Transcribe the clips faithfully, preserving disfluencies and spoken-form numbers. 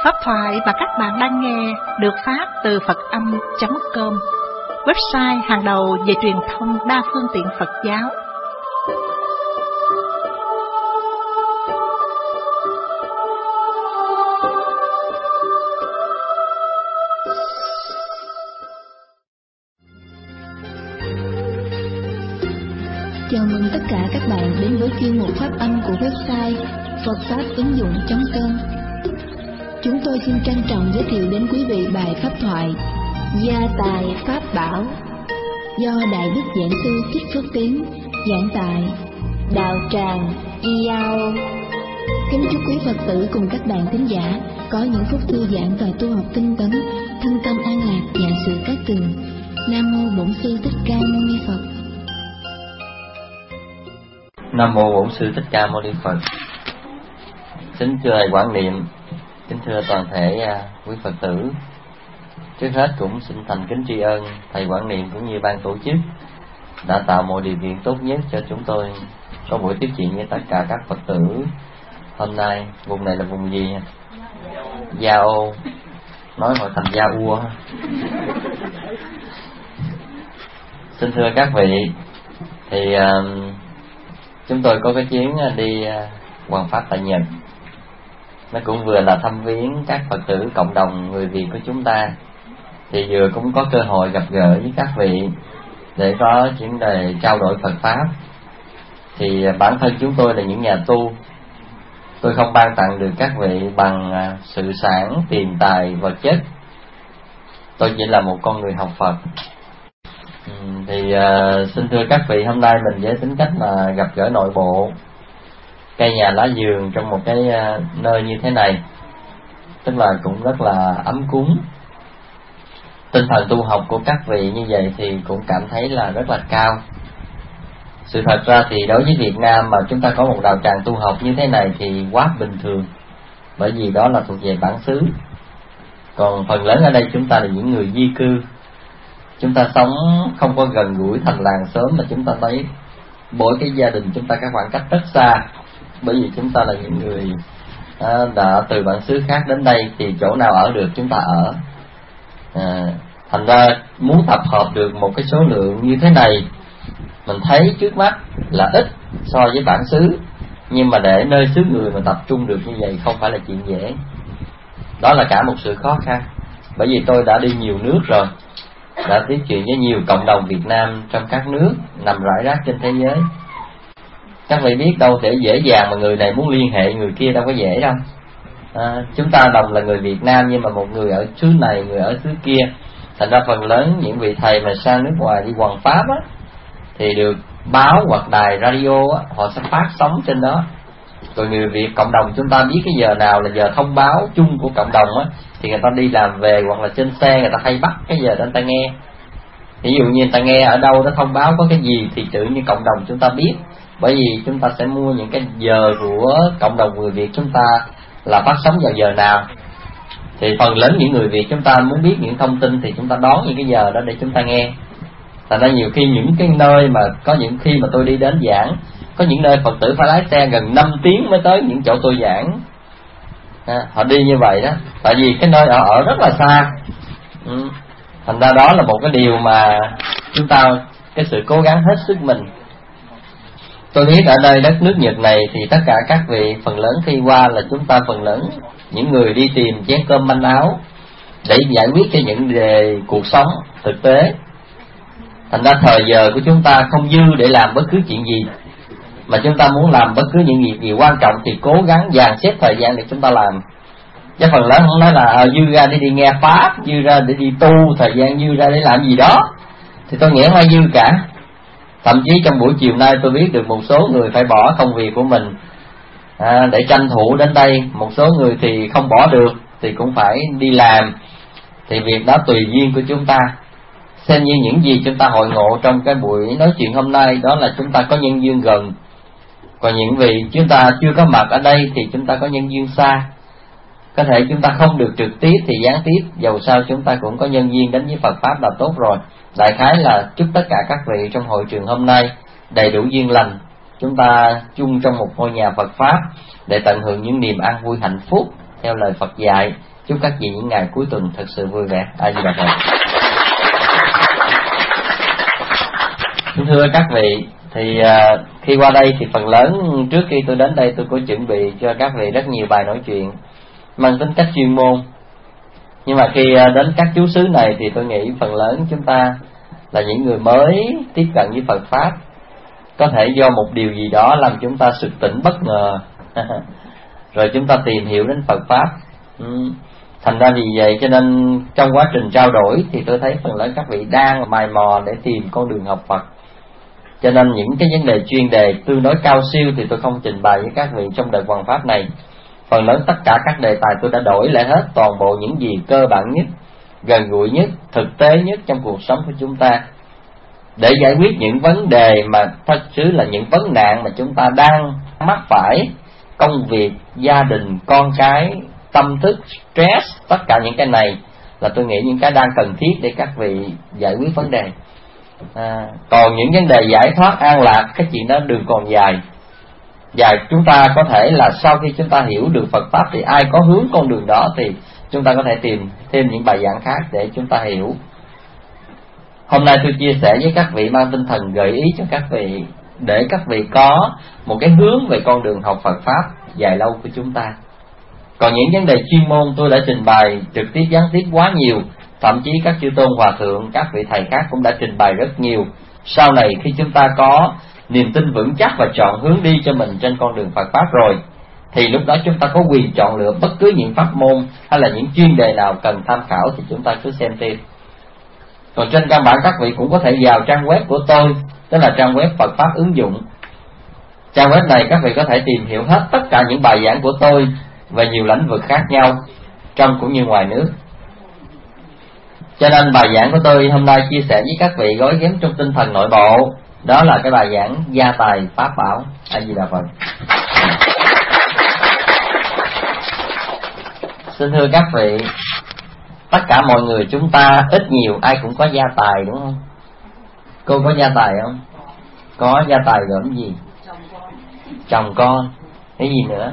Pháp thoại mà các bạn đang nghe được phát từ Phật âm chấm com, website hàng đầu về truyền thông đa phương tiện Phật giáo. Chào mừng tất cả các bạn đến với chuyên mục Pháp âm của website phật pháp ứng dụng chấm com. Chúng tôi xin trân trọng giới thiệu đến quý vị bài pháp thoại Gia tài Pháp bảo do Đại Đức Giảng sư Thích Phước Tiến giảng tại Đạo Tràng Iao. Kính chúc quý Phật tử cùng các bạn thính giả có những phút thư giãn và tu học tinh tấn, thân tâm an lạc, vạn sự cát tường. Nam mô Bổn Sư Thích Ca Mâu Ni Phật. Nam mô Bổn Sư Thích Ca Mâu Ni Phật. Kính thưa thầy Quảng Niệm, kính thưa toàn thể quý Phật tử. Trước hết cũng xin thành kính tri ân thầy Quảng Niệm cũng như ban tổ chức đã tạo mọi điều kiện tốt nhất cho chúng tôi có buổi tiếp chuyện với tất cả các Phật tử. Hôm nay vùng này là vùng gì? Gia Ô, nói hồi thành Gia Ua. Xin thưa các vị, thì uh, chúng tôi có cái chuyến đi hoàn pháp tại Nhật. Nó cũng vừa là thăm viếng các Phật tử cộng đồng người Việt của chúng ta, thì vừa cũng có cơ hội gặp gỡ với các vị để có chuyến đề trao đổi Phật Pháp. Thì bản thân chúng tôi là những nhà tu, tôi không ban tặng được các vị bằng sự sản, tiền tài, vật chất. Tôi chỉ là một con người học Phật. Thì uh, xin thưa các vị, hôm nay mình với tính cách là gặp gỡ nội bộ cây nhà lá vườn trong một cái uh, nơi như thế này, tức là cũng rất là ấm cúng. Tinh thần tu học của các vị như vậy thì cũng cảm thấy là rất là cao. Sự thật ra thì đối với Việt Nam mà chúng ta có một đạo tràng tu học như thế này thì quá bình thường, bởi vì đó là thuộc về bản xứ. Còn phần lớn ở đây chúng ta là những người di cư, chúng ta sống không có gần gũi thành làng xóm, mà chúng ta thấy mỗi cái gia đình chúng ta các khoảng cách rất xa, bởi vì chúng ta là những người à, đã từ bản xứ khác đến đây, thì chỗ nào ở được chúng ta ở. À, thành ra muốn tập hợp được một cái số lượng như thế này, mình thấy trước mắt là ít so với bản xứ, nhưng mà để nơi xứ người mà tập trung được như vậy không phải là chuyện dễ. Đó là cả một sự khó khăn, bởi vì tôi đã đi nhiều nước rồi, đã tiếp chuyện với nhiều cộng đồng Việt Nam trong các nước nằm rải rác trên thế giới. Các vị biết đâu để dễ dàng mà người này muốn liên hệ người kia đâu có dễ đâu. À, chúng ta đồng là người Việt Nam, nhưng mà một người ở xứ này, người ở xứ kia. Thành ra phần lớn những vị thầy mà sang nước ngoài đi hoằng pháp á, thì được báo hoặc đài radio á, họ sẽ phát sóng trên đó. Rồi người Việt cộng đồng chúng ta biết cái giờ nào là giờ thông báo chung của cộng đồng á, thì người ta đi làm về hoặc là trên xe người ta hay bắt cái giờ đó người ta nghe. Ví dụ như người ta nghe ở đâu đó thông báo có cái gì thì tự nhiên cộng đồng chúng ta biết, bởi vì chúng ta sẽ mua những cái giờ của cộng đồng người Việt chúng ta là phát sóng vào giờ nào. Thì phần lớn những người Việt chúng ta muốn biết những thông tin thì chúng ta đón những cái giờ đó để chúng ta nghe. Thành ra nhiều khi những cái nơi mà có những khi mà tôi đi đến giảng, có những nơi Phật tử phải lái xe gần năm tiếng mới tới những chỗ tôi giảng. À, họ đi như vậy đó, tại vì cái nơi họ ở rất là xa. Ừ. Thành ra đó là một cái điều mà chúng ta, cái sự cố gắng hết sức mình. Tôi biết ở đây đất nước Nhật này thì tất cả các vị phần lớn khi qua là chúng ta phần lớn những người đi tìm chén cơm manh áo để giải quyết cho những đề cuộc sống thực tế. Thành ra thời giờ của chúng ta không dư để làm bất cứ chuyện gì, mà chúng ta muốn làm bất cứ những việc gì quan trọng thì cố gắng dàn xếp thời gian để chúng ta làm. Chứ phần lớn không nói là à, dư ra để đi nghe pháp, dư ra để đi tu, thời gian dư ra để làm gì đó, thì tôi nghĩ không ai dư cả. Thậm chí trong buổi chiều nay tôi biết được một số người phải bỏ công việc của mình à, để tranh thủ đến đây. Một số người thì không bỏ được thì cũng phải đi làm. Thì việc đó tùy duyên của chúng ta. Xem như những gì chúng ta hội ngộ trong cái buổi nói chuyện hôm nay, đó là chúng ta có nhân duyên gần. Còn những vị chúng ta chưa có mặt ở đây thì chúng ta có nhân duyên xa. Có thể chúng ta không được trực tiếp thì gián tiếp, dầu sao chúng ta cũng có nhân duyên đến với Phật Pháp là tốt rồi. Đại khái là chúc tất cả các vị trong hội trường hôm nay đầy đủ duyên lành, chúng ta chung trong một ngôi nhà Phật Pháp để tận hưởng những niềm an vui hạnh phúc theo lời Phật dạy. Chúc các vị những ngày cuối tuần thật sự vui vẻ. A Di Đà Phật. Thưa các vị, thì uh, khi qua đây thì phần lớn trước khi tôi đến đây tôi có chuẩn bị cho các vị rất nhiều bài nói chuyện mang tính cách chuyên môn. Nhưng mà khi uh, đến các chú xứ này thì tôi nghĩ phần lớn chúng ta là những người mới tiếp cận với Phật Pháp. Có thể do một điều gì đó làm chúng ta sực tỉnh bất ngờ rồi chúng ta tìm hiểu đến Phật Pháp. ừ. Thành ra vì vậy cho nên trong quá trình trao đổi thì tôi thấy phần lớn các vị đang mày mò để tìm con đường học Phật. Cho nên những cái vấn đề chuyên đề tương đối cao siêu thì tôi không trình bày với các vị trong đợt Hoằng Pháp này. Phần lớn tất cả các đề tài tôi đã đổi lại hết toàn bộ những gì cơ bản nhất, gần gũi nhất, thực tế nhất trong cuộc sống của chúng ta, để giải quyết những vấn đề mà thật sự là những vấn nạn mà chúng ta đang mắc phải: công việc, gia đình, con cái, tâm thức, stress. Tất cả những cái này là tôi nghĩ những cái đang cần thiết để các vị giải quyết vấn đề. À, còn những vấn đề giải thoát an lạc, cái chuyện đó đường còn dài. Và chúng ta có thể là sau khi chúng ta hiểu được Phật Pháp thì ai có hướng con đường đó thì chúng ta có thể tìm thêm những bài giảng khác để chúng ta hiểu. Hôm nay tôi chia sẻ với các vị mang tinh thần gợi ý cho các vị, để các vị có một cái hướng về con đường học Phật Pháp dài lâu của chúng ta. Còn những vấn đề chuyên môn tôi đã trình bày trực tiếp gián tiếp quá nhiều. Thậm chí các chư tôn hòa thượng, các vị thầy khác cũng đã trình bày rất nhiều. Sau này khi chúng ta có niềm tin vững chắc và chọn hướng đi cho mình trên con đường Phật Pháp rồi, thì lúc đó chúng ta có quyền chọn lựa bất cứ những pháp môn hay là những chuyên đề nào cần tham khảo thì chúng ta cứ xem tiếp. Còn trên căn bản các vị cũng có thể vào trang web của tôi, tức là trang web Phật Pháp ứng dụng. Trang web này các vị có thể tìm hiểu hết tất cả những bài giảng của tôi về nhiều lĩnh vực khác nhau, trong cũng như ngoài nước. Cho nên bài giảng của tôi hôm nay chia sẻ với các vị gói ghém trong tinh thần nội bộ. Đó là cái bài giảng Gia Tài Pháp Bảo. A Di Đà Phật. Xin thưa các vị, tất cả mọi người chúng ta ít nhiều ai cũng có gia tài, đúng không? Cô có gia tài không? Có. Gia tài gồm gì? Chồng con. Cái gì nữa?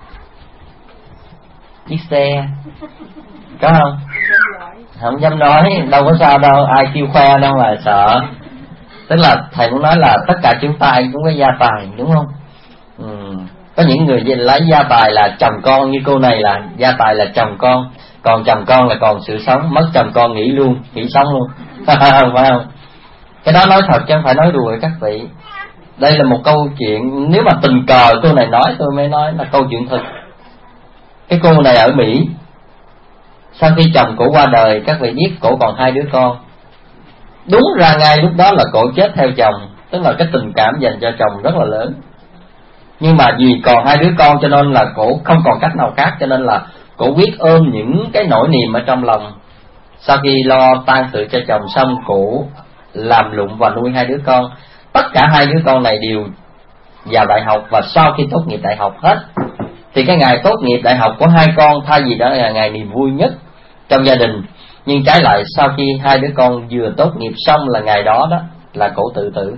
Chiếc xe. Có không? Không dám nói, đâu có sao đâu, ai kêu khoe đâu mà sợ. Tức là thầy muốn nói là tất cả chúng ta ai cũng có gia tài, đúng không? Ừ. Có những người lấy gia tài là chồng con, như cô này là gia tài là chồng con. Còn chồng con là còn sự sống, mất chồng con nghỉ luôn, nghỉ sống luôn. Phải không? Cái đó nói thật chứ không phải nói đùa các vị. Đây là một câu chuyện, nếu mà tình cờ cô này nói tôi mới nói là câu chuyện thật. Cái cô này ở Mỹ, sau khi chồng cổ qua đời, các vị biết cổ còn hai đứa con. Đúng ra ngay lúc đó là cổ chết theo chồng, tức là cái tình cảm dành cho chồng rất là lớn. Nhưng mà vì còn hai đứa con cho nên là cổ không còn cách nào khác, cho nên là cổ quyết ôm những cái nỗi niềm ở trong lòng. Sau khi lo tang sự cho chồng xong, cổ làm lụng và nuôi hai đứa con. Tất cả hai đứa con này đều vào đại học, và sau khi tốt nghiệp đại học hết thì cái ngày tốt nghiệp đại học của hai con thay vì đó là ngày niềm vui nhất trong gia đình, nhưng trái lại sau khi hai đứa con vừa tốt nghiệp xong là ngày đó đó là cổ tự tử.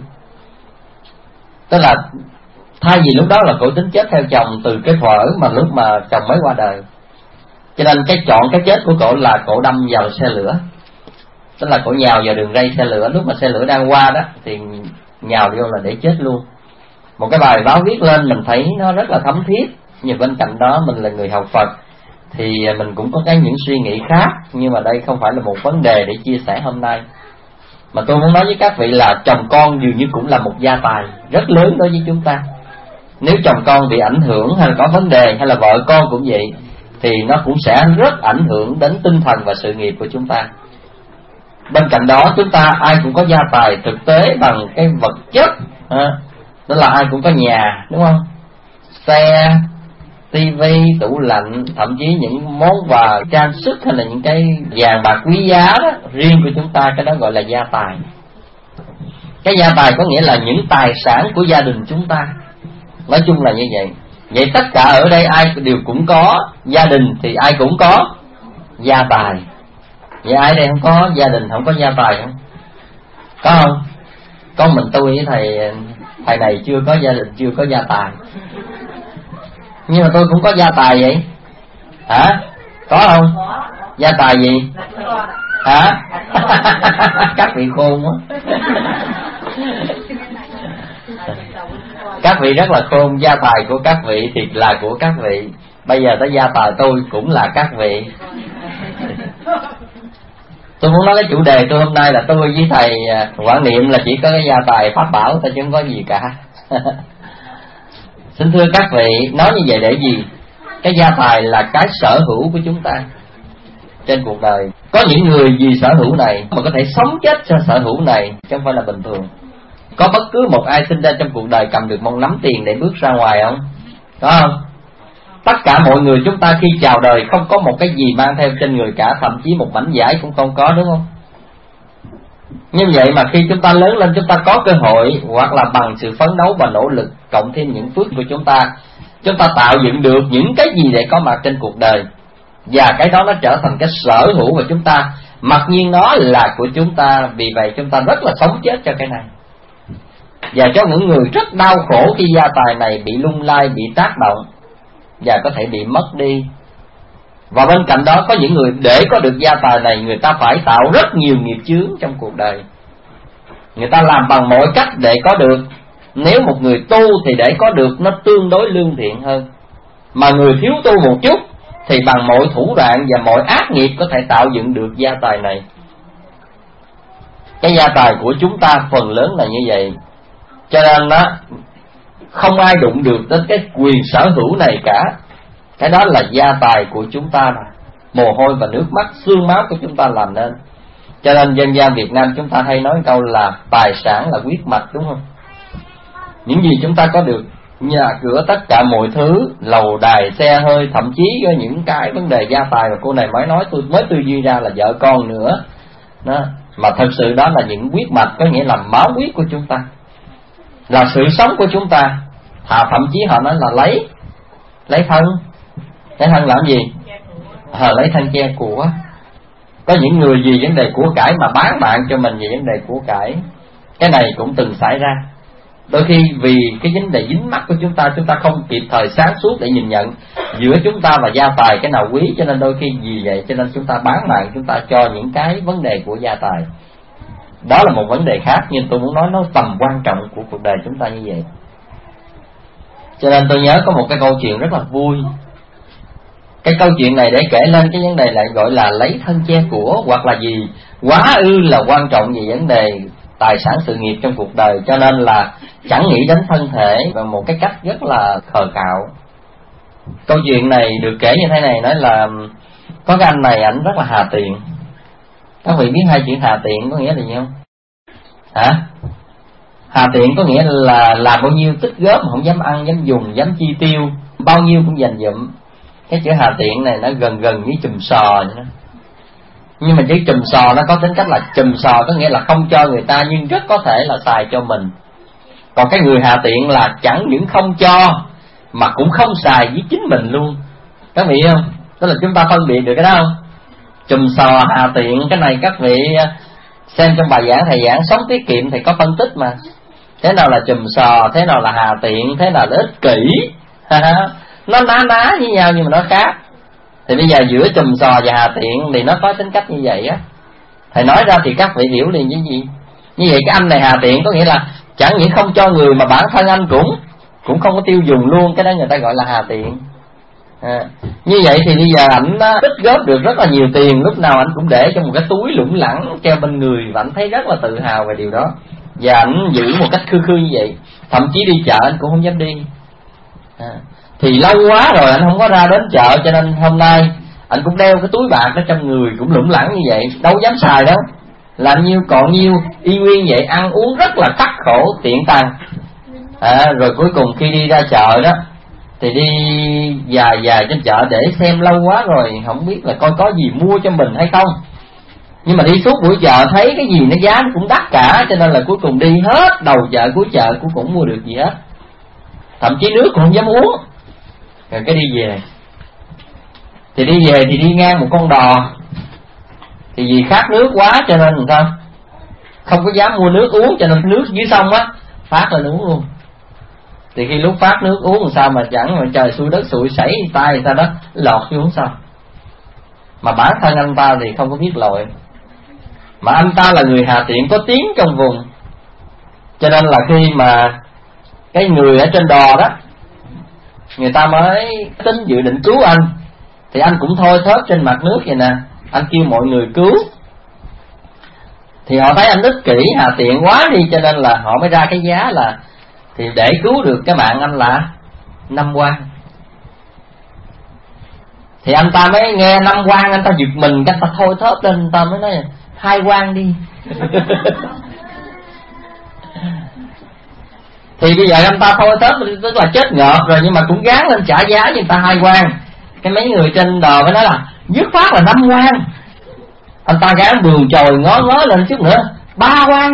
Tức là thay vì lúc đó là cổ tính chết theo chồng từ cái thuở mà lúc mà chồng mới qua đời, cho nên cái chọn cái chết của cổ là cổ đâm vào xe lửa. Tức là cổ nhào vào đường ray xe lửa, lúc mà xe lửa đang qua đó thì nhào vô là để chết luôn. Một cái bài báo viết lên mình thấy nó rất là thấm thiết. Nhưng bên cạnh đó mình là người học Phật thì mình cũng có cái những suy nghĩ khác, nhưng mà đây không phải là một vấn đề để chia sẻ hôm nay. Mà tôi muốn nói với các vị là chồng con dường như cũng là một gia tài rất lớn đối với chúng ta. Nếu chồng con bị ảnh hưởng hay là có vấn đề, hay là vợ con cũng vậy, thì nó cũng sẽ rất ảnh hưởng đến tinh thần và sự nghiệp của chúng ta. Bên cạnh đó chúng ta ai cũng có gia tài thực tế bằng cái vật chất, à, đó là ai cũng có nhà, đúng không? Xe, tivi, tủ lạnh, thậm chí những món quà trang sức hay là những cái vàng bạc quý giá đó, riêng của chúng ta, cái đó gọi là gia tài. Cái gia tài có nghĩa là những tài sản của gia đình chúng ta. Nói chung là như vậy. Vậy tất cả ở đây ai đều cũng có gia đình thì ai cũng có gia tài. Vậy ai đây không có gia đình, không có gia tài không? Có không? Có mình tôi với thầy thầy này chưa có gia đình, chưa có gia tài. Nhưng mà tôi cũng có gia tài vậy. Hả? Có không? Gia tài gì? Hả? Các vị khôn quá. Các vị rất là khôn. Gia tài của các vị thì là của các vị. Bây giờ tới gia tài tôi cũng là các vị. Tôi muốn nói cái chủ đề tôi hôm nay là tôi với thầy Quảng Niệm là chỉ có cái gia tài pháp bảo thôi chứ không có gì cả. Xin thưa các vị, nói như vậy để gì? Cái gia tài là cái sở hữu của chúng ta trên cuộc đời. Có những người vì sở hữu này mà có thể sống chết cho sở hữu này, chứ không phải là bình thường. Có bất cứ một ai sinh ra trong cuộc đời cầm được một nắm tiền để bước ra ngoài không? Có không? Tất cả mọi người chúng ta khi chào đời không có một cái gì mang theo trên người cả, thậm chí một mảnh vải cũng không có, đúng không? Như vậy mà khi chúng ta lớn lên, chúng ta có cơ hội, hoặc là bằng sự phấn đấu và nỗ lực cộng thêm những phước của chúng ta, chúng ta tạo dựng được những cái gì để có mặt trên cuộc đời, và cái đó nó trở thành cái sở hữu của chúng ta. Mặc nhiên nó là của chúng ta, vì vậy chúng ta rất là sống chết cho cái này. Và cho những người rất đau khổ khi gia tài này bị lung lay, bị tác động và có thể bị mất đi. Và bên cạnh đó có những người để có được gia tài này, người ta phải tạo rất nhiều nghiệp chướng trong cuộc đời. Người ta làm bằng mọi cách để có được. Nếu một người tu thì để có được nó tương đối lương thiện hơn, mà người thiếu tu một chút thì bằng mọi thủ đoạn và mọi ác nghiệp có thể tạo dựng được gia tài này. Cái gia tài của chúng ta phần lớn là như vậy. Cho nên đó, không ai đụng được đến cái quyền sở hữu này cả. Cái đó là gia tài của chúng ta mà. Mồ hôi và nước mắt, xương máu của chúng ta làm nên. Cho nên dân gian Việt Nam chúng ta hay nói câu là tài sản là huyết mạch, đúng không? Những gì chúng ta có được, nhà cửa, tất cả mọi thứ, lầu đài, xe hơi, thậm chí có những cái vấn đề gia tài mà cô này mới nói, tôi mới tư duy ra là vợ con nữa đó. Mà thật sự đó là những huyết mạch, có nghĩa là máu huyết của chúng ta, là sự sống của chúng ta. Thà thậm chí họ nói là lấy lấy thân. Lấy thân làm gì? À, lấy thân che của. Có những người vì vấn đề của cải mà bán bạn cho mình vì vấn đề của cải. Cái này cũng từng xảy ra. Đôi khi vì cái vấn đề dính mắc của chúng ta, chúng ta không kịp thời sáng suốt để nhìn nhận giữa chúng ta và gia tài cái nào quý, cho nên đôi khi vì vậy cho nên chúng ta bán mạng chúng ta cho những cái vấn đề của gia tài. Đó là một vấn đề khác, nhưng tôi muốn nói nó tầm quan trọng của cuộc đời chúng ta như vậy. Cho nên tôi nhớ có một cái câu chuyện rất là vui. Cái câu chuyện này để kể lên cái vấn đề lại gọi là lấy thân che của, hoặc là gì quá ư là quan trọng về vấn đề tài sản sự nghiệp trong cuộc đời, cho nên là chẳng nghĩ đến thân thể và một cái cách rất là khờ khạo. Câu chuyện này được kể như thế này, nói là có cái anh này ảnh rất là hà tiện. Các vị biết hai chữ hà tiện có nghĩa là gì không? Hả? Hà tiện có nghĩa là làm bao nhiêu tích góp, không dám ăn, dám dùng, dám chi tiêu, bao nhiêu cũng dành dụm. Cái chữ hà tiện này nó gần gần với chùm sò vậy đó. Nhưng mà chữ chùm sò nó có tính cách là chùm sò có nghĩa là không cho người ta nhưng rất có thể là xài cho mình. Còn cái người hà tiện là chẳng những không cho mà cũng không xài với chính mình luôn. Các vị không? Tức là chúng ta phân biệt được cái đó không? Chùm sò, hà tiện, cái này các vị xem trong bài giảng thầy giảng sống tiết kiệm thì có phân tích mà. Thế nào là chùm sò, thế nào là hà tiện, thế nào là ích kỷ. Nó ná ná với nhau nhưng mà nó khác. Thì bây giờ giữa chùm sò và hà tiện thì nó có tính cách như vậy á. Thầy nói ra thì các vị hiểu liền với gì. Như vậy cái anh này hà tiện có nghĩa là chẳng những không cho người mà bản thân anh cũng cũng không có tiêu dùng luôn. Cái đó người ta gọi là hà tiện. À, như vậy thì bây giờ ảnh tích góp được rất là nhiều tiền, lúc nào ảnh cũng để trong một cái túi lủng lẳng treo bên người, và ảnh thấy rất là tự hào về điều đó. Và ảnh giữ một cách khư khư như vậy, thậm chí đi chợ anh cũng không dám đi. À, thì lâu quá rồi anh không có ra đến chợ, cho nên hôm nay anh cũng đeo cái túi bạc đó trong người, cũng lủng lẳng như vậy, đâu dám xài đâu, làm nhiêu còn nhiêu, y nguyên vậy, ăn uống rất là khắc khổ tiện tăng. À, rồi cuối cùng khi đi ra chợ đó thì đi dài dài trên chợ để xem lâu quá rồi không biết là coi có gì mua cho mình hay không. Nhưng mà đi suốt buổi chợ thấy cái gì nó giá nó cũng đắt cả, cho nên là cuối cùng đi hết đầu chợ cuối chợ cũng cũng mua được gì hết, thậm chí nước cũng không dám uống. Rồi cái đi về thì đi về thì đi ngang một con đò, thì vì khát nước quá cho nên làm sao không có dám mua nước uống, cho nên nước dưới sông á phát lên uống luôn. Thì khi lúc phát nước uống làm sao mà chẳng mà trời xui đất xui sảy tay người ta đó lọt xuống sao. Mà bản thân anh ta thì không có biết lội, mà anh ta là người hà tiện có tiếng trong vùng, cho nên là khi mà cái người ở trên đò đó người ta mới tính dự định cứu anh, thì anh cũng thôi thớt trên mặt nước vậy nè, anh kêu mọi người cứu. Thì họ thấy anh ích kỷ hà tiện quá đi, cho nên là họ mới ra cái giá là thì để cứu được cái mạng anh là năm quan. Thì anh ta mới nghe năm quan, anh ta giật mình, anh ta thôi thớt lên, anh ta mới nói hai quan đi. Thì bây giờ anh ta thôi thớt tức là chết ngợp rồi, nhưng mà cũng gán lên trả giá cho người ta hai quan. Cái mấy người trên đò mới nói là dứt khoát là năm quan. Anh ta gán buồn chồi ngó ngó lên chút nữa, ba quan.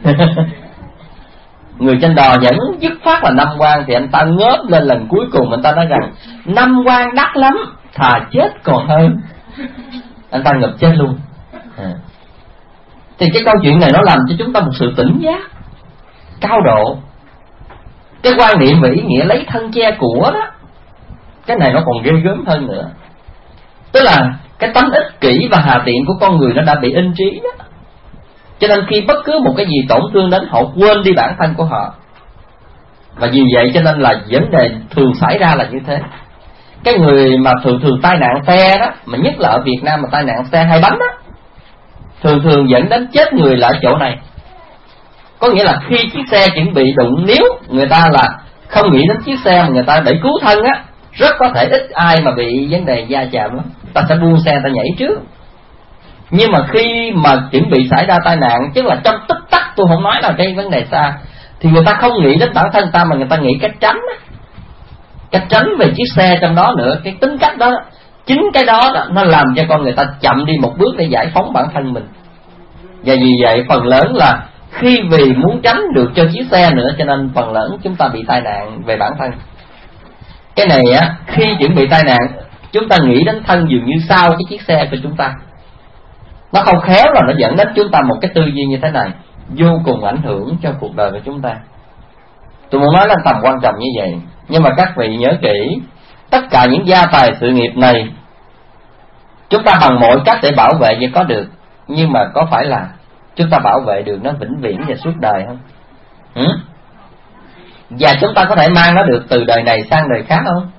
Người trên đò vẫn dứt khoát là năm quan. Thì anh ta ngớp lên lần cuối cùng, anh ta nói rằng năm quan đắt lắm, thà chết còn hơn. Anh ta ngập chết luôn. à. Thì cái câu chuyện này nó làm cho chúng ta một sự tỉnh giác cao độ. Cái quan niệm về ý nghĩa lấy thân che của đó, cái này nó còn ghê gớm hơn nữa. Tức là cái tánh ích kỷ và hà tiện của con người nó đã bị in trí đó. Cho nên khi bất cứ một cái gì tổn thương đến, họ quên đi bản thân của họ. Và vì vậy cho nên là vấn đề thường xảy ra là như thế. Cái người mà thường thường tai nạn xe đó, mà nhất là ở Việt Nam mà tai nạn xe hai bánh đó, thường thường dẫn đến chết người là ở chỗ này. Có nghĩa là khi chiếc xe chuẩn bị đụng, nếu người ta là không nghĩ đến chiếc xe mà người ta để cứu thân á, rất có thể ít ai mà bị vấn đề va chạm lắm, ta sẽ buông xe ta nhảy trước. Nhưng mà khi mà chuẩn bị xảy ra tai nạn, tức là trong tích tắc, tôi không nói là cái vấn đề xa, thì người ta không nghĩ đến bản thân ta mà người ta nghĩ cách tránh á. Cách tránh về chiếc xe trong đó nữa. Cái tính cách đó, chính cái đó, đó nó làm cho con người ta chậm đi một bước để giải phóng bản thân mình. Và vì vậy phần lớn là khi vì muốn tránh được cho chiếc xe nữa, cho nên phần lớn chúng ta bị tai nạn về bản thân. Cái này á, khi chuẩn bị tai nạn, chúng ta nghĩ đến thân dường như sau cái chiếc xe của chúng ta. Nó không khéo là nó dẫn đến chúng ta một cái tư duy như thế này, vô cùng ảnh hưởng cho cuộc đời của chúng ta. Tôi muốn nói lên tầm quan trọng như vậy. Nhưng mà các vị nhớ kỹ, tất cả những gia tài sự nghiệp này chúng ta bằng mọi cách để bảo vệ và có được, nhưng mà có phải là chúng ta bảo vệ được nó vĩnh viễn và suốt đời không? Ừ? Và chúng ta có thể mang nó được từ đời này sang đời khác không?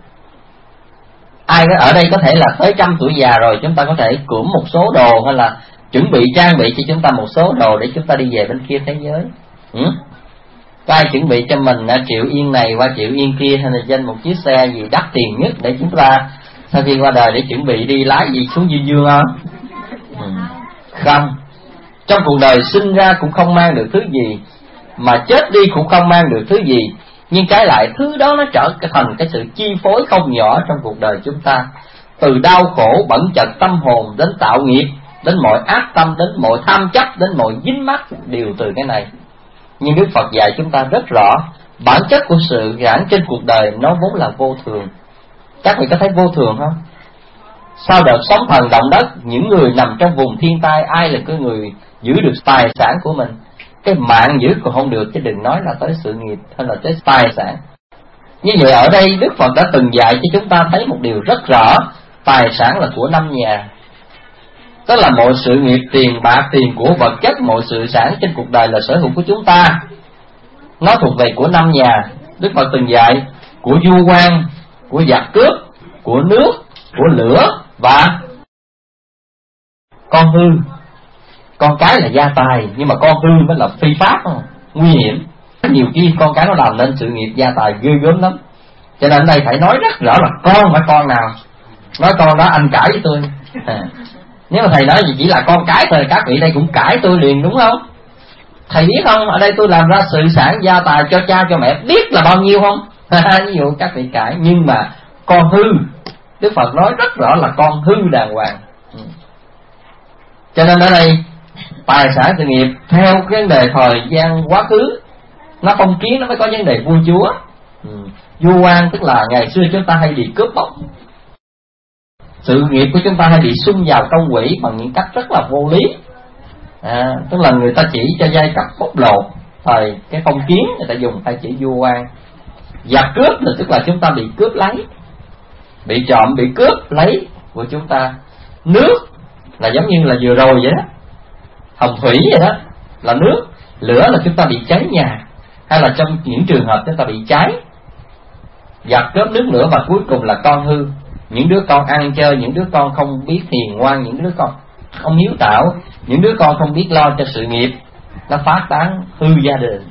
Ai ở đây có thể là tới trăm tuổi già rồi, chúng ta có thể cưỡng một số đồ, hay là chuẩn bị trang bị cho chúng ta một số đồ để chúng ta đi về bên kia thế giới. Ừ? Có ai chuẩn bị cho mình triệu yên này qua triệu yên kia, hay là danh một chiếc xe gì đắt tiền nhất để chúng ta sau khi qua đời để chuẩn bị đi lái gì xuống dương dương không? Ừ. Không. Trong cuộc đời sinh ra cũng không mang được thứ gì, mà chết đi cũng không mang được thứ gì, nhưng trái lại thứ đó nó trở thành cái sự chi phối không nhỏ trong cuộc đời chúng ta. Từ đau khổ bẩn chật tâm hồn đến tạo nghiệp, đến mọi ác tâm, đến mọi tham chấp, đến mọi dính mắc, đều từ cái này. Nhưng Đức Phật dạy chúng ta rất rõ, bản chất của sự giảng trên cuộc đời nó vốn là vô thường. Các vị có thấy vô thường không? Sau đợt sóng thần động đất, những người nằm trong vùng thiên tai, ai là cái người giữ được tài sản của mình? Cái mạng giữ còn không được, chứ đừng nói là tới sự nghiệp hay là tới tài sản. Như vậy ở đây Đức Phật đã từng dạy cho chúng ta thấy một điều rất rõ, tài sản là của năm nhà. Tức là mọi sự nghiệp, tiền bạc, tiền của vật chất, mọi sự sản trên cuộc đời là sở hữu của chúng ta, nó thuộc về của năm nhà. Đức Phật từng dạy của vua quan, của giặc cướp, của nước, của lửa và con hư. Con cái là gia tài, nhưng mà con hư mới là phi pháp, không? Nguy hiểm. Nhiều khi con cái nó làm nên sự nghiệp gia tài ghê gớm lắm. Cho nên ở đây phải nói rất rõ là con phải con nào. Nói con đó anh cãi với tôi. À. Nếu mà thầy nói gì chỉ là con cái thôi, các vị đây cũng cãi tôi liền, đúng không? Thầy biết không, ở đây tôi làm ra sự sản gia tài cho cha cho mẹ biết là bao nhiêu không? Ví dụ các vị cãi, nhưng mà con hư, Đức Phật nói rất rõ là con hư đàng hoàng. Cho nên ở đây tài sản sự nghiệp theo cái vấn đề thời gian quá khứ, nó phong kiến nó mới có vấn đề vua chúa. Ừ. Vua quan tức là ngày xưa chúng ta hay bị cướp bóc, sự nghiệp của chúng ta hay bị xung vào công quỹ bằng những cách rất là vô lý. À, tức là người ta chỉ cho giai cấp bóc lột, thời cái phong kiến người ta dùng tay chỉ vua quan. Giặc cướp là tức là chúng ta bị cướp lấy, bị trộm, bị cướp lấy của chúng ta. Nước là giống như là vừa rồi vậy đó, hồng thủy vậy đó, là nước. Lửa là chúng ta bị cháy nhà, hay là trong những trường hợp chúng ta bị cháy. Giặc cướp nước lửa, và cuối cùng là con hư. Những đứa con ăn chơi, những đứa con không biết hiền ngoan, những đứa con không hiếu tạo, những đứa con không biết lo cho sự nghiệp, nó phá tán hư gia đình.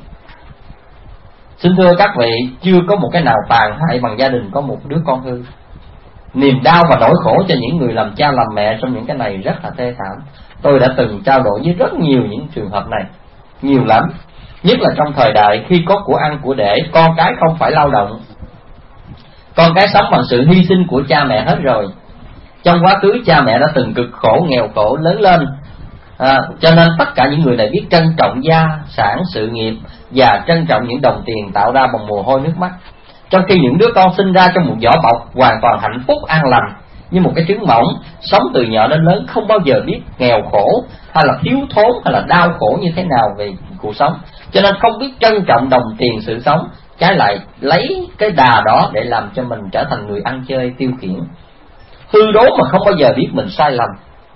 Xin thưa các vị, chưa có một cái nào tàn hại bằng gia đình có một đứa con hư. Niềm đau và nỗi khổ cho những người làm cha làm mẹ trong những cái này rất là thê thảm. Tôi đã từng trao đổi với rất nhiều những trường hợp này, nhiều lắm. Nhất là trong thời đại khi có của ăn của để, con cái không phải lao động, con cái sống bằng sự hy sinh của cha mẹ hết rồi. Trong quá khứ cha mẹ đã từng cực khổ, nghèo khổ lớn lên, à, cho nên tất cả những người này biết trân trọng gia sản, sự nghiệp và trân trọng những đồng tiền tạo ra bằng mồ hôi nước mắt. Trong khi những đứa con sinh ra trong một vỏ bọc hoàn toàn hạnh phúc an lành, như một cái trứng mỏng, sống từ nhỏ đến lớn, không bao giờ biết nghèo khổ hay là thiếu thốn hay là đau khổ như thế nào về cuộc sống, cho nên không biết trân trọng đồng tiền sự sống, trái lại lấy cái đà đó để làm cho mình trở thành người ăn chơi tiêu khiển, hư đốn mà không bao giờ biết mình sai lầm.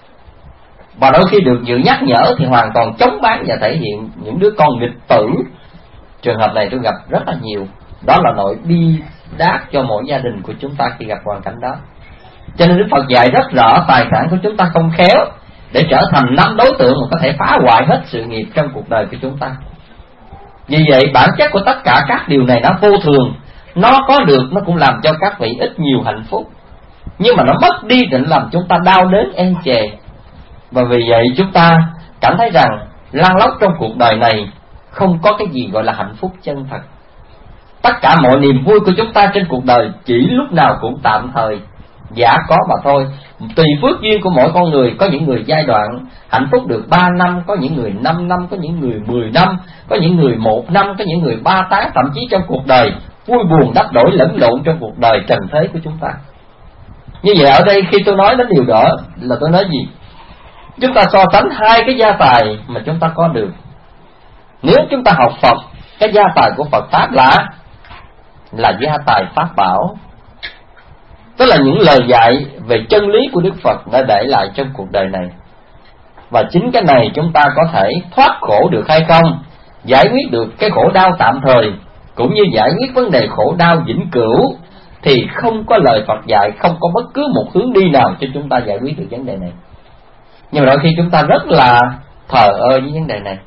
Và đôi khi được sự nhắc nhở thì hoàn toàn chống bán và thể hiện những đứa con nghịch tử. Trường hợp này tôi gặp rất là nhiều. Đó là nỗi bi đát cho mỗi gia đình của chúng ta khi gặp hoàn cảnh đó. Cho nên Đức Phật dạy rất rõ, tài sản của chúng ta không khéo để trở thành năm đối tượng mà có thể phá hoại hết sự nghiệp trong cuộc đời của chúng ta. Vì vậy bản chất của tất cả các điều này nó vô thường. Nó có được nó cũng làm cho các vị ít nhiều hạnh phúc, nhưng mà nó mất đi định làm chúng ta đau đớn ê chề. Và vì vậy chúng ta cảm thấy rằng lăn lóc trong cuộc đời này không có cái gì gọi là hạnh phúc chân thật. Tất cả mọi niềm vui của chúng ta trên cuộc đời chỉ lúc nào cũng tạm thời, giả có mà thôi. Tùy phước duyên của mỗi con người, có những người giai đoạn hạnh phúc được ba năm, có những người năm năm, có những người mười năm, có những người một năm, có những người ba tháng, thậm chí trong cuộc đời vui buồn đắp đổi lẫn lộn trong cuộc đời trần thế của chúng ta. Như vậy ở đây khi tôi nói đến điều đó là tôi nói gì? Chúng ta so sánh hai cái gia tài mà chúng ta có được. Nếu chúng ta học Phật, cái gia tài của Phật Pháp là là gia tài Pháp Bảo, tức là những lời dạy về chân lý của Đức Phật đã để lại trong cuộc đời này. Và chính cái này chúng ta có thể thoát khổ được hay không, giải quyết được cái khổ đau tạm thời, cũng như giải quyết vấn đề khổ đau vĩnh cửu, thì không có lời Phật dạy, không có bất cứ một hướng đi nào cho chúng ta giải quyết được vấn đề này. Nhưng mà đôi khi chúng ta rất là thờ ơ với vấn đề này.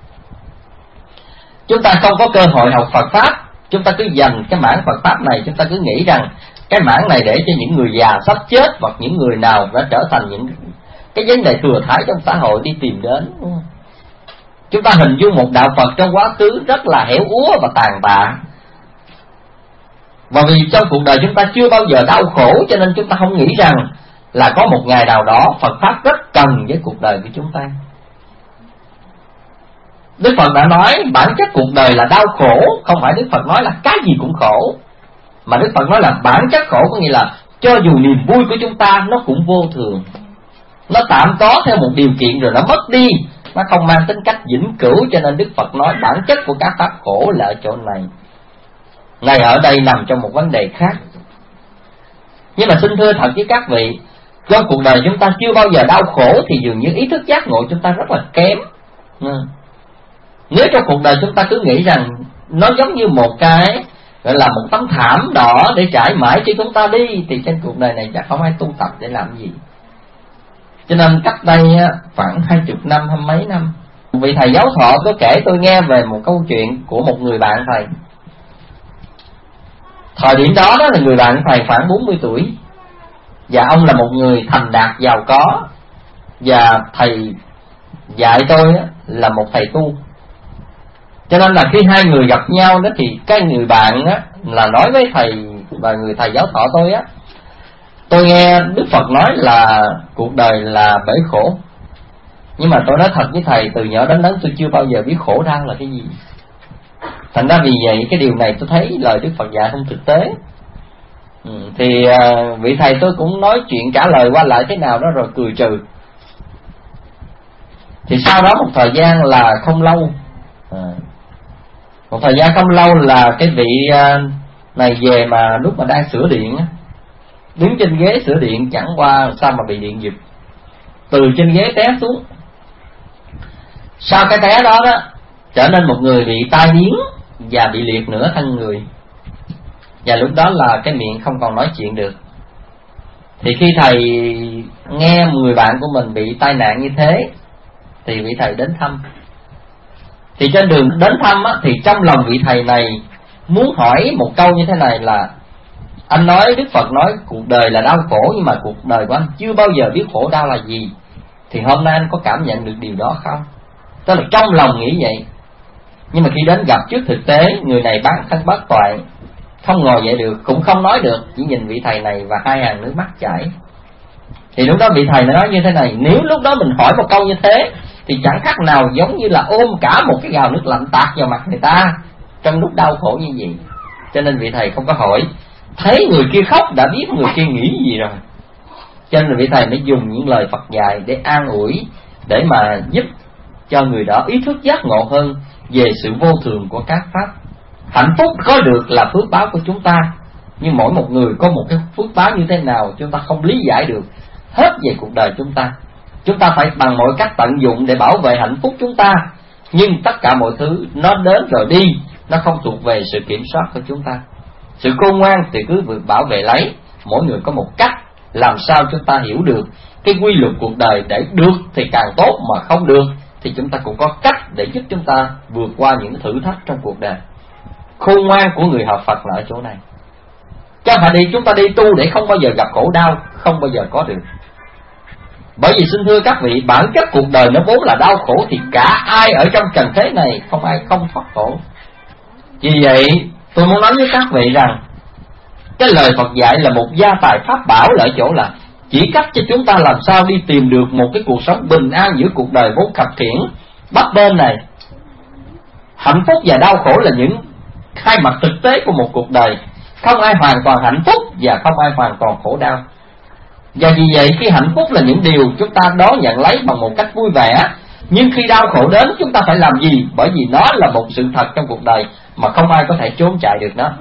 Chúng ta không có cơ hội học Phật Pháp, chúng ta cứ dành cái mảng Phật Pháp này, chúng ta cứ nghĩ rằng cái mảng này để cho những người già sắp chết hoặc những người nào đã trở thành những cái vấn đề thừa thãi trong xã hội đi tìm đến. Chúng ta hình dung một đạo Phật trong quá khứ rất là héo úa và tàn tạ. Và vì trong cuộc đời chúng ta chưa bao giờ đau khổ, cho nên chúng ta không nghĩ rằng là có một ngày nào đó Phật Pháp rất cần với cuộc đời của chúng ta. Đức Phật đã nói bản chất cuộc đời là đau khổ, không phải Đức Phật nói là cái gì cũng khổ, mà Đức Phật nói là bản chất khổ có nghĩa là cho dù niềm vui của chúng ta nó cũng vô thường, nó tạm có theo một điều kiện rồi nó mất đi, nó không mang tính cách vĩnh cửu. Cho nên Đức Phật nói bản chất của các pháp khổ là ở chỗ này. Ngài ở đây nằm trong một vấn đề khác. Nhưng mà xin thưa thật với các vị, trong cuộc đời chúng ta chưa bao giờ đau khổ thì dường như ý thức giác ngộ chúng ta rất là kém. Nếu trong cuộc đời chúng ta cứ nghĩ rằng nó giống như một cái gọi là một tấm thảm đỏ để trải mãi cho chúng ta đi, thì trên cuộc đời này chắc không ai tu tập để làm gì. Cho nên cách đây khoảng hai chục năm hay mấy năm, vị thầy giáo thọ có kể tôi nghe về một câu chuyện của một người bạn thầy. Thời điểm đó đó là người bạn thầy khoảng bốn mươi tuổi, và ông là một người thành đạt giàu có, và thầy dạy tôi là một thầy tu. Cho nên là khi hai người gặp nhau đó thì cái người bạn á là nói với thầy và người thầy giáo thọ tôi á, tôi nghe Đức Phật nói là cuộc đời là bể khổ, nhưng mà tôi nói thật với thầy, từ nhỏ đến lớn tôi chưa bao giờ biết khổ đau là cái gì. Thành ra vì vậy cái điều này tôi thấy lời Đức Phật dạy không thực tế. ừ, Thì à, vị thầy tôi cũng nói chuyện trả lời qua lại thế nào đó rồi cười trừ. Thì sau đó một thời gian là không lâu, à, một thời gian không lâu là cái vị à, Này về mà lúc mà đang sửa điện á, đứng trên ghế sửa điện chẳng qua sao mà bị điện giật, từ trên ghế té xuống. Sau cái té đó đó trở nên một người bị tai biến và bị liệt nửa thân người. Và lúc đó là cái miệng không còn nói chuyện được. Thì khi thầy nghe người bạn của mình bị tai nạn như thế thì vị thầy đến thăm. Thì trên đường đến thăm á, thì trong lòng vị thầy này muốn hỏi một câu như thế này là: anh nói Đức Phật nói cuộc đời là đau khổ, nhưng mà cuộc đời của anh chưa bao giờ biết khổ đau là gì. Thì hôm nay anh có cảm nhận được điều đó không? Tức là trong lòng nghĩ vậy, nhưng mà khi đến gặp trước thực tế, người này bán thân bất toại, không ngồi dậy được, cũng không nói được, chỉ nhìn vị thầy này và hai hàng nước mắt chảy. Thì lúc đó vị thầy nói như thế này: nếu lúc đó mình hỏi một câu như thế thì chẳng khác nào giống như là ôm cả một cái gào nước lạnh tạt vào mặt người ta trong lúc đau khổ như vậy. Cho nên vị thầy không có hỏi. Thấy người kia khóc đã biết người kia nghĩ gì rồi. Cho nên vị thầy mới dùng những lời Phật dạy để an ủi, để mà giúp cho người đó ý thức giác ngộ hơn về sự vô thường của các pháp. Hạnh phúc có được là phước báo của chúng ta, nhưng mỗi một người có một cái phước báo như thế nào chúng ta không lý giải được hết về cuộc đời chúng ta. Chúng ta phải bằng mọi cách tận dụng để bảo vệ hạnh phúc chúng ta, nhưng tất cả mọi thứ nó đến rồi đi, nó không thuộc về sự kiểm soát của chúng ta. Sự khôn ngoan thì cứ việc bảo vệ lấy. Mỗi người có một cách làm sao chúng ta hiểu được cái quy luật cuộc đời, để được thì càng tốt, mà không được thì chúng ta cũng có cách để giúp chúng ta vượt qua những thử thách trong cuộc đời. Khôn ngoan của người học Phật là ở chỗ này. Chứ phải đi chúng ta đi tu để không bao giờ gặp khổ đau, không bao giờ có được. Bởi vì xin thưa các vị, bản chất cuộc đời nó vốn là đau khổ, thì cả ai ở trong trần thế này không ai không thoát khổ. Vì vậy tôi muốn nói với các vị rằng cái lời Phật dạy là một gia tài pháp bảo, ở chỗ là chỉ cách cho chúng ta làm sao đi tìm được một cái cuộc sống bình an giữa cuộc đời vốn khập khiễng bấp bênh này. Hạnh phúc và đau khổ là những hai mặt thực tế của một cuộc đời. Không ai hoàn toàn hạnh phúc và không ai hoàn toàn khổ đau. Và vì vậy khi hạnh phúc là những điều chúng ta đón nhận lấy bằng một cách vui vẻ, nhưng khi đau khổ đến chúng ta phải làm gì? Bởi vì nó là một sự thật trong cuộc đời mà không ai có thể trốn chạy được nó.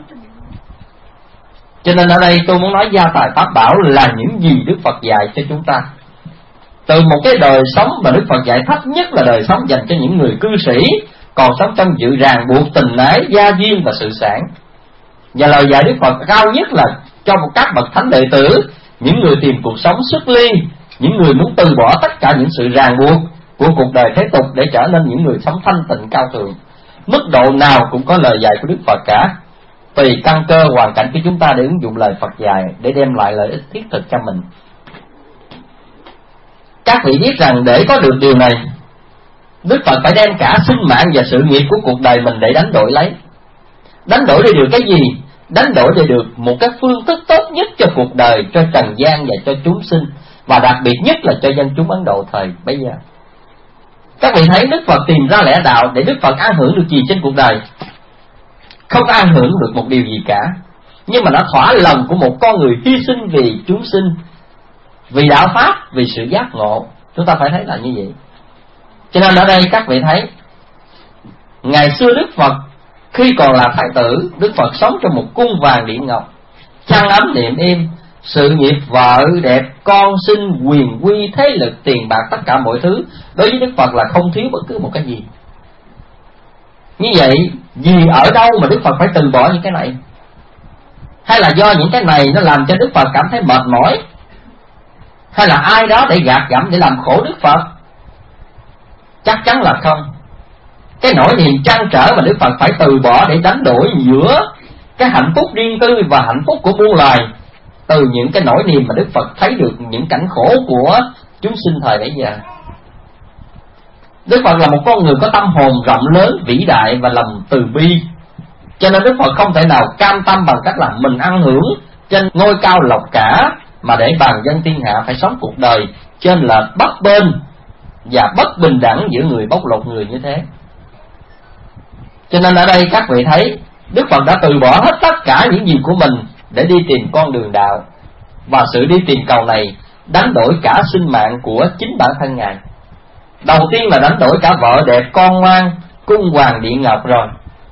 Cho nên ở đây tôi muốn nói gia tài pháp bảo là những gì Đức Phật dạy cho chúng ta. Từ một cái đời sống mà Đức Phật dạy thấp nhất là đời sống dành cho những người cư sĩ, còn sống trong sự ràng buộc tình ái, gia duyên và sự sản. Và lời dạy Đức Phật cao nhất là cho một các bậc thánh đệ tử, những người tìm cuộc sống xuất ly, những người muốn từ bỏ tất cả những sự ràng buộc của cuộc đời thế tục để trở nên những người sống thanh tịnh cao thượng. Mức độ nào cũng có lời dạy của Đức Phật cả, tùy căn cơ hoàn cảnh của chúng ta để ứng dụng lời Phật dạy để đem lại lợi ích thiết thực cho mình. Các vị biết rằng để có được điều này, Đức Phật phải đem cả sinh mạng và sự nghiệp của cuộc đời mình để đánh đổi lấy. Đánh đổi để được cái gì? Đánh đổi để được một cái phương thức tốt nhất cho cuộc đời, cho trần gian và cho chúng sinh, và đặc biệt nhất là cho dân chúng Ấn Độ thời bấy giờ. Các vị thấy Đức Phật tìm ra lẽ đạo để Đức Phật an hưởng được gì trên cuộc đời? Không có an hưởng được một điều gì cả, nhưng mà nó thỏa lòng của một con người hy sinh vì chúng sinh, vì đạo pháp, vì sự giác ngộ. Chúng ta phải thấy là như vậy. Cho nên ở đây các vị thấy, ngày xưa Đức Phật khi còn là thái tử, Đức Phật sống trong một cung vàng điện ngọc, chăn ấm niệm im, sự nghiệp vợ đẹp, con sinh, quyền quy, thế lực, tiền bạc, tất cả mọi thứ đối với Đức Phật là không thiếu bất cứ một cái gì. Như vậy, vì ở đâu mà Đức Phật phải từ bỏ những cái này? Hay là do những cái này nó làm cho Đức Phật cảm thấy mệt mỏi? Hay là ai đó để gạt gẫm, để làm khổ Đức Phật? Chắc chắn là không. Cái nỗi niềm trăn trở mà Đức Phật phải từ bỏ để đánh đổi giữa cái hạnh phúc riêng tư và hạnh phúc của muôn loài, từ những cái nỗi niềm mà Đức Phật thấy được những cảnh khổ của chúng sinh thời bấy giờ. Đức Phật là một con người có tâm hồn rộng lớn, vĩ đại và lòng từ bi. Cho nên Đức Phật không thể nào cam tâm bằng cách là mình ăn hưởng trên ngôi cao lộc cả, mà để bàn dân thiên hạ phải sống cuộc đời trên là bất bên và bất bình đẳng giữa người bóc lột người như thế. Cho nên ở đây các vị thấy Đức Phật đã từ bỏ hết tất cả những gì của mình để đi tìm con đường đạo, và sự đi tìm cầu này đánh đổi cả sinh mạng của chính bản thân Ngài. Đầu tiên là đánh đổi cả vợ đẹp, con ngoan, cung hoàng điện ngọc rồi.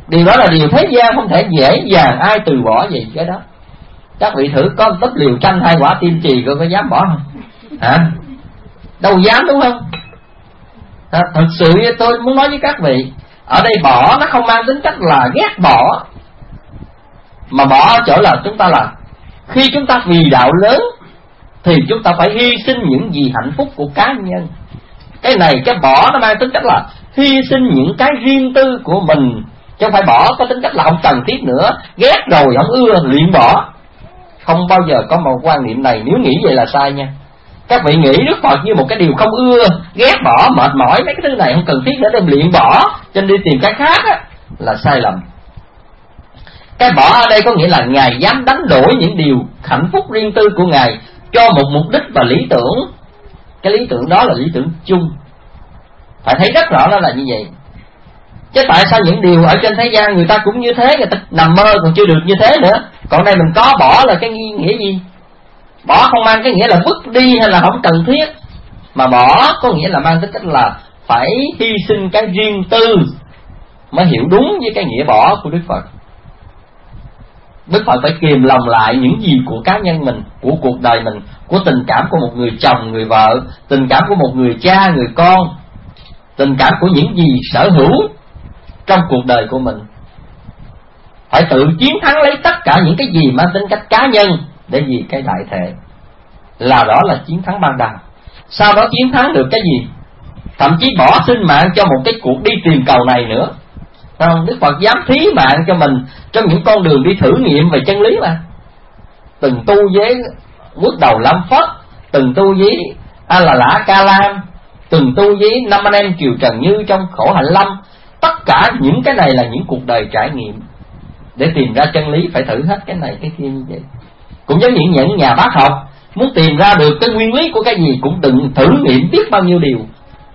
Điều đó là điều thế gian không thể dễ dàng ai từ bỏ gì cái đó. Các vị thử có tấp liều tranh hai quả tim trì rồi có dám bỏ không? Hả? Đâu dám, đúng không? À, thật sự tôi muốn nói với các vị, ở đây bỏ nó không mang tính cách là ghét bỏ, mà bỏ ở chỗ là chúng ta là khi chúng ta vì đạo lớn thì chúng ta phải hy sinh những gì hạnh phúc của cá nhân. Cái này cái bỏ nó mang tính cách là hy sinh những cái riêng tư của mình, chứ không phải bỏ có tính cách là không cần thiết nữa, ghét rồi không ưa liền bỏ. Không bao giờ có một quan niệm này, nếu nghĩ vậy là sai nha. Các vị nghĩ Đức Phật như một cái điều không ưa, ghét bỏ, mệt mỏi mấy cái thứ này không cần thiết nữa đem liền bỏ, cho nên đi tìm cái khác á, là sai lầm. Cái bỏ ở đây có nghĩa là Ngài dám đánh đổi những điều hạnh phúc riêng tư của Ngài cho một mục đích và lý tưởng. Cái lý tưởng đó là lý tưởng chung. Phải thấy rất rõ đó là như vậy. Chứ tại sao những điều ở trên thế gian người ta cũng như thế, người ta nằm mơ còn chưa được như thế nữa. Còn đây mình có bỏ là cái nghĩa gì? Bỏ không mang cái nghĩa là vứt đi hay là không cần thiết, mà bỏ có nghĩa là mang tính cách là phải hy sinh cái riêng tư mới hiểu đúng với cái nghĩa bỏ của Đức Phật. Đức Phật phải kìm lòng lại những gì của cá nhân mình, của cuộc đời mình, của tình cảm của một người chồng, người vợ, tình cảm của một người cha, người con, tình cảm của những gì sở hữu trong cuộc đời của mình. Phải tự chiến thắng lấy tất cả những cái gì mang tính cách cá nhân để vì cái đại thể. Là đó là chiến thắng ban đầu. Sau đó chiến thắng được cái gì? Thậm chí bỏ sinh mạng cho một cái cuộc đi tìm cầu này nữa. Không, Đức Phật dám thí mạng cho mình trong những con đường đi thử nghiệm về chân lý mà. Từng tu với bước đầu Lâm Phất, từng tu với A La Lã Ca Lam, từng tu với năm anh em Kiều Trần Như trong Khổ Hạnh Lâm. Tất cả những cái này là những cuộc đời trải nghiệm. Để tìm ra chân lý phải thử hết cái này cái kia như vậy. Cũng giống như những nhà bác học muốn tìm ra được cái nguyên lý của cái gì cũng từng thử nghiệm biết bao nhiêu điều.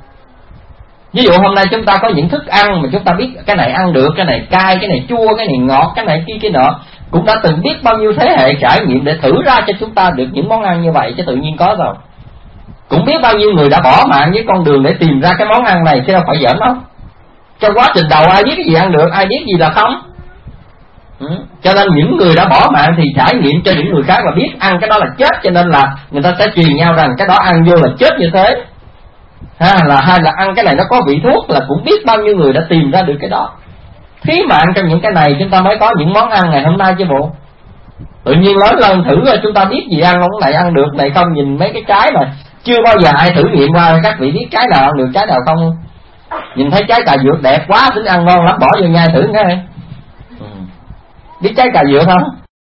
Ví dụ hôm nay chúng ta có những thức ăn mà chúng ta biết cái này ăn được, cái này cay, cái này chua, cái này ngọt, cái này kia cái nọ, cũng đã từng biết bao nhiêu thế hệ trải nghiệm để thử ra cho chúng ta được những món ăn như vậy, chứ tự nhiên có rồi. Cũng biết bao nhiêu người đã bỏ mạng với con đường để tìm ra cái món ăn này, chứ đâu phải giỡn đâu. Trong quá trình đầu ai biết cái gì ăn được, ai biết gì là không. Ừ. Cho nên những người đã bỏ mạng thì trải nghiệm cho những người khác là biết ăn cái đó là chết, cho nên là người ta sẽ truyền nhau rằng cái đó ăn vô là chết như thế. Ha, là hay là ăn cái này nó có vị thuốc, là cũng biết bao nhiêu người đã tìm ra được cái đó. Thí mạng trong những cái này chúng ta mới có những món ăn ngày hôm nay chứ bộ. Tự nhiên lớn lên thử rồi chúng ta biết gì ăn không, cái này ăn được, này không, nhìn mấy cái trái mà chưa bao giờ ai thử nghiệm qua. Các vị biết trái nào ăn được, trái nào không? Nhìn thấy trái cà dược đẹp quá, tính ăn ngon lắm, bỏ vô nhai thử nghe. Ừ. Biết trái cà dược không?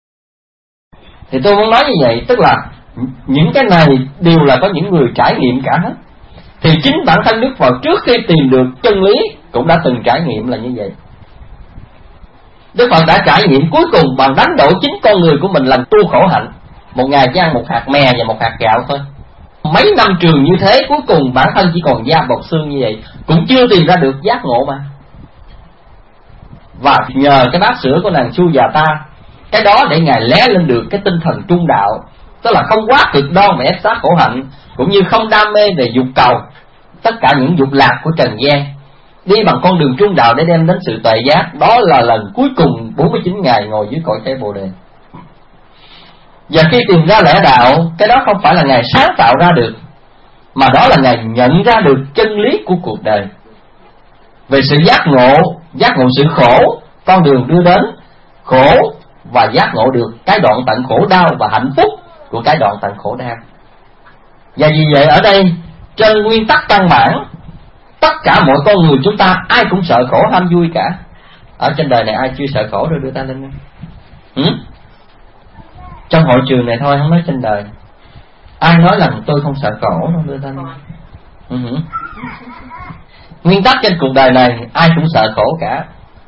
Thì tôi muốn nói như vậy, tức là những cái này đều là có những người trải nghiệm cả hết. Thì chính bản thân Đức Phật trước khi tìm được chân lý cũng đã từng trải nghiệm là như vậy. Đức Phật đã trải nghiệm cuối cùng bằng đánh đổi chính con người của mình làm tu khổ hạnh. Một ngày chỉ ăn một hạt mè và một hạt gạo thôi. Mấy năm trường như thế, cuối cùng bản thân chỉ còn da bọc xương như vậy, cũng chưa tìm ra được giác ngộ mà. Và nhờ cái bát sữa của nàng Su Già Ta, cái đó để Ngài lé lên được cái tinh thần trung đạo. Tức là không quá cực đoan mà ép sát khổ hạnh, cũng như không đam mê về dục cầu, tất cả những dục lạc của trần gian, đi bằng con đường trung đạo để đem đến sự tuệ giác. Đó là lần cuối cùng bốn mươi chín ngày ngồi dưới cội cây Bồ Đề. Và khi tìm ra lẽ đạo, cái đó không phải là Ngài sáng tạo ra được, mà đó là Ngài nhận ra được chân lý của cuộc đời, về sự giác ngộ, giác ngộ sự khổ, con đường đưa đến khổ, và giác ngộ được cái đoạn tận khổ đau và hạnh phúc của cái đoạn tận khổ đau. Và vì vậy ở đây trên nguyên tắc căn bản, tất cả mọi con người chúng ta ai cũng sợ khổ ham vui cả. Ở trên đời này ai chưa sợ khổ rồi đưa ta lên. Ừ? Trong hội trường này thôi, không nói trên đời. Ai nói rằng tôi không sợ khổ đâu đưa ta lên. Ừ. Nguyên tắc trên cuộc đời này ai cũng sợ khổ cả.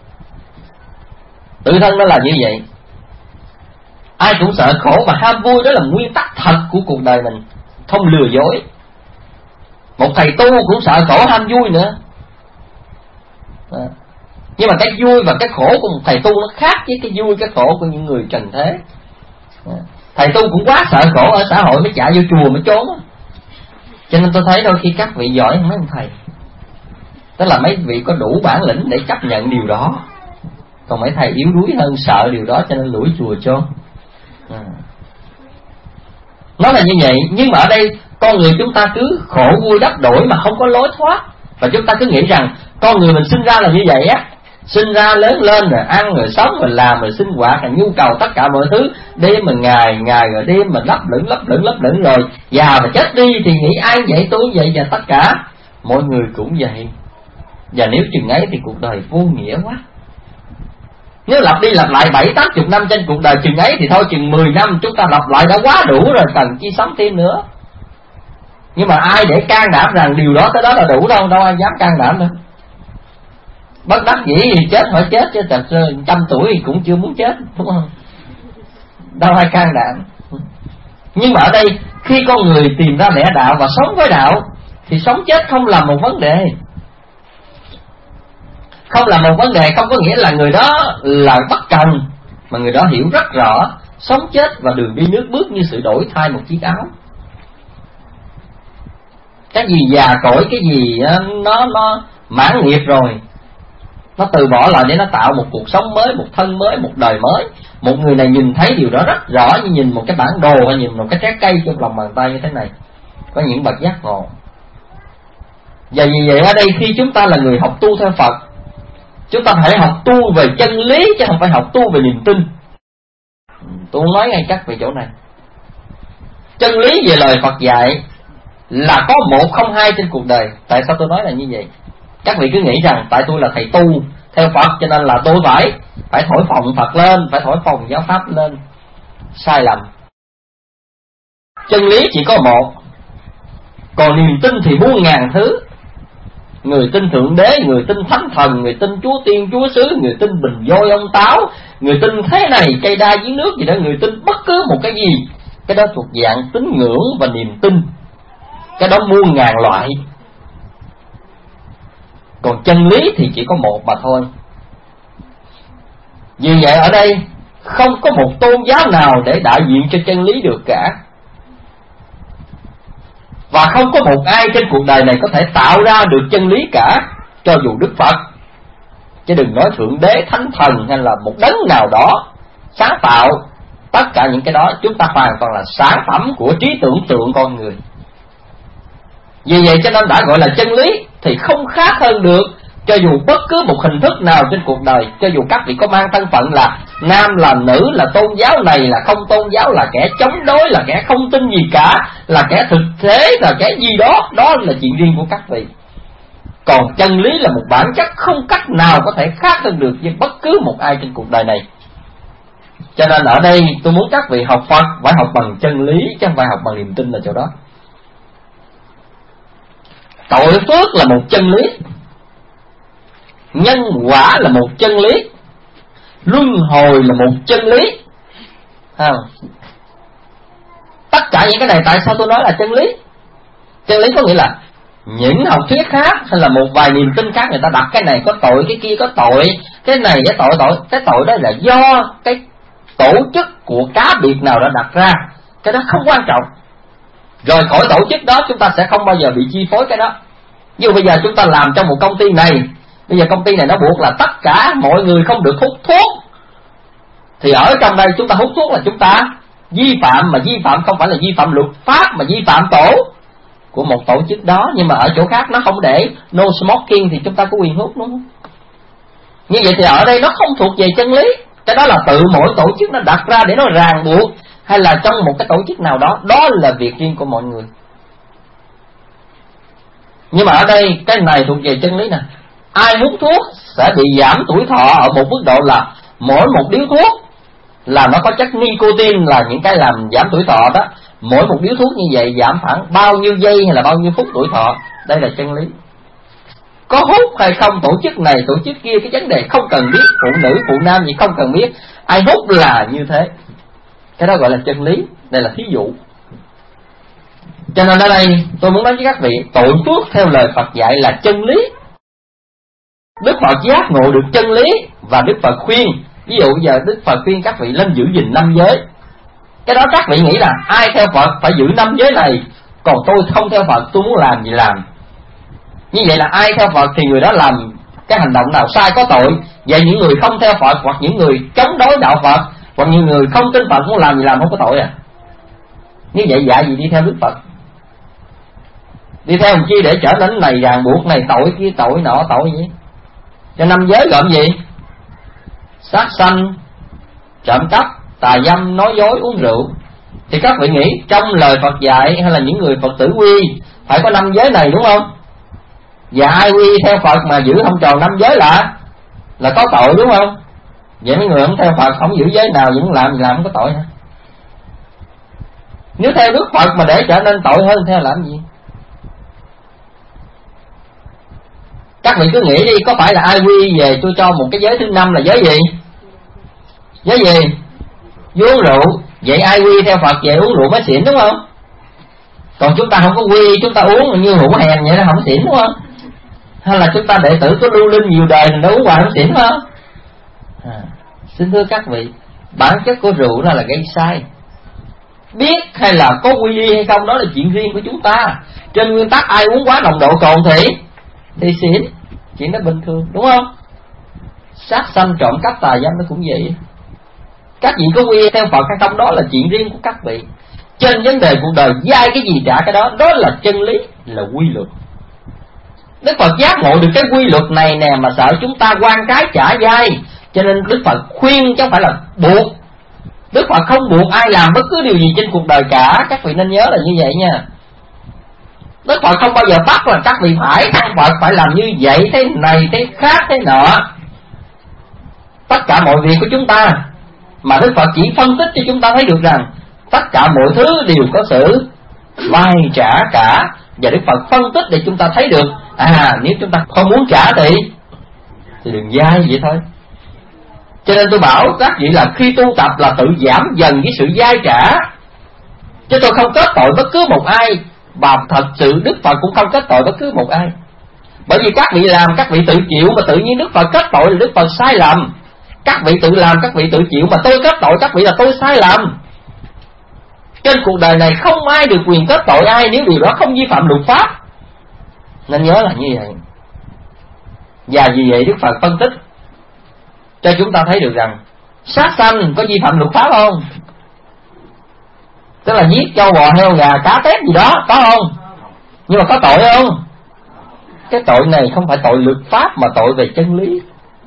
Tự thân nó là như vậy. Ai cũng sợ khổ và ham vui, đó là nguyên tắc thật của cuộc đời mình, không lừa dối. Một thầy tu cũng sợ khổ ham vui nữa. À. Nhưng mà cái vui và cái khổ của một thầy tu nó khác với cái vui cái khổ của những người trần thế. À. Thầy tu cũng quá sợ khổ ở xã hội mới chạy vô chùa mới trốn. Cho nên tôi thấy đôi khi các vị giỏi hơn mấy ông thầy. Tức là mấy vị có đủ bản lĩnh để chấp nhận điều đó. Còn mấy thầy yếu đuối hơn, sợ điều đó cho nên lủi chùa chôn. à. Nó là như vậy. Nhưng mà ở đây con người chúng ta cứ khổ vui đắp đổi mà không có lối thoát. Và chúng ta cứ nghĩ rằng con người mình sinh ra là như vậy á, sinh ra lớn lên rồi ăn rồi sống rồi làm rồi sinh hoạt rồi nhu cầu tất cả mọi thứ, đêm mà ngày, ngày rồi đêm mà lấp lửng lấp lửng lấp lửng, rồi già và chết đi thì nghĩ ai vậy tôi vậy, và tất cả mọi người cũng vậy. Và nếu chừng ấy thì cuộc đời vô nghĩa quá. Nếu lặp đi lặp lại bảy tám chục năm trên cuộc đời chừng ấy thì thôi, chừng mười năm chúng ta lặp lại đã quá đủ rồi, cần chi sống thêm nữa. Nhưng mà ai để can đảm rằng điều đó tới đó là đủ đâu, đâu ai dám can đảm nữa. Bất đắc dĩ thì chết phải chết, chứ thật sự trăm tuổi thì cũng chưa muốn chết, đúng không? Đâu ai can đảm. Nhưng mà ở đây khi con người tìm ra lẽ đạo và sống với đạo thì sống chết không là một vấn đề. Không là một vấn đề không có nghĩa là người đó là bất cần, mà người đó hiểu rất rõ sống chết và đường đi nước bước như sự đổi thay một chiếc áo. Cái gì già cỗi, cái gì nó nó mãn nghiệp rồi, nó từ bỏ lại để nó tạo một cuộc sống mới, một thân mới, một đời mới. Một người này nhìn thấy điều đó rất rõ, như nhìn một cái bản đồ hay nhìn một cái trái cây trong lòng bàn tay như thế này. Có những bậc giác ngộ. Và vì vậy ở đây khi chúng ta là người học tu theo Phật, chúng ta phải học tu về chân lý chứ không phải học tu về niềm tin. Tôi nói ngay chắc về chỗ này. Chân lý về lời Phật dạy là có một không hai trên cuộc đời. Tại sao tôi nói là như vậy? Các vị cứ nghĩ rằng tại tôi là thầy tu theo Phật cho nên là tôi phải phải thổi phồng Phật lên, phải thổi phồng giáo pháp lên. Sai lầm. Chân lý chỉ có một, còn niềm tin thì muôn ngàn thứ. Người tin Thượng Đế, người tin Thánh Thần, người tin Chúa Tiên Chúa Sứ, người tin bình voi ông Táo, người tin thế này cây đa dưới nước gì đó, người tin bất cứ một cái gì. Cái đó thuộc dạng tín ngưỡng và niềm tin. Cái đó muôn ngàn loại. Còn chân lý thì chỉ có một mà thôi. Vì vậy ở đây không có một tôn giáo nào để đại diện cho chân lý được cả. Và không có một ai trên cuộc đời này có thể tạo ra được chân lý cả, cho dù Đức Phật. Chứ đừng nói Thượng Đế, Thánh Thần hay là một đấng nào đó sáng tạo. Tất cả những cái đó chúng ta hoàn toàn là sản phẩm của trí tưởng tượng con người. Vì vậy cho nên đã gọi là chân lý thì không khác hơn được cho dù bất cứ một hình thức nào trên cuộc đời. Cho dù các vị có mang thân phận là nam là nữ, là tôn giáo này là không tôn giáo, là kẻ chống đối, là kẻ không tin gì cả, là kẻ thực thế, là kẻ gì đó, đó là chuyện riêng của các vị. Còn chân lý là một bản chất không cách nào có thể khác hơn được với bất cứ một ai trên cuộc đời này. Cho nên ở đây tôi muốn các vị học Phật phải học bằng chân lý, chứ không phải học bằng niềm tin là chỗ đó. Tội phước là một chân lý, nhân quả là một chân lý, luân hồi là một chân lý. À, tất cả những cái này tại sao tôi nói là chân lý? Chân lý có nghĩa là những học thuyết khác hay là một vài niềm tin khác người ta đặt cái này có tội, cái kia có tội, cái này cái tội tội, cái tội đó là do cái tổ chức của cá biệt nào đã đặt ra. Cái đó không quan trọng. Rồi khỏi tổ chức đó chúng ta sẽ không bao giờ bị chi phối cái đó. Như bây giờ chúng ta làm trong một công ty này, bây giờ công ty này nó buộc là tất cả mọi người không được hút thuốc, thì ở trong đây chúng ta hút thuốc là chúng ta vi phạm, mà vi phạm không phải là vi phạm luật pháp mà vi phạm tổ của một tổ chức đó. Nhưng mà ở chỗ khác nó không để no smoking thì chúng ta có quyền hút, đúng không? Như vậy thì ở đây nó không thuộc về chân lý. Cái đó là tự mỗi tổ chức nó đặt ra để nó ràng buộc, hay là trong một cái tổ chức nào đó, đó là việc riêng của mọi người. Nhưng mà ở đây cái này thuộc về chân lý nè. Ai hút thuốc sẽ bị giảm tuổi thọ ở một mức độ là mỗi một điếu thuốc là nó có chất nicotine, là những cái làm giảm tuổi thọ đó. Mỗi một điếu thuốc như vậy giảm khoảng bao nhiêu giây hay là bao nhiêu phút tuổi thọ. Đây là chân lý. Có hút hay không, tổ chức này tổ chức kia, cái vấn đề không cần biết, phụ nữ phụ nam gì không cần biết, ai hút là như thế. Cái đó gọi là chân lý. Đây là thí dụ. Cho nên ở đây tôi muốn nói với các vị, tội phước theo lời Phật dạy là chân lý. Đức Phật giác ngộ được chân lý và Đức Phật khuyên. Ví dụ bây giờ Đức Phật khuyên các vị lên giữ gìn năm giới. Cái đó các vị nghĩ là ai theo Phật phải giữ năm giới này, còn tôi không theo Phật, tôi muốn làm gì làm. Như vậy là ai theo Phật thì người đó làm cái hành động nào sai có tội. Vậy những người không theo Phật hoặc những người chống đối đạo Phật hoặc những người không tin Phật muốn làm gì làm không có tội à? Như vậy dạy gì đi theo Đức Phật? Đi theo làm chi để trở nên này ràng buộc, này tội kia tội nọ tội gì? Cho năm giới gồm gì? Sát sanh, trộm cắp, tà dâm, nói dối, uống rượu. Thì các vị nghĩ trong lời Phật dạy hay là những người Phật tử quy phải có năm giới này đúng không? Và ai quy theo Phật mà giữ không tròn năm giới là là có tội đúng không? Vậy mấy người không theo Phật không giữ giới nào vẫn làm gì làm không có tội hả? Nếu theo Đức Phật mà để trở nên tội hơn theo làm gì? Các vị cứ nghĩ đi, có phải là ai quy về tôi cho một cái giới thứ năm là giới gì? Giới gì? Uống rượu. Vậy ai quy theo Phật về uống rượu mới xỉn đúng không? Còn chúng ta không có quy, chúng ta uống như rượu hèn vậy nó không xỉn đúng không? Hay là chúng ta đệ tử có lưu linh nhiều đời mình đã uống hoài không xỉn không? À, xin thưa các vị, bản chất của rượu đó là gây sai. Biết hay là có quy y hay không đó là chuyện riêng của chúng ta. Trên nguyên tắc ai uống quá nồng độ cồn thì thì xỉn, chuyện đó bình thường đúng không? Sát sanh trộm cắp tà dâm nó cũng vậy. Các vị có quy theo Phật hay không đó là chuyện riêng của các vị. Trên vấn đề cuộc đời dai cái gì trả cái đó, đó là chân lý, là quy luật. Đức Phật giác ngộ được cái quy luật này nè mà sợ chúng ta quan cái trả dai, cho nên Đức Phật khuyên chứ không phải là buộc. Đức Phật không buộc ai làm bất cứ điều gì trên cuộc đời cả, các vị nên nhớ là như vậy nha. Đức Phật không bao giờ bắt là các vị phải ăn Phật phải làm như vậy, thế này, thế khác, thế nọ. Tất cả mọi việc của chúng ta mà Đức Phật chỉ phân tích cho chúng ta thấy được rằng tất cả mọi thứ đều có sự vay trả cả. Và Đức Phật phân tích để chúng ta thấy được, à nếu chúng ta không muốn trả thì thì đừng vay vậy thôi. Cho nên tôi bảo các vị là khi tu tập là tự giảm dần với sự vay trả, chứ tôi không kết tội bất cứ một ai. Và thật sự Đức Phật cũng không kết tội bất cứ một ai. Bởi vì các vị làm các vị tự chịu, mà tự nhiên Đức Phật kết tội là Đức Phật sai lầm. Các vị tự làm các vị tự chịu, mà tôi kết tội các vị là tôi sai lầm. Trên cuộc đời này không ai được quyền kết tội ai nếu điều đó không vi phạm luật pháp. Nên nhớ là như vậy. Và vì vậy Đức Phật phân tích cho chúng ta thấy được rằng sát sanh có vi phạm luật pháp không? Tức là giết trâu bò heo gà cá tép gì đó, có không? Nhưng mà có tội không? Cái tội này không phải tội luật pháp mà tội về chân lý.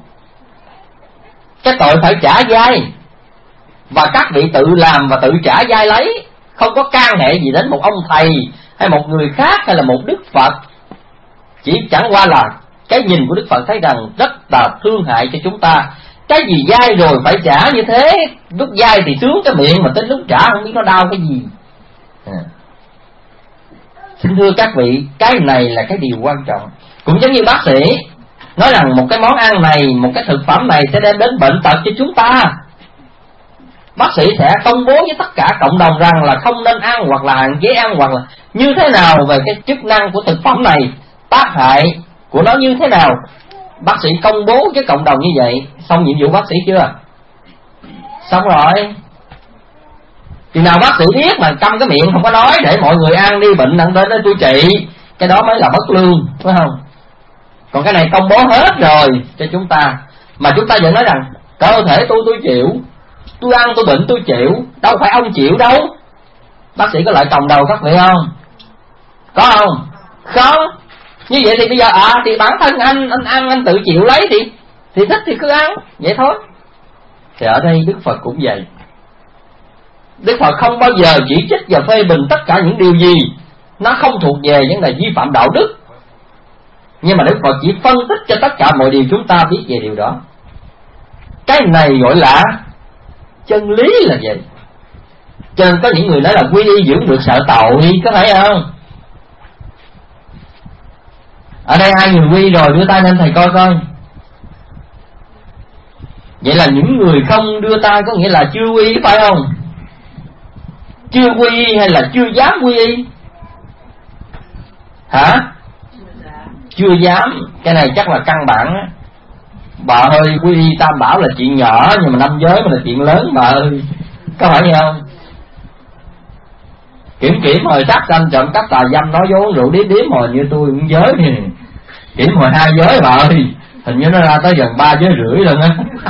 Cái tội phải trả dai. Và các vị tự làm và tự trả dai lấy, không có can hệ gì đến một ông thầy hay một người khác hay là một Đức Phật. Chỉ chẳng qua là cái nhìn của Đức Phật thấy rằng rất là thương hại cho chúng ta. Cái gì dai rồi phải trả như thế. Lúc dai thì sướng cái miệng, mà tới lúc trả không biết nó đau cái gì. à. Xin thưa các vị, cái này là cái điều quan trọng. Cũng giống như bác sĩ nói rằng một cái món ăn này, một cái thực phẩm này sẽ đem đến bệnh tật cho chúng ta. Bác sĩ sẽ công bố với tất cả cộng đồng rằng là không nên ăn, hoặc là hạn chế ăn, hoặc là như thế nào về cái chức năng của thực phẩm này, tác hại của nó như thế nào. Bác sĩ công bố với cộng đồng như vậy. Xong nhiệm vụ bác sĩ chưa? Xong rồi. Thì nào bác sĩ biết mà câm cái miệng không có nói để mọi người ăn đi, bệnh nặng đến đó tôi trị, cái đó mới là bất lương, phải không? Còn cái này công bố hết rồi cho chúng ta, mà chúng ta vẫn nói rằng cơ thể tôi tôi chịu, tôi ăn tôi bệnh tôi chịu, đâu phải ông chịu đâu. Bác sĩ có lợi cộng đầu các vị không? Có không? Không. Như vậy thì bây giờ à thì bản thân anh anh ăn anh tự chịu lấy thì thì thích thì cứ ăn vậy thôi. Thì ở đây Đức Phật cũng vậy. Đức Phật không bao giờ chỉ trích và phê bình tất cả những điều gì nó không thuộc về vấn đề vi phạm đạo đức, nhưng mà Đức Phật chỉ phân tích cho tất cả mọi điều chúng ta biết về điều đó. Cái này gọi là chân lý là vậy. Cho nên có những người nói là quy y dưỡng được sợ tội, có phải không? Ở đây hai người quy rồi đưa tay lên thầy coi coi. Vậy là những người không đưa tay có nghĩa là chưa quy y, phải không? Chưa quy y hay là chưa dám quy y? Hả? Chưa dám. Cái này chắc là căn bản á. Bà ơi, quy y tam bảo là chuyện nhỏ, nhưng mà năm giới mà là chuyện lớn bà ơi. Có phải vậy không? Kiểm kiểm hồi sát sanh trộm cắp tà dâm nói dối rượu điếm điếm hồi như tôi cũng giới thì kiểm hồi hai giới bà ơi. Hình như nó ra tới gần ba giới rưỡi lần á.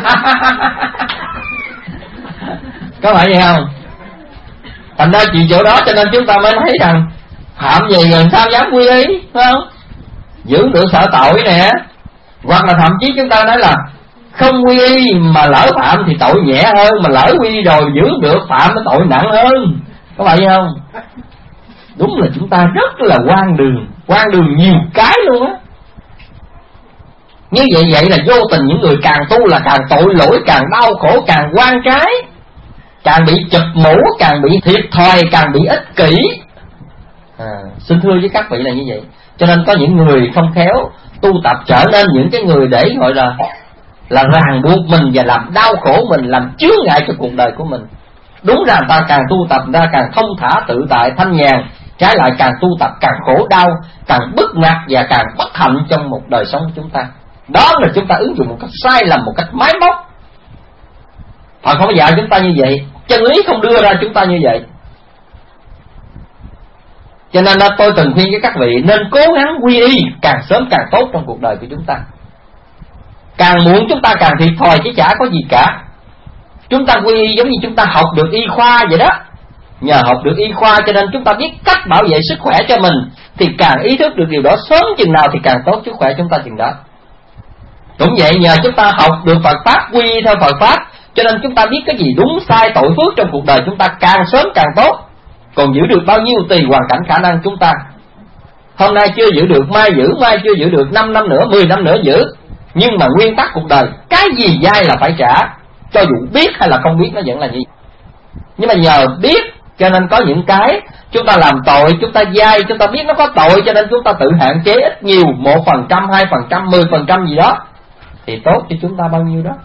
Có phải vậy không? Thành ra chuyện chỗ đó cho nên chúng ta mới thấy rằng phạm gì gần sao dám quy y, phải không? Giữ được sợ tội nè. Hoặc là thậm chí chúng ta nói là không quy y mà lỡ phạm thì tội nhẹ hơn, mà lỡ quy y rồi giữ được phạm nó tội nặng hơn. Có phải vậy không? Đúng là chúng ta rất là hoang đường, hoang đường nhiều cái luôn á. Như vậy vậy là vô tình những người càng tu là càng tội lỗi, càng đau khổ, càng oan trái, càng bị chụp mũ, càng bị thiệt thòi, càng bị ích kỷ. À, xin thưa với các vị là như vậy. Cho nên có những người không khéo tu tập trở nên những cái người để gọi là là ràng buộc mình và làm đau khổ mình, làm chướng ngại cho cuộc đời của mình. Đúng ra người ta càng tu tập người ta càng thông thả tự tại thanh nhàn, trái lại càng tu tập càng khổ đau, càng bức ngặt và càng bất hạnh trong một đời sống của chúng ta. Đó là chúng ta ứng dụng một cách sai lầm, một cách máy móc. Phật không có dạy chúng ta như vậy, chân lý không đưa ra chúng ta như vậy. Cho nên tôi từng khuyên với các vị nên cố gắng quy y càng sớm càng tốt trong cuộc đời của chúng ta. Càng muộn chúng ta càng thiệt thòi chứ chả có gì cả. Chúng ta quy y giống như chúng ta học được y khoa vậy đó. Nhờ học được y khoa cho nên chúng ta biết cách bảo vệ sức khỏe cho mình, thì càng ý thức được điều đó sớm chừng nào thì càng tốt sức khỏe chúng ta chừng đó. Cũng vậy, nhờ chúng ta học được Phật Pháp, quy y theo Phật Pháp, cho nên chúng ta biết cái gì đúng sai tội phước trong cuộc đời chúng ta càng sớm càng tốt. Còn giữ được bao nhiêu tùy hoàn cảnh khả năng chúng ta. Hôm nay chưa giữ được, mai giữ, mai chưa giữ được, năm năm nữa, mười năm nữa giữ. Nhưng mà nguyên tắc cuộc đời, cái gì dai là phải trả, cho dù biết hay là không biết nó vẫn là như. Nhưng mà nhờ biết cho nên có những cái chúng ta làm tội, chúng ta dai, chúng ta biết nó có tội, cho nên chúng ta tự hạn chế ít nhiều, một phần trăm, hai phần trăm, mười phần trăm gì đó, thì tốt cho chúng ta bao nhiêu đó.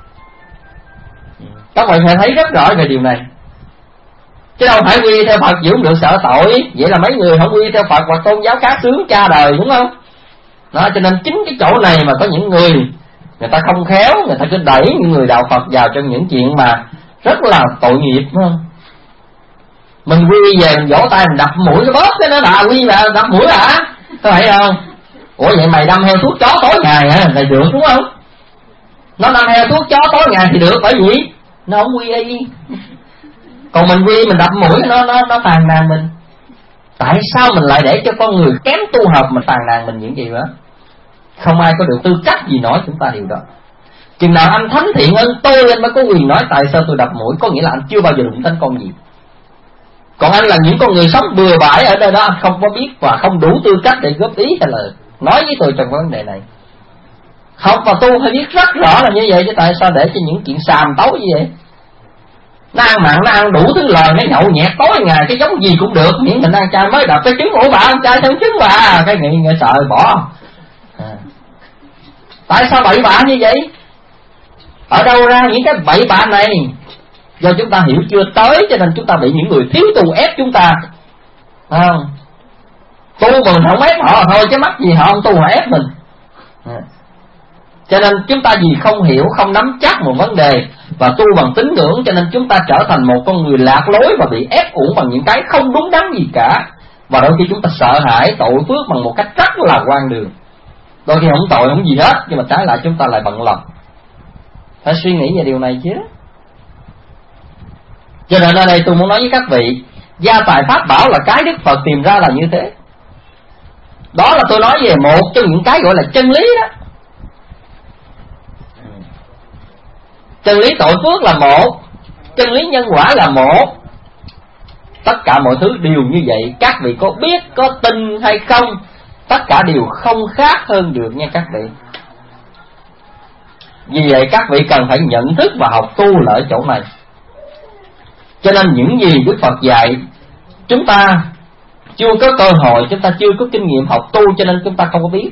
Các bạn phải thấy rất rõ về điều này. Chứ đâu phải quy theo Phật giữ không được sợ tội. Vậy là mấy người không quy theo Phật hoặc tôn giáo khác sướng cha đời, đúng không? Đó, cho nên chính cái chỗ này mà có những người người ta không khéo, người ta cứ đẩy những người đạo Phật vào trong những chuyện mà rất là tội nghiệp, đúng không? Mình quy về mình vỗ tay mình đập mũi cái bóp cái nó là quy là đập mũi hả? Có phải không? Ủa vậy mày đâm heo thuốc chó tối ngày hả? Là được đúng không? Nó đâm heo thuốc chó tối ngày thì được, bởi vì nó không quy y. Còn mình quy mình đập mũi nó nó nó phàn nàn mình. Tại sao mình lại để cho con người kém tu học mình phàn nàn mình những gì đó? Không ai có được tư cách gì nói chúng ta điều đó. Chừng nào anh thánh thiện hơn tôi anh mới có quyền nói tại sao tôi đập mũi, có nghĩa là anh chưa bao giờ đụng đến con gì. Còn anh là những con người sống bừa bãi ở đây đó, anh không có biết và không đủ tư cách để góp ý hay là nói với tôi trong vấn đề này. Học và tu phải biết rất rõ là như vậy, chứ tại sao để cho những chuyện xàm tấu như vậy? Nó ăn mặn, nó ăn đủ thứ lời, nó nhậu nhẹt tối ngày, cái giống gì cũng được, miễn mình ăn chay mới đập cái trứng ổ bà, ăn chay theo trứng bà, cái nghĩ nghe sợ bỏ. À. Tại sao bậy bạ như vậy? Ở đâu ra những cái bậy bạ này? Do chúng ta hiểu chưa tới, cho nên chúng ta bị những người thiếu tu ép chúng ta. À. Tu mà mình không ép họ thôi, chứ mắc gì họ không tu họ ép mình. À. Cho nên chúng ta vì không hiểu, không nắm chắc một vấn đề và tu bằng tín ngưỡng, cho nên chúng ta trở thành một con người lạc lối và bị ép uổng bằng những cái không đúng đắn gì cả. Và đôi khi chúng ta sợ hãi tội phước bằng một cách rất là hoang đường. Đôi khi không tội không gì hết, nhưng mà trái lại chúng ta lại bận lòng. Phải suy nghĩ về điều này chứ. Cho nên ở đây tôi muốn nói với các vị, gia tài pháp bảo là cái Đức Phật tìm ra là như thế. Đó là tôi nói về một trong những cái gọi là chân lý đó. Chân lý tội phước là một, chân lý nhân quả là một. Tất cả mọi thứ đều như vậy. Các vị có biết, có tin hay không, tất cả đều không khác hơn được nha các vị. Vì vậy các vị cần phải nhận thức và học tu là ở chỗ này. Cho nên những gì Đức Phật dạy chúng ta chưa có cơ hội, chúng ta chưa có kinh nghiệm học tu, cho nên chúng ta không có biết.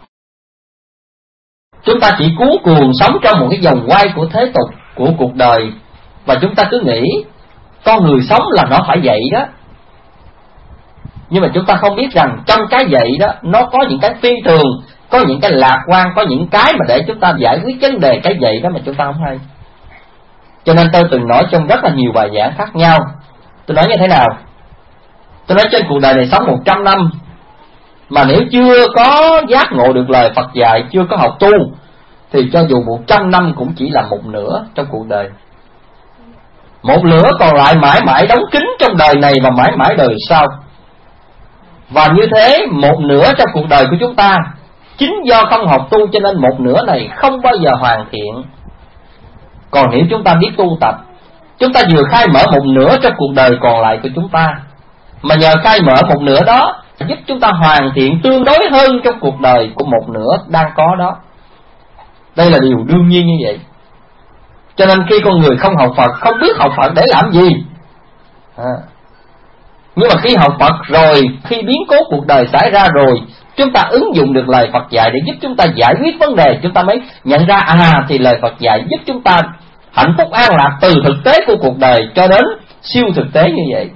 Chúng ta chỉ cuốn cuồng sống trong một cái vòng quay của thế tục, của cuộc đời, và chúng ta cứ nghĩ con người sống là nó phải vậy đó. Nhưng mà chúng ta không biết rằng trong cái vậy đó nó có những cái phi thường, có những cái lạc quan, có những cái mà để chúng ta giải quyết vấn đề cái vậy đó mà chúng ta không hay. Cho nên tôi từng nói trong rất là nhiều bài giảng khác nhau. Tôi nói như thế nào? Tôi nói trên cuộc đời này sống một trăm năm mà nếu chưa có giác ngộ được lời Phật dạy, chưa có học tu, thì cho dù một trăm năm cũng chỉ là một nửa trong cuộc đời. Một nửa còn lại mãi mãi đóng kín trong đời này và mãi mãi đời sau. Và như thế một nửa trong cuộc đời của chúng ta, chính do không học tu cho nên một nửa này không bao giờ hoàn thiện. Còn nếu chúng ta biết tu tập, chúng ta vừa khai mở một nửa trong cuộc đời còn lại của chúng ta, mà nhờ khai mở một nửa đó giúp chúng ta hoàn thiện tương đối hơn trong cuộc đời của một nửa đang có đó. Đây là điều đương nhiên như vậy. Cho nên khi con người không học Phật, không biết học Phật để làm gì à. Nhưng mà khi học Phật rồi, khi biến cố cuộc đời xảy ra rồi, chúng ta ứng dụng được lời Phật dạy để giúp chúng ta giải quyết vấn đề, chúng ta mới nhận ra à thì lời Phật dạy giúp chúng ta hạnh phúc an lạc từ thực tế của cuộc đời cho đến siêu thực tế như vậy.